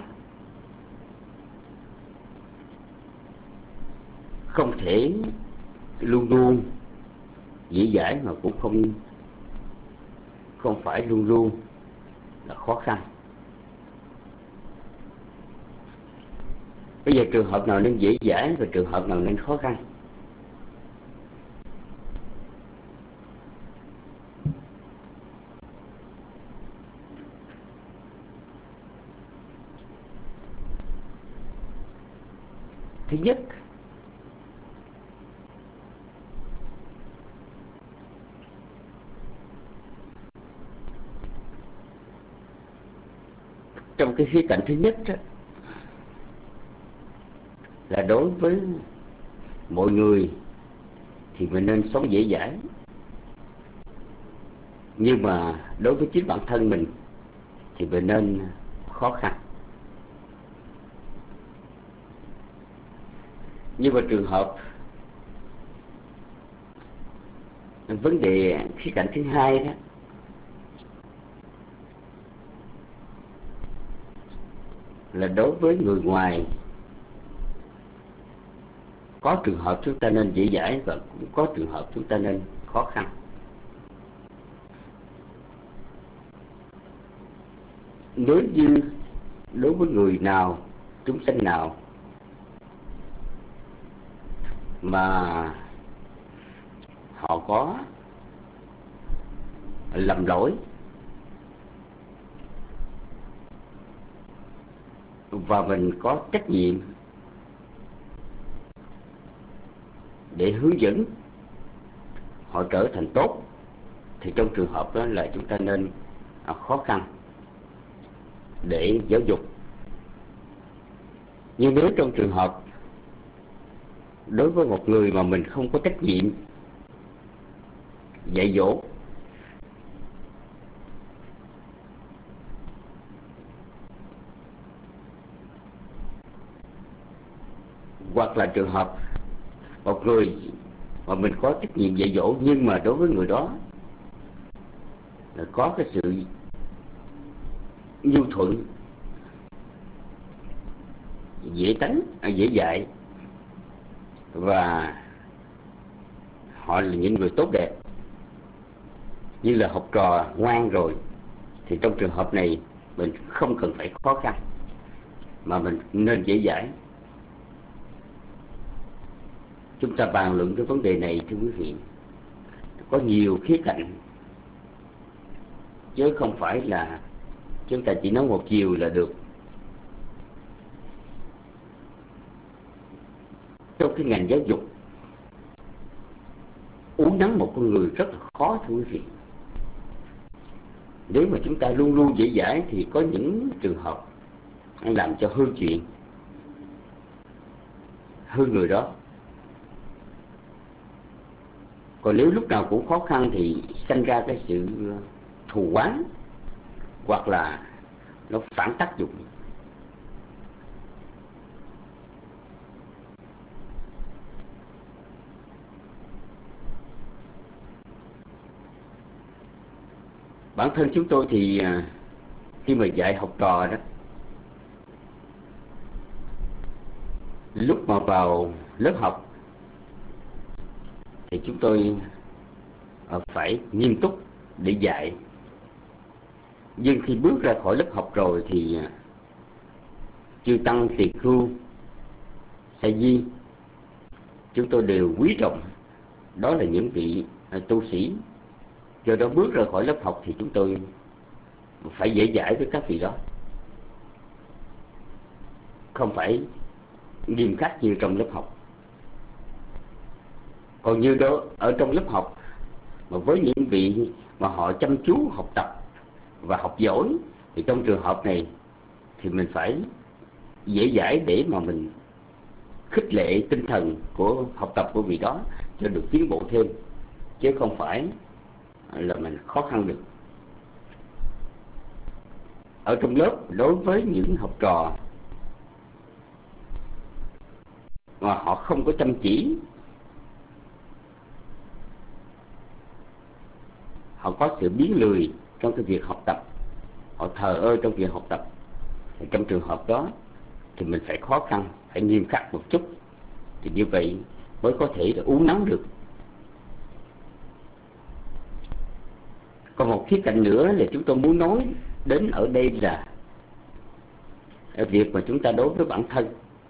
Speaker 8: Không thể luôn luôn dễ dãi mà cũng không không phải luôn luôn là khó khăn. Bây giờ trường hợp nào nên dễ dãi và trường hợp nào nên khó khăn? Thứ nhất, trong cái khía cạnh thứ nhất đó, là đối với mọi người thì mình nên sống dễ dãi, nhưng mà đối với chính bản thân mình thì mình nên khó khăn. Nhưng mà trường hợp vấn đề khía cạnh thứ hai đó là đối với người ngoài, có trường hợp chúng ta nên dễ dãi và cũng có trường hợp chúng ta nên khó khăn. Nếu như đối với người nào, chúng sanh nào mà họ có lầm lỗi và mình có trách nhiệm để hướng dẫn họ trở thành tốt, thì trong trường hợp đó là chúng ta nên khó khăn để giáo dục. Nhưng nếu trong trường hợp đối với một người mà mình không có trách nhiệm dạy dỗ, hoặc là trường hợp một người mà mình có trách nhiệm dạy dỗ nhưng mà đối với người đó là có cái sự nhu thuận, dễ tánh, dễ dạy và họ là những người tốt đẹp, như là học trò ngoan rồi, thì trong trường hợp này mình không cần phải khó khăn mà mình nên dễ dãi. Chúng ta bàn luận cái vấn đề này thưa quý vị, có nhiều khía cạnh chứ không phải là chúng ta chỉ nói một chiều là được. Trong cái ngành giáo dục, uốn nắn một con người rất là khó thưa quý vị. Nếu mà chúng ta luôn luôn dễ dãi thì có những trường hợp làm cho hư chuyện, hơn người đó. Còn nếu lúc nào cũng khó khăn thì sanh ra cái sự thù oán, hoặc là nó phản tác dụng. Bản thân chúng tôi thì khi mà dạy học trò đó, lúc mà vào lớp học thì chúng tôi phải nghiêm túc để dạy. Nhưng khi bước ra khỏi lớp học rồi thì chư tăng, tỳ khưu, sa di, chúng tôi đều quý trọng. Đó là những vị tu sĩ. Do đó bước ra khỏi lớp học thì chúng tôi phải dễ dãi với các vị đó, không phải nghiêm khắc như trong lớp học. Còn như đó ở trong lớp học mà với những vị mà họ chăm chú học tập và học giỏi, thì trong trường hợp này thì mình phải dễ dãi để mà mình khích lệ tinh thần của học tập của vị đó cho được tiến bộ thêm, chứ không phải là mình khó khăn được. Ở trong lớp, đối với những học trò mà họ không có chăm chỉ, họ có sự biến lười trong cái việc học tập, họ thờ ơ trong việc học tập, thì trong trường hợp đó thì mình phải khó khăn, phải nghiêm khắc một chút, thì như vậy mới có thể là uốn nắn được. Còn một khía cạnh nữa là chúng tôi muốn nói đến ở đây là việc mà chúng ta đối với bản thân.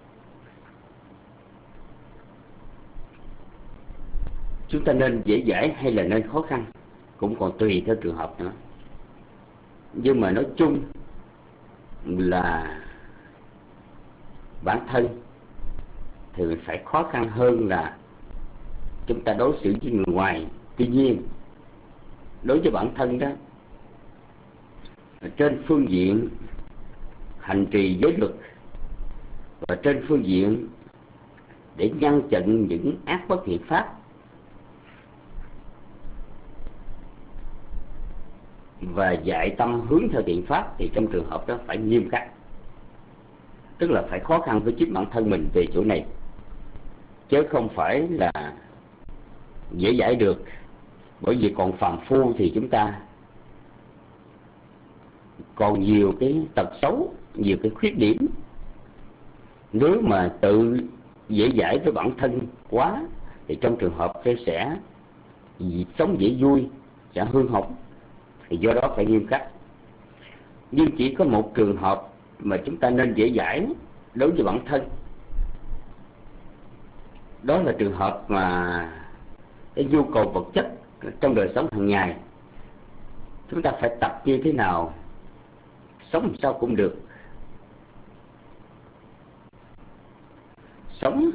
Speaker 8: Chúng ta nên dễ dãi hay là nên khó khăn cũng còn tùy theo trường hợp nữa. Nhưng mà nói chung là bản thân thì mình phải khó khăn hơn là chúng ta đối xử với người ngoài. Tuy nhiên đối với bản thân đó, trên phương diện hành trì giới luật và trên phương diện để ngăn chặn những ác bất thiện pháp và dạy tâm hướng theo thiện pháp, thì trong trường hợp đó phải nghiêm khắc, tức là phải khó khăn với chính bản thân mình về chỗ này, chứ không phải là dễ dãi được. Bởi vì còn phàm phu thì chúng ta còn nhiều cái tật xấu, nhiều cái khuyết điểm. Nếu mà tự dễ dãi với bản thân quá thì trong trường hợp nó sẽ sống dễ vui, sẽ hư hỏng, thì do đó phải nghiêm khắc. Nhưng chỉ có một trường hợp mà chúng ta nên dễ dãi đối với bản thân, đó là trường hợp mà cái nhu cầu vật chất trong đời sống hàng ngày. Chúng ta phải tập như thế nào, sống làm sao cũng được. Sống,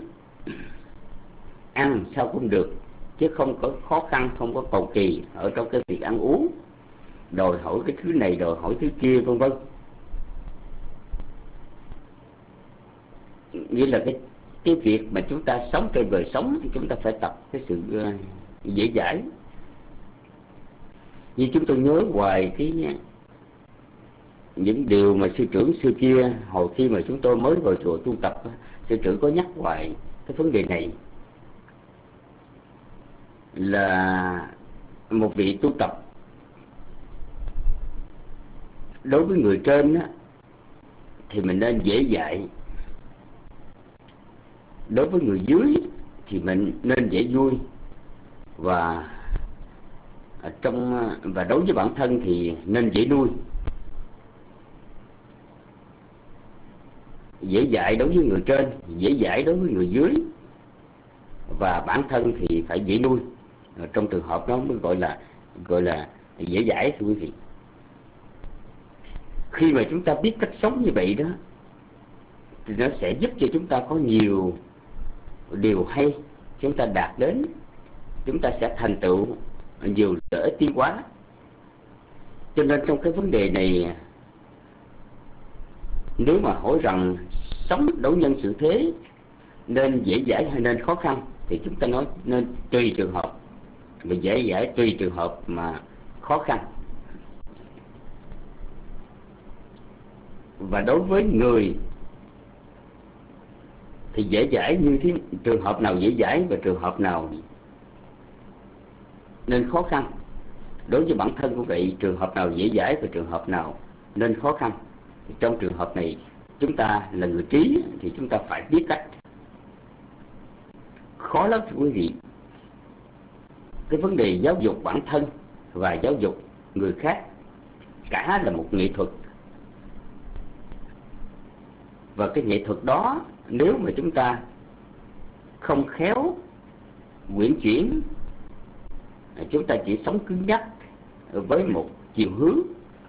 Speaker 8: ăn sao cũng được, chứ không có khó khăn, không có cầu kỳ ở trong cái việc ăn uống, đòi hỏi cái thứ này, đòi hỏi thứ kia, vân vân. Nghĩa là cái cái việc mà chúng ta sống trên đời sống thì chúng ta phải tập cái sự uh, dễ dãi. Như chúng tôi nhớ hoài cái những điều mà sư trưởng xưa kia, hồi khi mà chúng tôi mới vào chùa tu tập, sư trưởng có nhắc hoài cái vấn đề này, là một vị tu tập đối với người trên á, thì mình nên dễ dãi, đối với người dưới thì mình nên dễ vui, và trong và đối với bản thân thì nên dễ nuôi. Dễ dãi đối với người trên, dễ dãi đối với người dưới, và bản thân thì phải dễ nuôi. Trong trường hợp đó mới gọi là gọi là dễ dãi, thưa quý vị. Khi mà chúng ta biết cách sống như vậy đó, thì nó sẽ giúp cho chúng ta có nhiều điều hay chúng ta đạt đến, chúng ta sẽ thành tựu nhiều lợi ích tiến hóa. Cho nên trong cái vấn đề này, nếu mà hỏi rằng sống đối nhân xử thế nên dễ dãi hay nên khó khăn, thì chúng ta nói nên tùy trường hợp, mà dễ dãi tùy trường hợp mà khó khăn. Và đối với người thì dễ dãi như thế, trường hợp nào dễ dãi và trường hợp nào nên khó khăn. Đối với bản thân cũng vậy, trường hợp nào dễ dãi và trường hợp nào nên khó khăn. Thì trong trường hợp này, chúng ta là người trí thì chúng ta phải biết cách. Khó lắm quý vị. Cái vấn đề giáo dục bản thân và giáo dục người khác cả là một nghệ thuật. Và cái nghệ thuật đó, nếu mà chúng ta không khéo uyển chuyển, chúng ta chỉ sống cứng nhắc với một chiều hướng,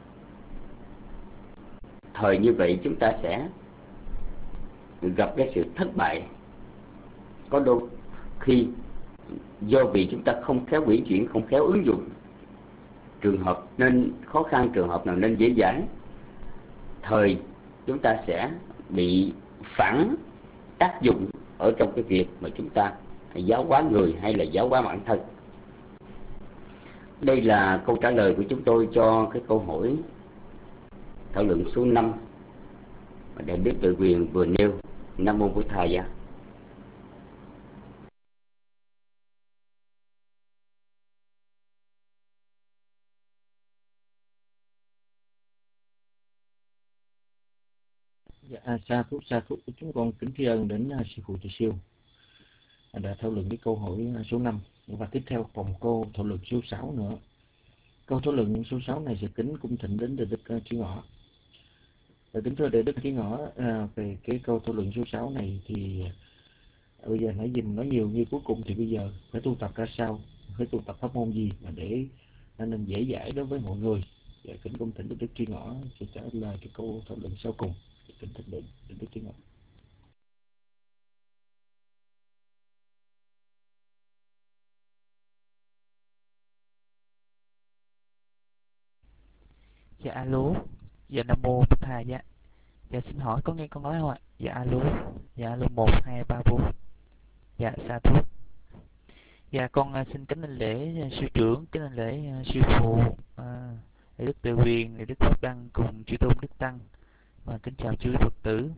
Speaker 8: thời như vậy chúng ta sẽ gặp cái sự thất bại. Có đôi khi do vì chúng ta không khéo uyển chuyển, không khéo ứng dụng, trường hợp nên khó khăn, trường hợp nào nên dễ dãi, thời chúng ta sẽ bị phản tác dụng ở trong cái việc mà chúng ta giáo hóa người hay là giáo hóa bản thân. Đây là câu trả lời của chúng tôi cho cái câu hỏi thảo luận số năm mà Đại Đức Tự Quyền vừa nêu. Nam mô Bổn Thầy.
Speaker 4: Dạ, sa thúc sa thúc chúng con kính tri ân đến uh, sư phụ Từ Siêu đã thảo luận cái câu hỏi số năm, và tiếp theo còn câu thảo luận số sáu nữa. Câu thảo luận số sáu này sẽ kính cung thỉnh đến Đại Đức uh, Trí Ngọ. Và kính thưa Đại Đức Trí Ngọ, uh, về cái câu thảo luận số sáu này thì uh, bây giờ nãy dùm nói nhiều, như cuối cùng thì bây giờ phải tu tập ra sao, phải tu tập pháp môn gì mà để uh, nên dễ dãi đối với mọi người. Và kính cung thỉnh Đại Đức Trí Ngọ sẽ trả lời cái câu thảo luận sau cùng. Kính thỉnh Đại Đức Trí Ngọ.
Speaker 10: Dạ alo. Dạ Nam mô Bổn Thầy. Dạ. Dạ xin hỏi có nghe con nói không ạ? Dạ alo. Dạ alo một hai ba bốn. Dạ sa thúc. Dạ con uh, xin kính lễ uh, sư trưởng, kính lễ uh, sư phụ, uh, Đại Đức Từ Quyền, Đại Đức Pháp Đăng cùng chư tôn đức tăng, và kính chào chư Phật tử.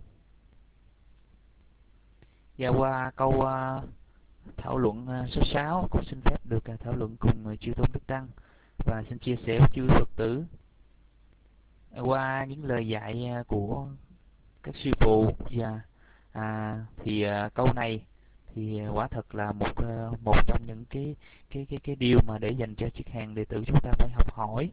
Speaker 10: Dạ qua câu uh, thảo luận uh, số sáu, con xin phép được uh, thảo luận cùng uh, chư tôn đức tăng và xin chia sẻ với chư Phật tử. Qua những lời dạy của các sư phụ, và à, thì à, câu này thì quả thật là một một trong những cái cái cái cái điều mà để dành cho chiếc hàng đệ tử chúng ta phải học hỏi.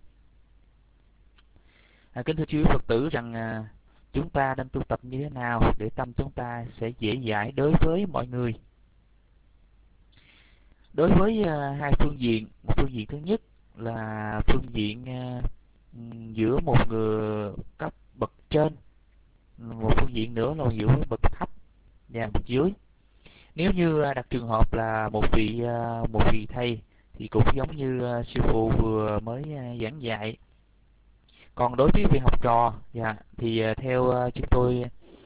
Speaker 10: À, kính thưa chư Phật tử rằng à, chúng ta đang tu tập như thế nào để tâm chúng ta sẽ dễ dãi đối với mọi người. Đối với à, hai phương diện, một phương diện thứ nhất là phương diện à, giữa một người cấp bậc trên, một phương diện nữa là giữa bậc thấp và bậc dưới. Nếu như đặt trường hợp là một vị một vị thầy thì cũng giống như sư phụ vừa mới giảng dạy. Còn đối với vị học trò thì theo chúng tôi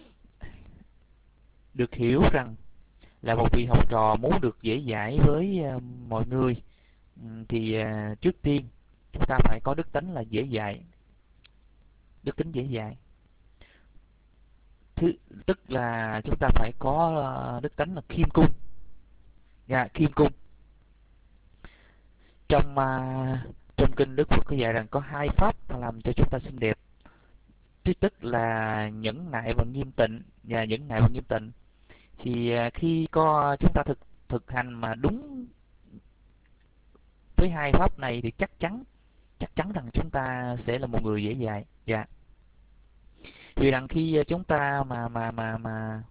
Speaker 10: được hiểu rằng là một vị học trò muốn được dễ dãi với mọi người thì trước tiên chúng ta phải có đức tính là dễ dãi, đức tính dễ dãi. Thứ, tức là chúng ta phải có đức tính là khiêm cung. Dạ, khiêm cung. Trong uh, trong kinh Đức Phật có dạy rằng có hai pháp làm cho chúng ta xinh đẹp. Thứ tức là nhẫn nại và nghiêm tịnh, và nhẫn nại và nghiêm tịnh. Thì uh, khi có chúng ta thực thực hành mà đúng với hai pháp này thì chắc chắn chắc chắn rằng chúng ta sẽ là một người dễ dãi. Dạ. Vì rằng khi chúng ta mà mà mà mà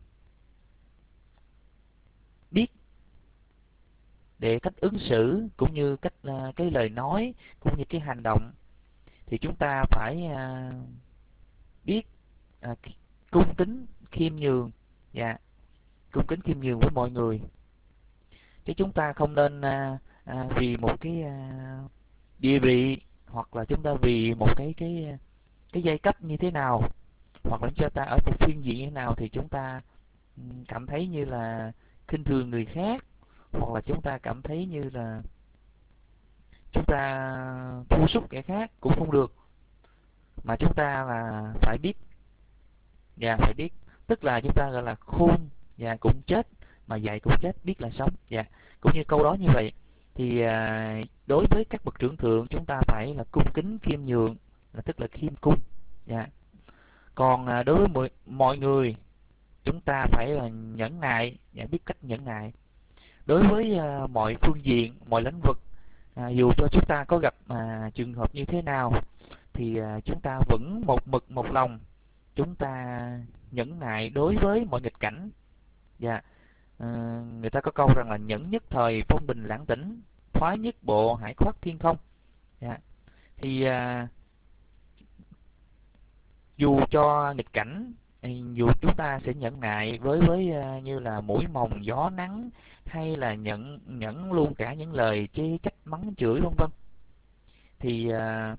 Speaker 10: biết để cách ứng xử cũng như cách uh, cái lời nói cũng như cái hành động thì chúng ta phải uh, biết uh, cung kính khiêm nhường, dạ, cung kính khiêm nhường với mọi người. Chứ chúng ta không nên uh, uh, vì một cái uh, địa vị, hoặc là chúng ta vì một cái cái cái giai cấp như thế nào, hoặc là chúng ta ở một phương diện như thế nào thì chúng ta cảm thấy như là khinh thường người khác, hoặc là chúng ta cảm thấy như là chúng ta thua sút kẻ khác cũng không được, mà chúng ta là phải biết, và phải biết, tức là chúng ta gọi là khôn và cũng chết, mà dạy cũng chết, biết là sống. Dạ, cũng như câu đó như vậy. Thì à, đối với các bậc trưởng thượng, chúng ta phải là cung kính khiêm nhường, là tức là khiêm cung. Dạ. Còn à, đối với mọi, mọi người, chúng ta phải là nhẫn nại và biết cách nhẫn nại. Đối với à, mọi phương diện, mọi lĩnh vực, à, dù cho chúng ta có gặp à, trường hợp như thế nào, thì à, chúng ta vẫn một mực một lòng, chúng ta nhẫn nại đối với mọi nghịch cảnh. Dạ. À, người ta có câu rằng là nhẫn nhất thời phong bình lãng tĩnh, thoái nhất bộ hải khoát thiên không. Dạ. Thì à, dù cho nghịch cảnh, dù chúng ta sẽ nhẫn nại với với à, như là mũi mồng gió nắng, hay là nhẫn nhẫn luôn cả những lời chê trách mắng chửi vân vân, thì à,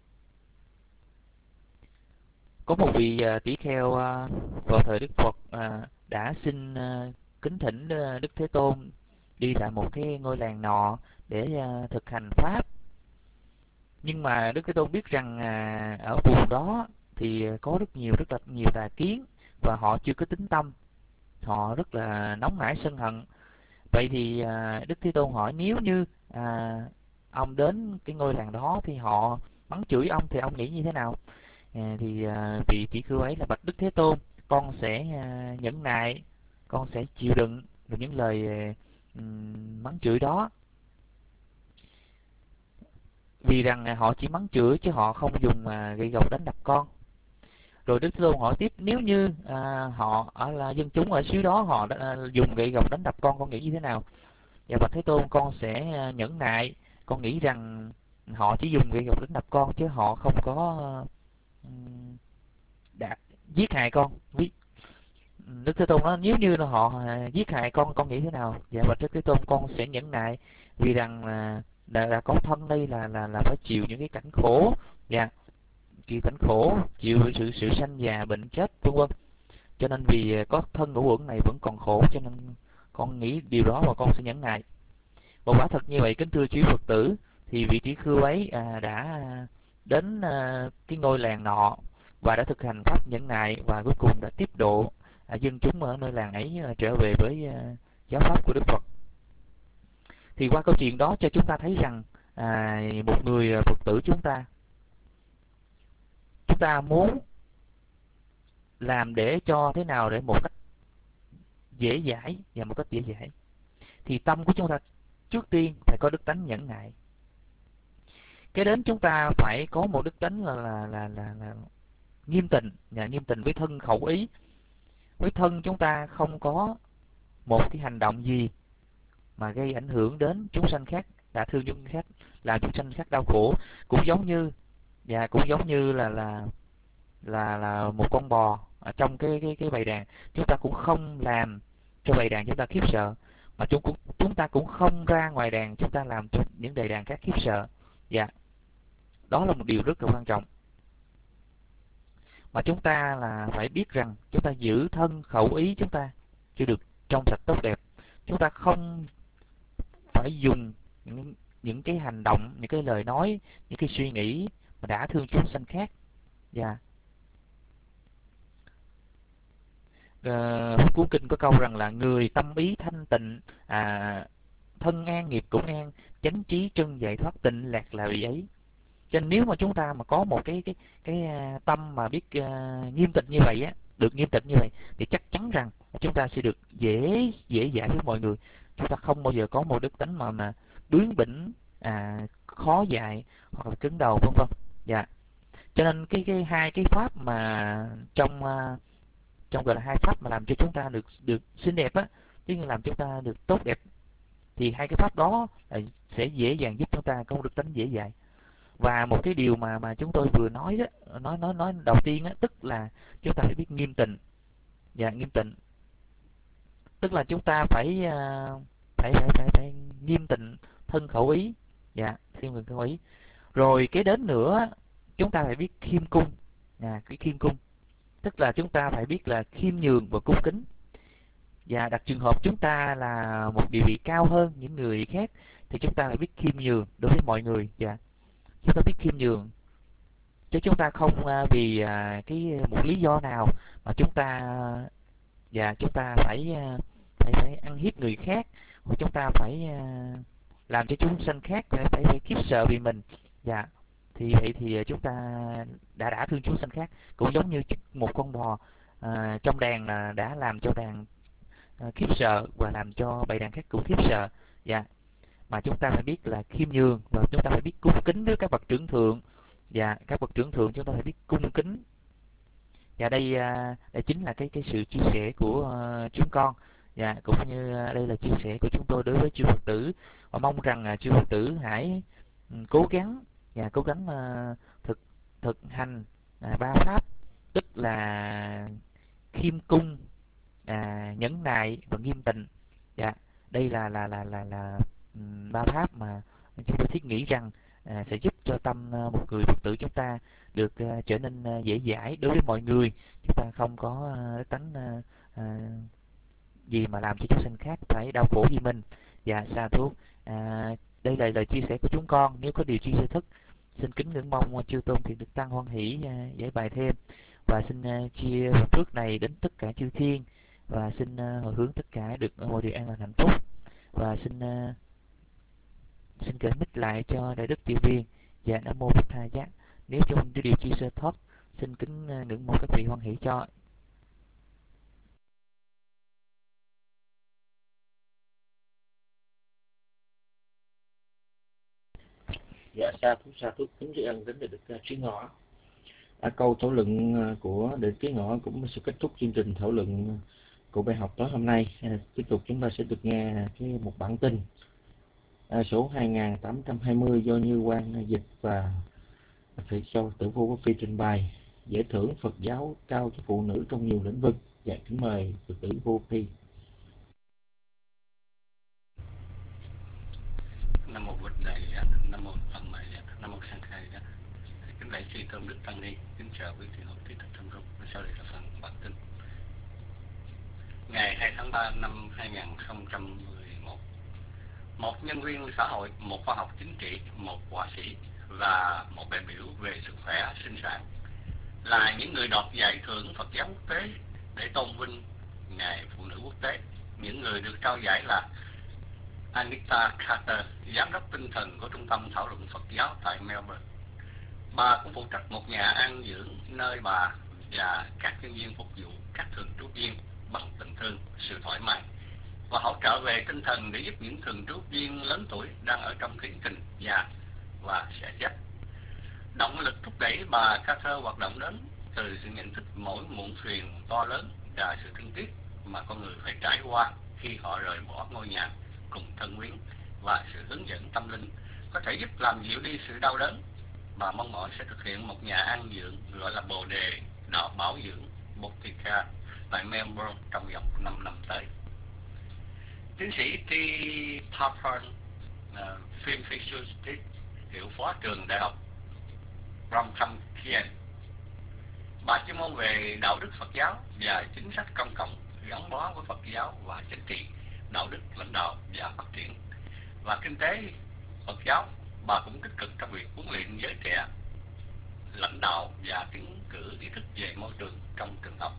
Speaker 10: có một vị à, tỷ kheo à, vào thời Đức Phật à, đã xin à, kính thỉnh à, Đức Thế Tôn đi tại một cái ngôi làng nọ để à, thực hành pháp. Nhưng mà Đức Thế Tôn biết rằng à, ở vùng đó thì có rất nhiều rất là nhiều tà kiến, và họ chưa có tín tâm, họ rất là nóng nảy sân hận. Vậy thì à, Đức Thế Tôn hỏi, nếu như à, ông đến cái ngôi làng đó thì họ mắng chửi ông, thì ông nghĩ như thế nào? À, thì à, vị tỷ khưu ấy là bạch Đức Thế Tôn, con sẽ à, nhẫn nại, con sẽ chịu đựng được những lời à, mắng chửi đó, vì rằng à, họ chỉ mắng chửi chứ họ không dùng à, gậy gộc đánh đập con. Rồi Đức Thế Tôn hỏi tiếp, nếu như à, họ ở là dân chúng ở xứ đó họ đã, à, dùng gậy gộc đánh đập con con nghĩ như thế nào? Dạ bạch Thế Tôn, con sẽ à, nhẫn nại, con nghĩ rằng họ chỉ dùng gậy gộc đánh đập con chứ họ không có à, đã giết hại con. Đức Thế Tôn nói, nếu như là họ à, giết hại con con nghĩ thế nào? Dạ bạch Đức Thế Tôn, con sẽ nhẫn nại, vì rằng là đã, đã có thân đây là là là phải chịu những cái cảnh khổ. Dạ, chịu cảnh khổ, chịu sự sự sanh già bệnh chết vân vân, cho nên vì có thân ngũ uẩn này vẫn còn khổ, cho nên con nghĩ điều đó và con sẽ nhẫn nại. Và quả thật như vậy, kính thưa quý Phật tử, thì vị tỷ khưu ấy à, đã đến à, cái ngôi làng nọ và đã thực hành pháp nhẫn nại, và cuối cùng đã tiếp độ à, dân chúng ở nơi làng ấy à, trở về với à, giáo pháp của Đức Phật. Thì qua câu chuyện đó cho chúng ta thấy rằng à, một người Phật tử chúng ta chúng ta muốn làm để cho thế nào để một cách dễ dãi, và một cách dễ dãi thì tâm của chúng ta trước tiên phải có đức tánh nhẫn nại. Cái đến chúng ta phải có một đức tánh là là là là, là nghiêm tịnh, và nghiêm tịnh với thân khẩu ý. Với thân chúng ta không có một cái hành động gì mà gây ảnh hưởng đến chúng sanh khác, đả thương chúng sanh khác, làm chúng sanh khác đau khổ. Cũng giống như và cũng giống như là là là là một con bò ở trong cái cái cái bầy đàn, chúng ta cũng không làm cho bầy đàn chúng ta khiếp sợ, mà chúng cũng chúng ta cũng không ra ngoài đàn chúng ta làm cho những bầy đàn khác khiếp sợ. Dạ, đó là một điều rất là quan trọng, mà chúng ta là phải biết rằng chúng ta giữ thân khẩu ý chúng ta cho được trong sạch tốt đẹp. Chúng ta không phải dùng những, những cái hành động, những cái lời nói, những cái suy nghĩ mà đã thương chúng sanh khác. Dạ. Uh, cuốn kinh có câu rằng là người tâm ý thanh tịnh, à, thân an nghiệp cũng an, chánh trí trân giải thoát tịnh lạc là vị ấy. Cho nên nếu mà chúng ta mà có một cái cái cái tâm mà biết uh, nghiêm tịnh như vậy á, được nghiêm tịnh như vậy, thì chắc chắn rằng chúng ta sẽ được dễ dễ dãi với mọi người. Chúng ta không bao giờ có một đức tánh mà mà bướng bỉnh, à, khó dạy hoặc là cứng đầu vân vân. Dạ. Cho nên cái cái hai cái pháp mà trong uh, trong gọi là hai pháp mà làm cho chúng ta được được xinh đẹp á, chứ làm chúng ta được tốt đẹp, thì hai cái pháp đó sẽ dễ dàng giúp chúng ta có một đức tánh dễ dãi. Và một cái điều mà mà chúng tôi vừa nói đó, nói nói nói đầu tiên á, tức là chúng ta phải biết nghiêm tịnh. Dạ, nghiêm tịnh tức là chúng ta phải uh, phải phải phải phải nghiêm tịnh thân khẩu ý. Dạ, nghiêm tịnh khẩu ý. Rồi cái đến nữa, chúng ta phải biết khiêm cung. À, cái khiêm cung tức là chúng ta phải biết là khiêm nhường và cung kính. và đặt trường hợp chúng ta là một địa vị cao hơn những người khác thì chúng ta phải biết khiêm nhường đối với mọi người. Và chúng ta biết khiêm nhường chứ chúng ta không à, vì à, cái một lý do nào mà chúng ta và chúng ta phải à, phải phải ăn hiếp người khác, hoặc chúng ta phải à, làm cho chúng sanh khác phải phải, phải khiếp sợ vì mình. Dạ, thì vậy thì chúng ta đã đã thương chúng sanh khác, cũng giống như một con bò à, trong đàn là đã làm cho đàn à, khiếp sợ và làm cho bầy đàn khác cũng khiếp sợ. Dạ, mà chúng ta phải biết là khiêm nhường và chúng ta phải biết cung kính với các bậc trưởng thượng. Và các bậc trưởng thượng chúng ta phải biết cung kính. Và đây à, đây chính là cái cái sự chia sẻ của uh, chúng con. Và cũng như uh, đây là chia sẻ của chúng tôi đối với chư Phật tử, và mong rằng uh, chư Phật tử hãy um, cố gắng và cố gắng uh, thực thực hành uh, ba pháp, tức là khiêm cung, à, nhẫn nại và nghiêm tịnh. Dạ, đây là là là là là um, ba pháp mà chúng tôi thiết nghĩ rằng à, sẽ giúp cho tâm uh, một người Phật tử chúng ta được uh, trở nên uh, dễ dãi đối với mọi người. Chúng ta không có uh, tánh uh, uh, gì mà làm cho chúng sanh khác phải đau khổ vì mình. Dạ, sa thú. À, đây là lời chia sẻ của chúng con. Nếu có điều chi sơ thức, xin kính ngưỡng mong chư tôn thì được tăng hoan hỷ uh, giải bài thêm, và xin uh, chia phần phước này đến tất cả chư thiên, và xin uh, hồi hướng tất cả được mọi điều an lành hạnh phúc. Và xin uh, xin gửi mic lại cho đại đức tiểu viên. Dạ, nam mô Bụt Tha Giác. Nếu trong điều chi sơ thoát, xin kính uh, ngưỡng mong các vị hoan hỷ cho.
Speaker 4: Dạ, sa thú sa thú kính tri ân đến đại đức uh, Trí Ngọ. À, câu thảo luận uh, của đại đức Trí Ngọ cũng sẽ kết thúc chương trình thảo luận của bài học tối hôm nay. À, tiếp tục chúng ta sẽ được nghe cái một bản tin à, số hai nghìn tám trăm hai mươi do Như Quang dịch và Thầy Châu Tử Vô Quốc Phi trình bày. Giải thưởng Phật giáo cao cho phụ nữ trong nhiều lĩnh vực. Dạ, kính mời Phật tử Vô Phi.
Speaker 7: Nam mô Bụt Đại, Nam mô Phật Mày, Nam mô Sang Khai. Kính lạy chư tôn đức tăng ni, kính chào quý thiện hữu thiết thực trong rung. Sau đây là phần bản tin. Ngày hai tháng ba năm hai nghìn không trăm mười một, một nhân viên xã hội, một khoa học chính trị, một họa sĩ và một đại biểu về sức khỏe sinh sản là những người đoạt giải thưởng Phật giáo quốc tế để tôn vinh Ngày Phụ nữ Quốc tế. Những người được trao giải là Anita Carter, giám đốc tinh thần của Trung tâm Thảo luận Phật giáo tại Melbourne. Bà cũng phụ trách một nhà an dưỡng nơi bà và các nhân viên phục vụ các thường trú viên bằng tình thương, sự thoải mái và hỗ trợ về tinh thần để giúp những thường trú viên lớn tuổi đang ở trong tiến trình già và sẽ chết. Động lực thúc đẩy bà Carter hoạt động đến từ sự nhận thức mỗi muộn phiền to lớn và sự thương tiếc mà con người phải trải qua khi họ rời bỏ ngôi nhà cùng thân quyến, và sự hướng dẫn tâm linh có thể giúp làm dịu đi sự đau đớn. Bà mong mỏi sẽ thực hiện một nhà an dưỡng gọi là Bồ Đề Đạo Bảo Dưỡng Botica tại Melbourne trong vòng năm năm tới. Tiến sĩ T. Parpon, uh, Phim Physiologist, hiệu phó trường đại học Brompton-Kien. Bà chuyên môn về đạo đức Phật giáo và chính sách công cộng gắn bó với Phật giáo và chính trị, đạo đức lãnh đạo và phát triển và kinh tế Phật giáo. Bà cũng tích cực trong việc huấn luyện giới trẻ, lãnh đạo và tiến cử ý thức về môi trường trong trường học.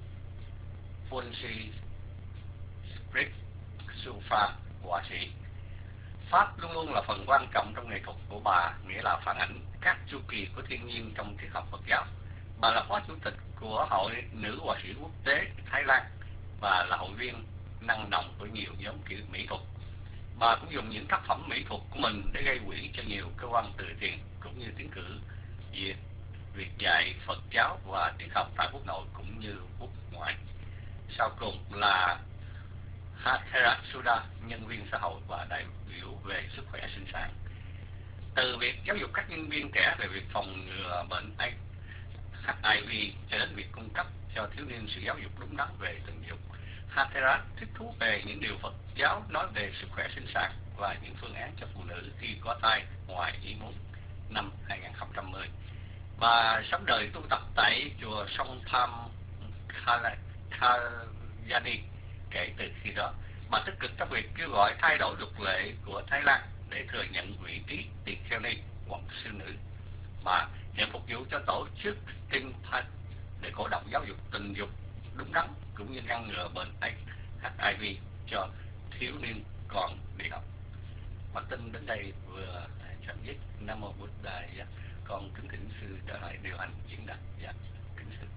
Speaker 7: Fonsi Sprick Sufa, họa sĩ. Pháp luôn luôn là phần quan trọng trong nghệ thuật của bà, nghĩa là phản ảnh các chu kỳ của thiên nhiên trong triết học Phật giáo. Bà là phó chủ tịch của Hội Nữ họa sĩ quốc tế Thái Lan và là hội viên năng động của nhiều nhóm kiểu mỹ thuật. Bà cũng dùng những tác phẩm mỹ thuật của mình để gây quỹ cho nhiều cơ quan từ thiện, cũng như tiến cử về việc dạy Phật giáo và triết học tại quốc nội cũng như quốc ngoại. Sau cùng là Hathera Suda, nhân viên xã hội và đại biểu về sức khỏe sinh sản. Từ việc giáo dục các nhân viên trẻ về việc phòng ngừa bệnh H I V cho đến việc cung cấp cho thiếu niên sự giáo dục đúng đắn về tình dục, Hathera thích thú về những điều Phật giáo nói về sức khỏe sinh sản và những phương án cho phụ nữ khi có thai ngoài ý muốn. Năm hai nghìn không trăm mười, bà sống đời tu tập tại chùa Sông Tham Kalyani Kể từ khi đó, bà tích cực trong việc kêu gọi thay đổi luật lệ của Thái Lan để thừa nhận vị trí tỳ kheo ni hoặc sư nữ. Bà hiện phục vụ cho tổ chức Sting Path để cổ động giáo dục tình dục đúng đắn cũng như ngăn ngừa bệnh H I V cho thiếu niên còn đi học. Bà tin đến đây vừa chấm dứt. Nam mô Bụt Đà. Dạ. Con kính thỉnh sư trở lại điều hành diễn đạt. Dạ. Kính sư.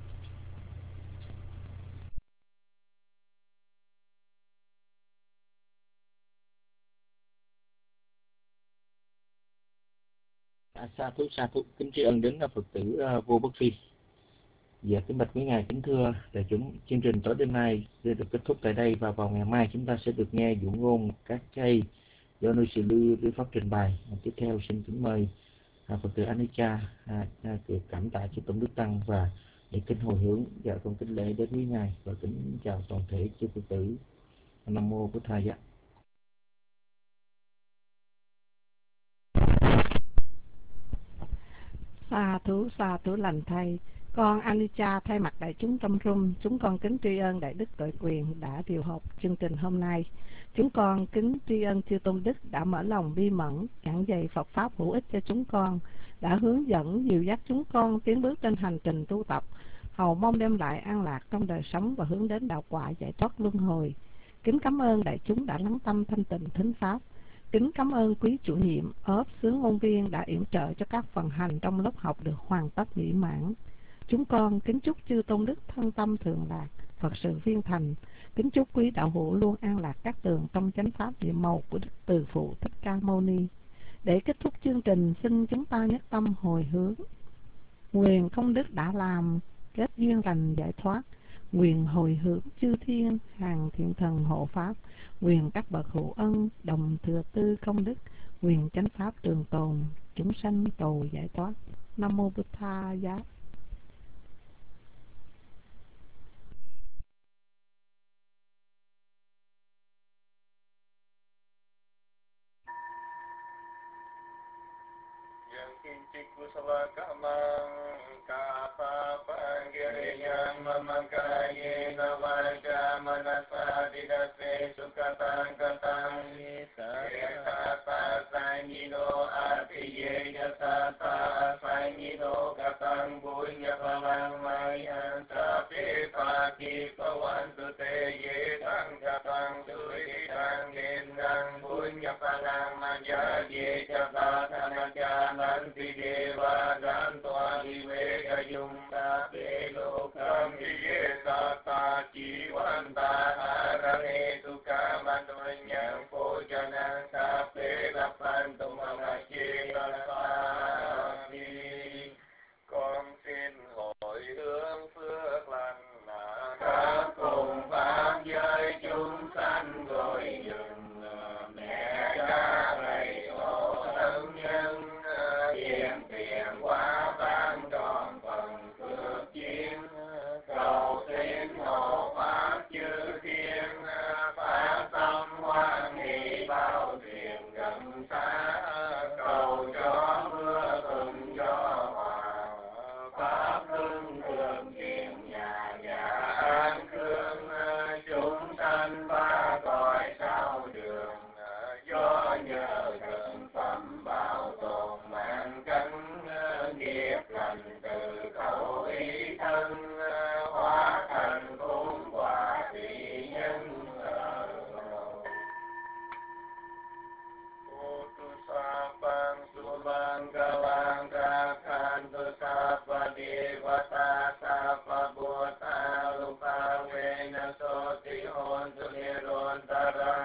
Speaker 4: À, sa thú sa thú kính tri ân đến Phật tử uh, Vô Bất Phi. Dạ, kính bạch quý ngài, kính thưa đại chúng, chương trình tối đêm nay sẽ được kết thúc tại đây, và vào ngày mai chúng ta sẽ được nghe dụ ngôn các cây do nơi sự lưu lưu pháp trình bày. Tiếp theo xin kính mời à, Phật tử Anicca à, à, cảm tạ chư tôn đức tăng và để kính hồi hướng. Dạ, con kính lễ đến quý ngài và kính chào toàn thể chư Phật tử. Nam mô Bụt Thầy. Dạ.
Speaker 2: Sa thú sa thú lành thầy, con Anicca thay mặt đại chúng trong room, chúng con kính tri ân đại đức Tuệ Quyền đã điều học chương trình hôm nay. Chúng con kính tri ân chư tôn đức đã mở lòng bi mẫn giảng dạy Phật pháp hữu ích cho chúng con, đã hướng dẫn dìu dắt chúng con tiến bước trên hành trình tu tập, hầu mong đem lại an lạc trong đời sống và hướng đến đạo quả giải thoát luân hồi. Kính cảm ơn đại chúng đã lắng tâm thanh tịnh thính pháp. Kính cảm ơn quý chủ nhiệm, ốp xứ ngôn viên đã yểm trợ cho các phần hành trong lớp học được hoàn tất mỹ mãn. Chúng con kính chúc chư tôn đức thân tâm thường lạc, Phật sự viên thành. Kính chúc quý đạo hữu luôn an lạc các tường trong chánh pháp nhiệm màu của Đức Từ Phụ Thích Ca Mâu Ni. Để kết thúc chương trình, xin chúng ta nhất tâm hồi hướng. Nguyện công đức đã làm, kết duyên lành giải thoát. Nguyện hồi hướng chư thiên, hàng thiện thần hộ pháp. Nguyện các bậc hữu ân, đồng thừa tư công đức. Nguyện chánh pháp trường tồn, chúng sanh cầu giải thoát. Nam mô Bụt Tha Giá.
Speaker 1: Soti hon tu niron tara